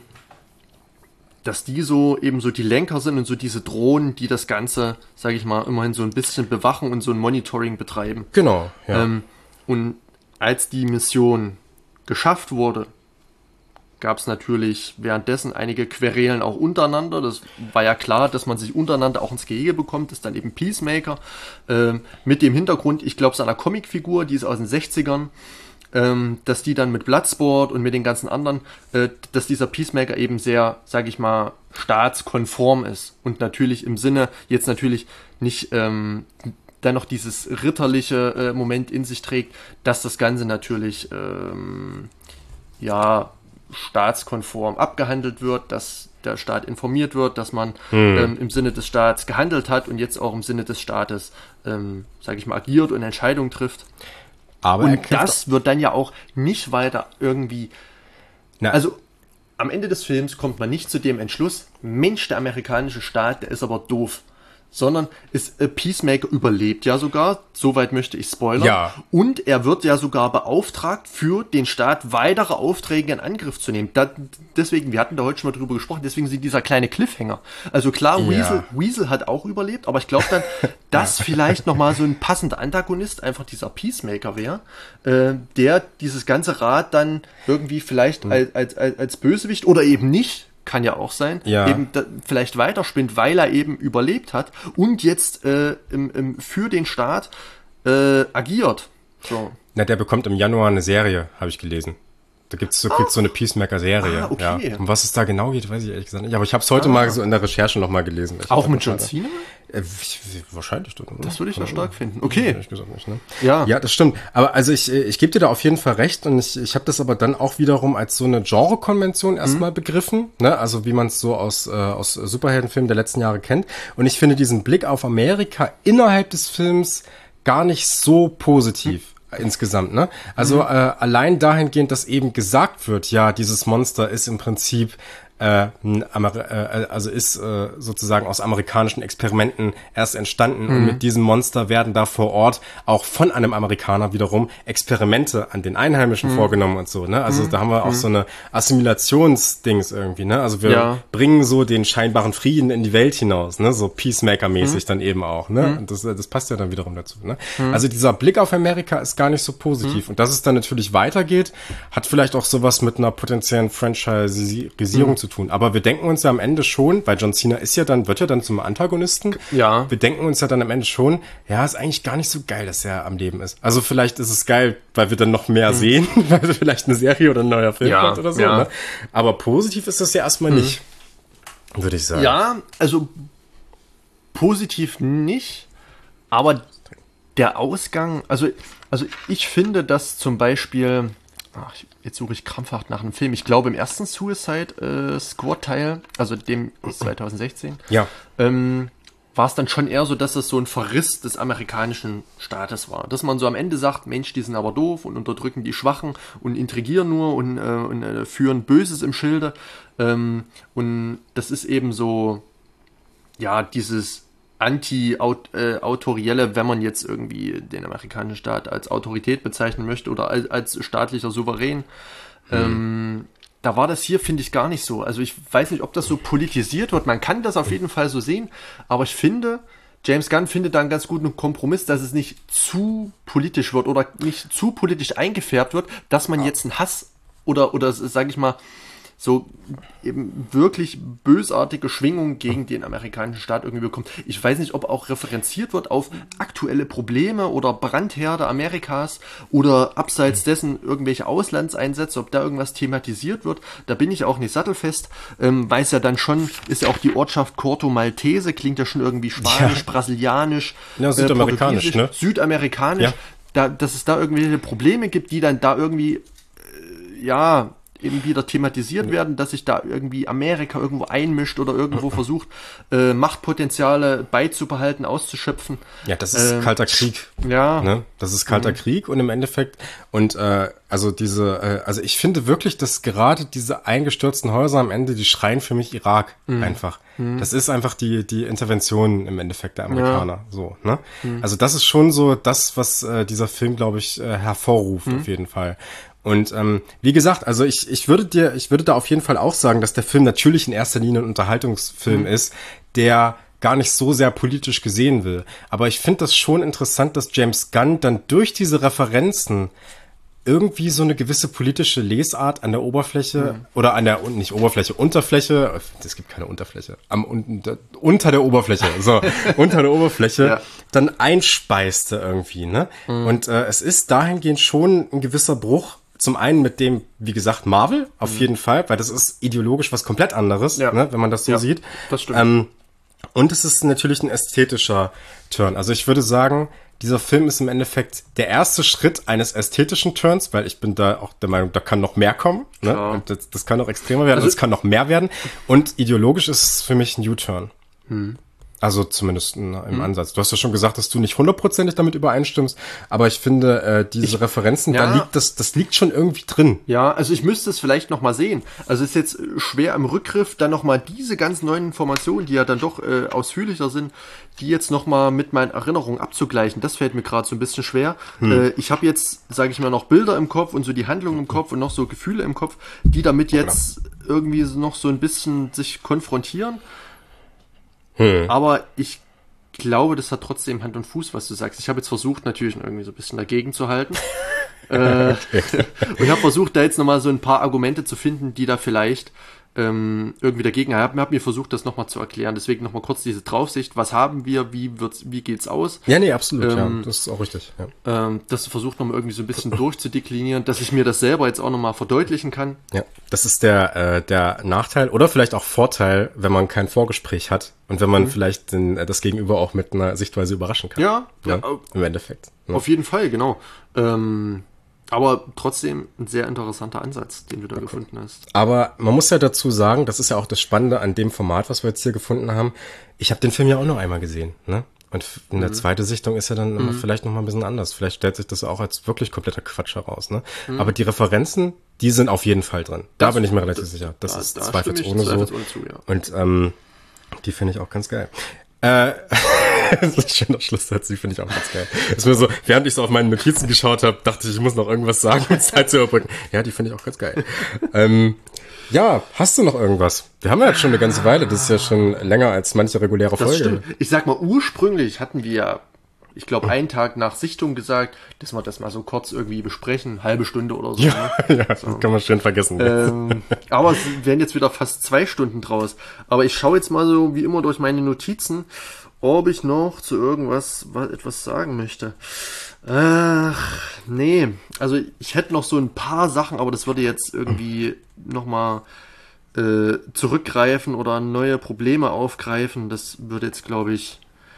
dass die so eben so die Lenker sind und so diese Drohnen, die das Ganze, sage ich mal, immerhin so ein bisschen bewachen und so ein Monitoring betreiben. Genau. Ja. Ähm, und als die Mission geschafft wurde, gab es natürlich währenddessen einige Querelen auch untereinander. Das war ja klar, dass man sich untereinander auch ins Gehege bekommt. Das ist dann eben Peacemaker. Ähm, mit dem Hintergrund, ich glaube, seiner Comicfigur, die ist aus den sechzigern, ähm, dass die dann mit Bloodsport und mit den ganzen anderen, äh, dass dieser Peacemaker eben sehr, sage ich mal, staatskonform ist. Und natürlich im Sinne, jetzt natürlich nicht ähm, dann noch dieses ritterliche äh, Moment in sich trägt, dass das Ganze natürlich, ähm, ja, staatskonform abgehandelt wird, dass der Staat informiert wird, dass man hm. ähm, im Sinne des Staats gehandelt hat und jetzt auch im Sinne des Staates, ähm, sage ich mal, agiert und Entscheidungen trifft. Aber und das wird dann ja auch nicht weiter irgendwie, Na. also am Ende des Films kommt man nicht zu dem Entschluss, Mensch, der amerikanische Staat, der ist aber doof. Sondern ist äh, Peacemaker überlebt ja sogar, soweit möchte ich spoilern. Ja. Und er wird ja sogar beauftragt, für den Staat weitere Aufträge in Angriff zu nehmen. Da, deswegen, wir hatten da heute schon mal drüber gesprochen, deswegen sind dieser kleine Cliffhanger. Also klar, Ja. Weasel, Weasel hat auch überlebt, aber ich glaube dann, dass vielleicht nochmal so ein passender Antagonist einfach dieser Peacemaker wäre, äh, der dieses ganze Rad dann irgendwie vielleicht mhm. als, als, als Bösewicht oder eben nicht, kann ja auch sein, ja. eben da, vielleicht weiterspinnt, weil er eben überlebt hat und jetzt äh, im, im, für den Staat äh, agiert. So. Na, der bekommt im Januar eine Serie, habe ich gelesen. Da gibt's so, ah. gibt's so eine Peacemaker-Serie. Ah, okay. Ja. Um was es da genau geht, weiß ich ehrlich gesagt nicht. Aber ich habe es heute ah. mal so in der Recherche nochmal gelesen. Ich auch mit John Cena? Äh, wahrscheinlich. Oder? Das würde ich ja stark finden. Okay. Ehrlich gesagt nicht, ne? Ja. Ja, das stimmt. Aber also ich, ich gebe dir da auf jeden Fall recht und ich, ich habe das aber dann auch wiederum als so eine Genre-Konvention erstmal mhm. begriffen, ne? Also wie man es so aus, äh, aus Superheldenfilmen der letzten Jahre kennt. Und ich finde diesen Blick auf Amerika innerhalb des Films gar nicht so positiv. Mhm. Insgesamt, ne? Also mhm. äh, allein dahingehend, dass eben gesagt wird, ja, dieses Monster ist im Prinzip äh, Amer- äh, also ist äh, sozusagen aus amerikanischen Experimenten erst entstanden mhm. und mit diesem Monster werden da vor Ort auch von einem Amerikaner wiederum Experimente an den Einheimischen mhm. vorgenommen und so, ne? Also mhm. da haben wir auch mhm. so eine Assimilationsdings irgendwie, ne? Also wir ja. bringen so den scheinbaren Frieden in die Welt hinaus, ne? So Peacemaker-mäßig mhm. dann eben auch, ne? Mhm. Und das, das passt ja dann wiederum dazu, ne? Mhm. Also dieser Blick auf Amerika ist gar nicht so positiv. Mhm. Und dass es dann natürlich weitergeht, hat vielleicht auch sowas mit einer potenziellen Franchisierung mhm. zu tun. Aber wir denken uns ja am Ende schon, weil John Cena ist ja dann, wird ja dann zum Antagonisten. Ja. Wir denken uns ja dann am Ende schon, ja, ist eigentlich gar nicht so geil, dass er am Leben ist. Also vielleicht ist es geil, weil wir dann noch mehr mhm. sehen, weil vielleicht eine Serie oder ein neuer Film ja, kommt oder so. Ja. Ne? Aber positiv ist das ja erstmal mhm. nicht, würde ich sagen. Ja, also positiv nicht, aber der Ausgang, also, also ich finde, dass zum Beispiel, ach, jetzt suche ich krampfhaft nach einem Film, ich glaube im ersten Suicide äh, Squad Teil, also dem ist zwanzig sechzehn, ja. ähm, war es dann schon eher so, dass es so ein Verriss des amerikanischen Staates war. Dass man so am Ende sagt, Mensch, die sind aber doof und unterdrücken die Schwachen und intrigieren nur und, äh, und äh, führen Böses im Schilde. Ähm, und das ist eben so, ja, dieses anti-autorielle, wenn man jetzt irgendwie den amerikanischen Staat als Autorität bezeichnen möchte oder als, als staatlicher Souverän. Hm. Ähm, Da war das hier, finde ich, gar nicht so. Also ich weiß nicht, ob das so politisiert wird. Man kann das auf jeden Fall so sehen. Aber ich finde, James Gunn findet da einen ganz guten Kompromiss, dass es nicht zu politisch wird oder nicht zu politisch eingefärbt wird, dass man jetzt einen Hass oder, oder sage ich mal, so eben wirklich bösartige Schwingungen gegen den amerikanischen Staat irgendwie bekommt. Ich weiß nicht, ob auch referenziert wird auf aktuelle Probleme oder Brandherde Amerikas oder abseits dessen irgendwelche Auslandseinsätze, ob da irgendwas thematisiert wird. Da bin ich auch nicht sattelfest. Ähm, weiß ja dann schon, ist ja auch die Ortschaft Corto Maltese, klingt ja schon irgendwie spanisch, ja. brasilianisch, ja, südamerikanisch, äh, ne? südamerikanisch. Ja. Da, dass es da irgendwelche Probleme gibt, die dann da irgendwie, äh, ja, eben wieder thematisiert werden, dass sich da irgendwie Amerika irgendwo einmischt oder irgendwo versucht, äh, Machtpotenziale beizubehalten, auszuschöpfen. Ja, das ist äh, kalter Krieg. Ja. Ne? Das ist kalter mhm. Krieg und im Endeffekt, und äh, also diese, äh, also ich finde wirklich, dass gerade diese eingestürzten Häuser am Ende, die schreien für mich Irak mhm. einfach. Mhm. Das ist einfach die die Intervention im Endeffekt der Amerikaner. Ja. So, ne? Mhm. Also das ist schon so das, was äh, dieser Film, glaube ich, äh, hervorruft, mhm. auf jeden Fall. Und ähm, wie gesagt, also ich ich würde dir ich würde da auf jeden Fall auch sagen, dass der Film natürlich in erster Linie ein Unterhaltungsfilm mhm. ist, der gar nicht so sehr politisch gesehen will. Aber ich finde das schon interessant, dass James Gunn dann durch diese Referenzen irgendwie so eine gewisse politische Lesart an der Oberfläche mhm. oder an der, nicht Oberfläche, Unterfläche, es gibt keine Unterfläche, am unter, unter der Oberfläche, so, unter der Oberfläche, ja. dann einspeiste irgendwie, ne? Mhm. Und äh, es ist dahingehend schon ein gewisser Bruch. Zum einen mit dem, wie gesagt, Marvel, auf mhm. jeden Fall, weil das ist ideologisch was komplett anderes, ja. ne, wenn man das so ja, sieht. Das stimmt. Ähm, und es ist natürlich ein ästhetischer Turn. Also ich würde sagen, dieser Film ist im Endeffekt der erste Schritt eines ästhetischen Turns, weil ich bin da auch der Meinung, da kann noch mehr kommen. Ne? Und das, das kann noch extremer werden, also, es kann noch mehr werden. Und ideologisch ist es für mich ein U-Turn. Mhm. Also zumindest im hm. Ansatz. Du hast ja schon gesagt, dass du nicht hundertprozentig damit übereinstimmst, aber ich finde, äh, diese ich, Referenzen, ja. da liegt das, das liegt schon irgendwie drin. Ja, also ich müsste es vielleicht noch mal sehen. Also es ist jetzt schwer im Rückgriff, dann noch mal diese ganz neuen Informationen, die ja dann doch äh, ausführlicher sind, die jetzt noch mal mit meinen Erinnerungen abzugleichen. Das fällt mir gerade so ein bisschen schwer. Hm. Äh, ich habe jetzt, sage ich mal, noch Bilder im Kopf und so die Handlungen im Kopf und noch so Gefühle im Kopf, die damit jetzt genau. irgendwie noch so ein bisschen sich konfrontieren. Hm. Aber ich glaube, das hat trotzdem Hand und Fuß, was du sagst. Ich habe jetzt versucht, natürlich irgendwie so ein bisschen dagegen zu halten. äh, und habe versucht, da jetzt nochmal so ein paar Argumente zu finden, die da vielleicht ähm, irgendwie dagegen haben. Ich habe mir versucht, das nochmal zu erklären. Deswegen nochmal kurz diese Draufsicht. Was haben wir? Wie wird's, wie geht's aus? Ja, nee, absolut. Ähm, ja, das ist auch richtig. Ja. Ähm, das versucht nochmal irgendwie so ein bisschen durchzudeklinieren, dass ich mir das selber jetzt auch nochmal verdeutlichen kann. Ja, das ist der äh, der Nachteil oder vielleicht auch Vorteil, wenn man kein Vorgespräch hat und wenn man mhm. vielleicht den, das Gegenüber auch mit einer Sichtweise überraschen kann. Ja, ja, ja im Endeffekt. Ja. Auf jeden Fall, genau. Ähm, Aber trotzdem ein sehr interessanter Ansatz, den du da okay. gefunden hast. Aber man muss ja dazu sagen, das ist ja auch das Spannende an dem Format, was wir jetzt hier gefunden haben. Ich habe den Film ja auch noch einmal gesehen, ne? Und in der mhm. zweiten Sichtung ist ja dann mhm. vielleicht noch mal ein bisschen anders. Vielleicht stellt sich das auch als wirklich kompletter Quatsch heraus, ne? Mhm. Aber die Referenzen, die sind auf jeden Fall drin. Da das, bin ich mir relativ das, sicher. Das da, ist da zweifelsohne so. Zu, ja. Und ähm, die finde ich auch ganz geil. Äh, das ist ein schöner Schlusssatz, die finde ich auch ganz geil. Ist mir so, während ich so auf meine Notizen geschaut habe, dachte ich, ich muss noch irgendwas sagen, um Zeit zu überbrücken. Ja, die finde ich auch ganz geil. ähm, ja, hast du noch irgendwas? Wir haben ja jetzt schon eine ganze Weile, das ist ja schon länger als manche reguläre Folge. Das stimmt. Ich sag mal, ursprünglich hatten wir ja, ich glaube, einen Tag nach Sichtung gesagt, dass wir das mal so kurz irgendwie besprechen, halbe Stunde oder so. Ja, ne? ja so. Das kann man schön vergessen. Ähm, aber es werden jetzt wieder fast zwei Stunden draus. Aber ich schaue jetzt mal so wie immer durch meine Notizen, ob ich noch zu irgendwas was, etwas sagen möchte. Ach, nee. Also ich hätte noch so ein paar Sachen, aber das würde jetzt irgendwie nochmal äh, zurückgreifen oder neue Probleme aufgreifen. Das würde jetzt, glaube ich,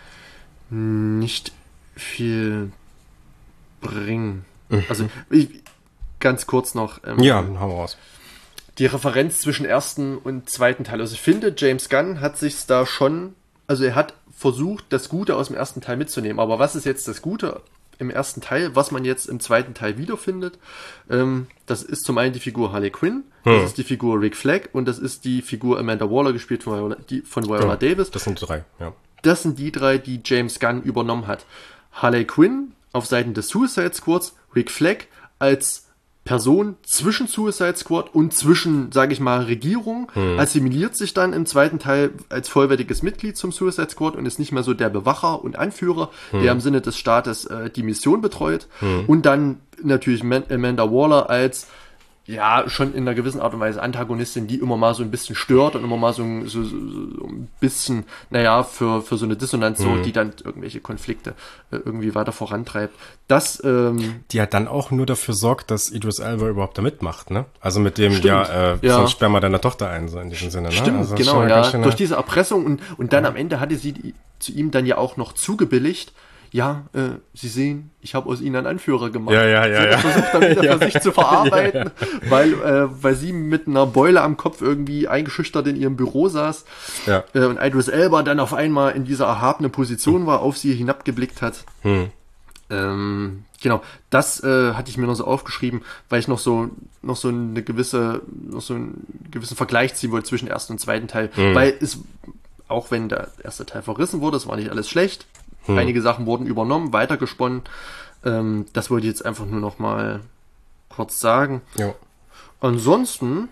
nicht viel bringen. Mhm. Also ich, ganz kurz noch. Ähm, ja, hau raus. Die Referenz zwischen ersten und zweiten Teil. Also ich finde, James Gunn hat sich da schon also er hat versucht, das Gute aus dem ersten Teil mitzunehmen. Aber was ist jetzt das Gute im ersten Teil, was man jetzt im zweiten Teil wiederfindet? Ähm, das ist zum einen die Figur Harley Quinn, hm. das ist die Figur Rick Flag und das ist die Figur Amanda Waller, gespielt von Viola, die, von Viola ja, Davis. Das sind drei, ja. Das sind die drei, die James Gunn übernommen hat. Harley Quinn auf Seiten des Suicide Squads, Rick Flag als Person zwischen Suicide Squad und zwischen, sage ich mal, Regierung, hm. assimiliert sich dann im zweiten Teil als vollwertiges Mitglied zum Suicide Squad und ist nicht mehr so der Bewacher und Anführer, hm. der im Sinne des Staates äh, die Mission betreut. Hm. Und dann natürlich Amanda Waller als, ja, schon in einer gewissen Art und Weise Antagonistin, die immer mal so ein bisschen stört und immer mal so, so, so, so ein bisschen, naja, für, für so eine Dissonanz mhm. so, die dann irgendwelche Konflikte äh, irgendwie weiter vorantreibt. Das, ähm, die ja dann auch nur dafür sorgt, dass Idris Elba überhaupt da mitmacht, ne? Also mit dem, stimmt, ja, äh, ja. sonst sperren wir deiner Tochter ein, so in diesem Sinne, ne? Stimmt, also genau, ja. Durch diese Erpressung und, und dann ja. am Ende hatte sie die, zu ihm dann ja auch noch zugebilligt, ja, äh, Sie sehen, ich habe aus Ihnen einen Anführer gemacht. Ja, ja, ja. Sie ja. versucht dann wieder ja. für sich zu verarbeiten, ja, ja. weil äh, weil sie mit einer Beule am Kopf irgendwie eingeschüchtert in ihrem Büro saß. Ja. Äh, und Idris Elba dann auf einmal in dieser erhabenen Position war, auf sie hinabgeblickt hat. Hm. Ähm, genau, das äh, hatte ich mir noch so aufgeschrieben, weil ich noch so noch so eine gewisse, noch so einen gewissen Vergleich ziehen wollte zwischen ersten und zweiten Teil. Hm. Weil es, auch wenn der erste Teil verrissen wurde, es war nicht alles schlecht. Hm. Einige Sachen wurden übernommen, weitergesponnen. Ähm, das wollte ich jetzt einfach nur noch mal kurz sagen. Ja. Ansonsten,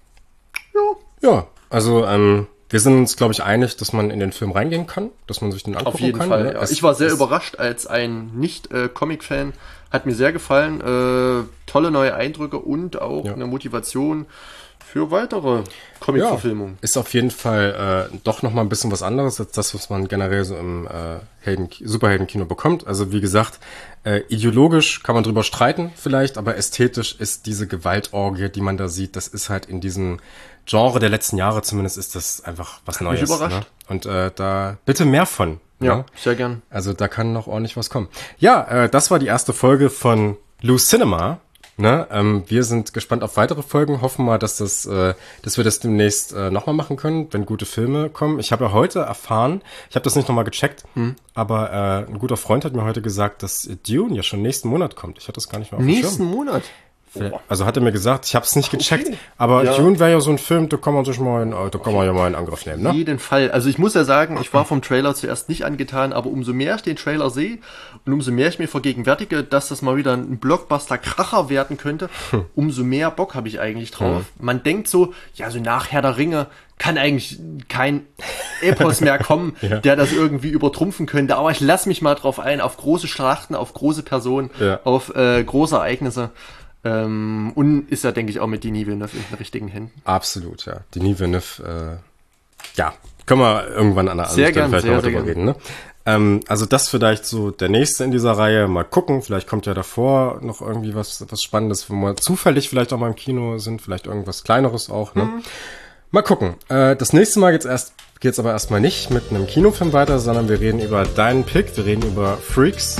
ja. Ja, also ähm, wir sind uns, glaube ich, einig, dass man in den Film reingehen kann, dass man sich den angucken kann. Auf jeden kann, Fall, ne? ja. es, Ich war sehr überrascht als ein Nicht-Comic-Fan. Hat mir sehr gefallen. Äh, tolle neue Eindrücke und auch ja. eine Motivation für weitere Comic-Verfilmungen. Ja, ist auf jeden Fall äh, doch nochmal ein bisschen was anderes als das, was man generell so im äh, Helden Superheldenkino bekommt. Also wie gesagt, äh, ideologisch kann man drüber streiten vielleicht, aber ästhetisch ist diese Gewaltorgie, die man da sieht, das ist halt in diesem Genre der letzten Jahre zumindest, ist das einfach was Hat Neues. mich überrascht. Ne? Und äh, da bitte mehr von. Ja, ne? sehr gern. Also da kann noch ordentlich was kommen. Ja, äh, das war die erste Folge von Loose Cinema. Ne, ähm, wir sind gespannt auf weitere Folgen, hoffen mal, dass das, äh, dass wir das demnächst äh, nochmal machen können, wenn gute Filme kommen. Ich habe ja heute erfahren, ich habe das nicht nochmal gecheckt, hm. aber äh, ein guter Freund hat mir heute gesagt, dass Dune ja schon nächsten Monat kommt. Ich hatte das gar nicht mehr auf dem Schirm. Nächsten Monat? Also hat er mir gesagt, ich habe es nicht gecheckt, okay. aber ja. Dune wäre ja so ein Film, da kann man sich mal, in, da kann man ja mal in Angriff nehmen, ne? Auf jeden Fall. Also ich muss ja sagen, ich war vom Trailer zuerst nicht angetan, aber umso mehr ich den Trailer sehe und umso mehr ich mir vergegenwärtige, dass das mal wieder ein Blockbuster-Kracher werden könnte, hm. umso mehr Bock habe ich eigentlich drauf. Hm. Man denkt so, ja, so nach Herr der Ringe kann eigentlich kein Epos mehr kommen, ja. der das irgendwie übertrumpfen könnte. Aber ich lasse mich mal drauf ein, auf große Schlachten, auf große Personen, ja. auf äh, große Ereignisse. Ähm, und ist ja, denke ich, auch mit Denis Villeneuve in den richtigen Händen. Absolut, ja. Denis Villeneuve, äh, ja, können wir irgendwann an einer anderen Stelle vielleicht sehr, noch drüber reden, ne? Ähm, also das vielleicht so der nächste in dieser Reihe. Mal gucken, vielleicht kommt ja davor noch irgendwie was, was Spannendes, wo wir zufällig vielleicht auch mal im Kino sind, vielleicht irgendwas Kleineres auch, ne? Mhm. Mal gucken. Äh, das nächste Mal geht's erst, geht's aber erstmal nicht mit einem Kinofilm weiter, sondern wir reden über deinen Pick, wir reden über Freaks.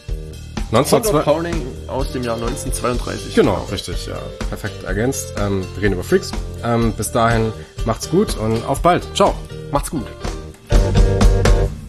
Todd Browning aus dem Jahr neunzehnhundertzweiunddreißig. Genau, richtig, ja. Perfekt ergänzt. Ähm, wir reden über Freaks. Ähm, bis dahin, macht's gut und auf bald. Ciao. Macht's gut.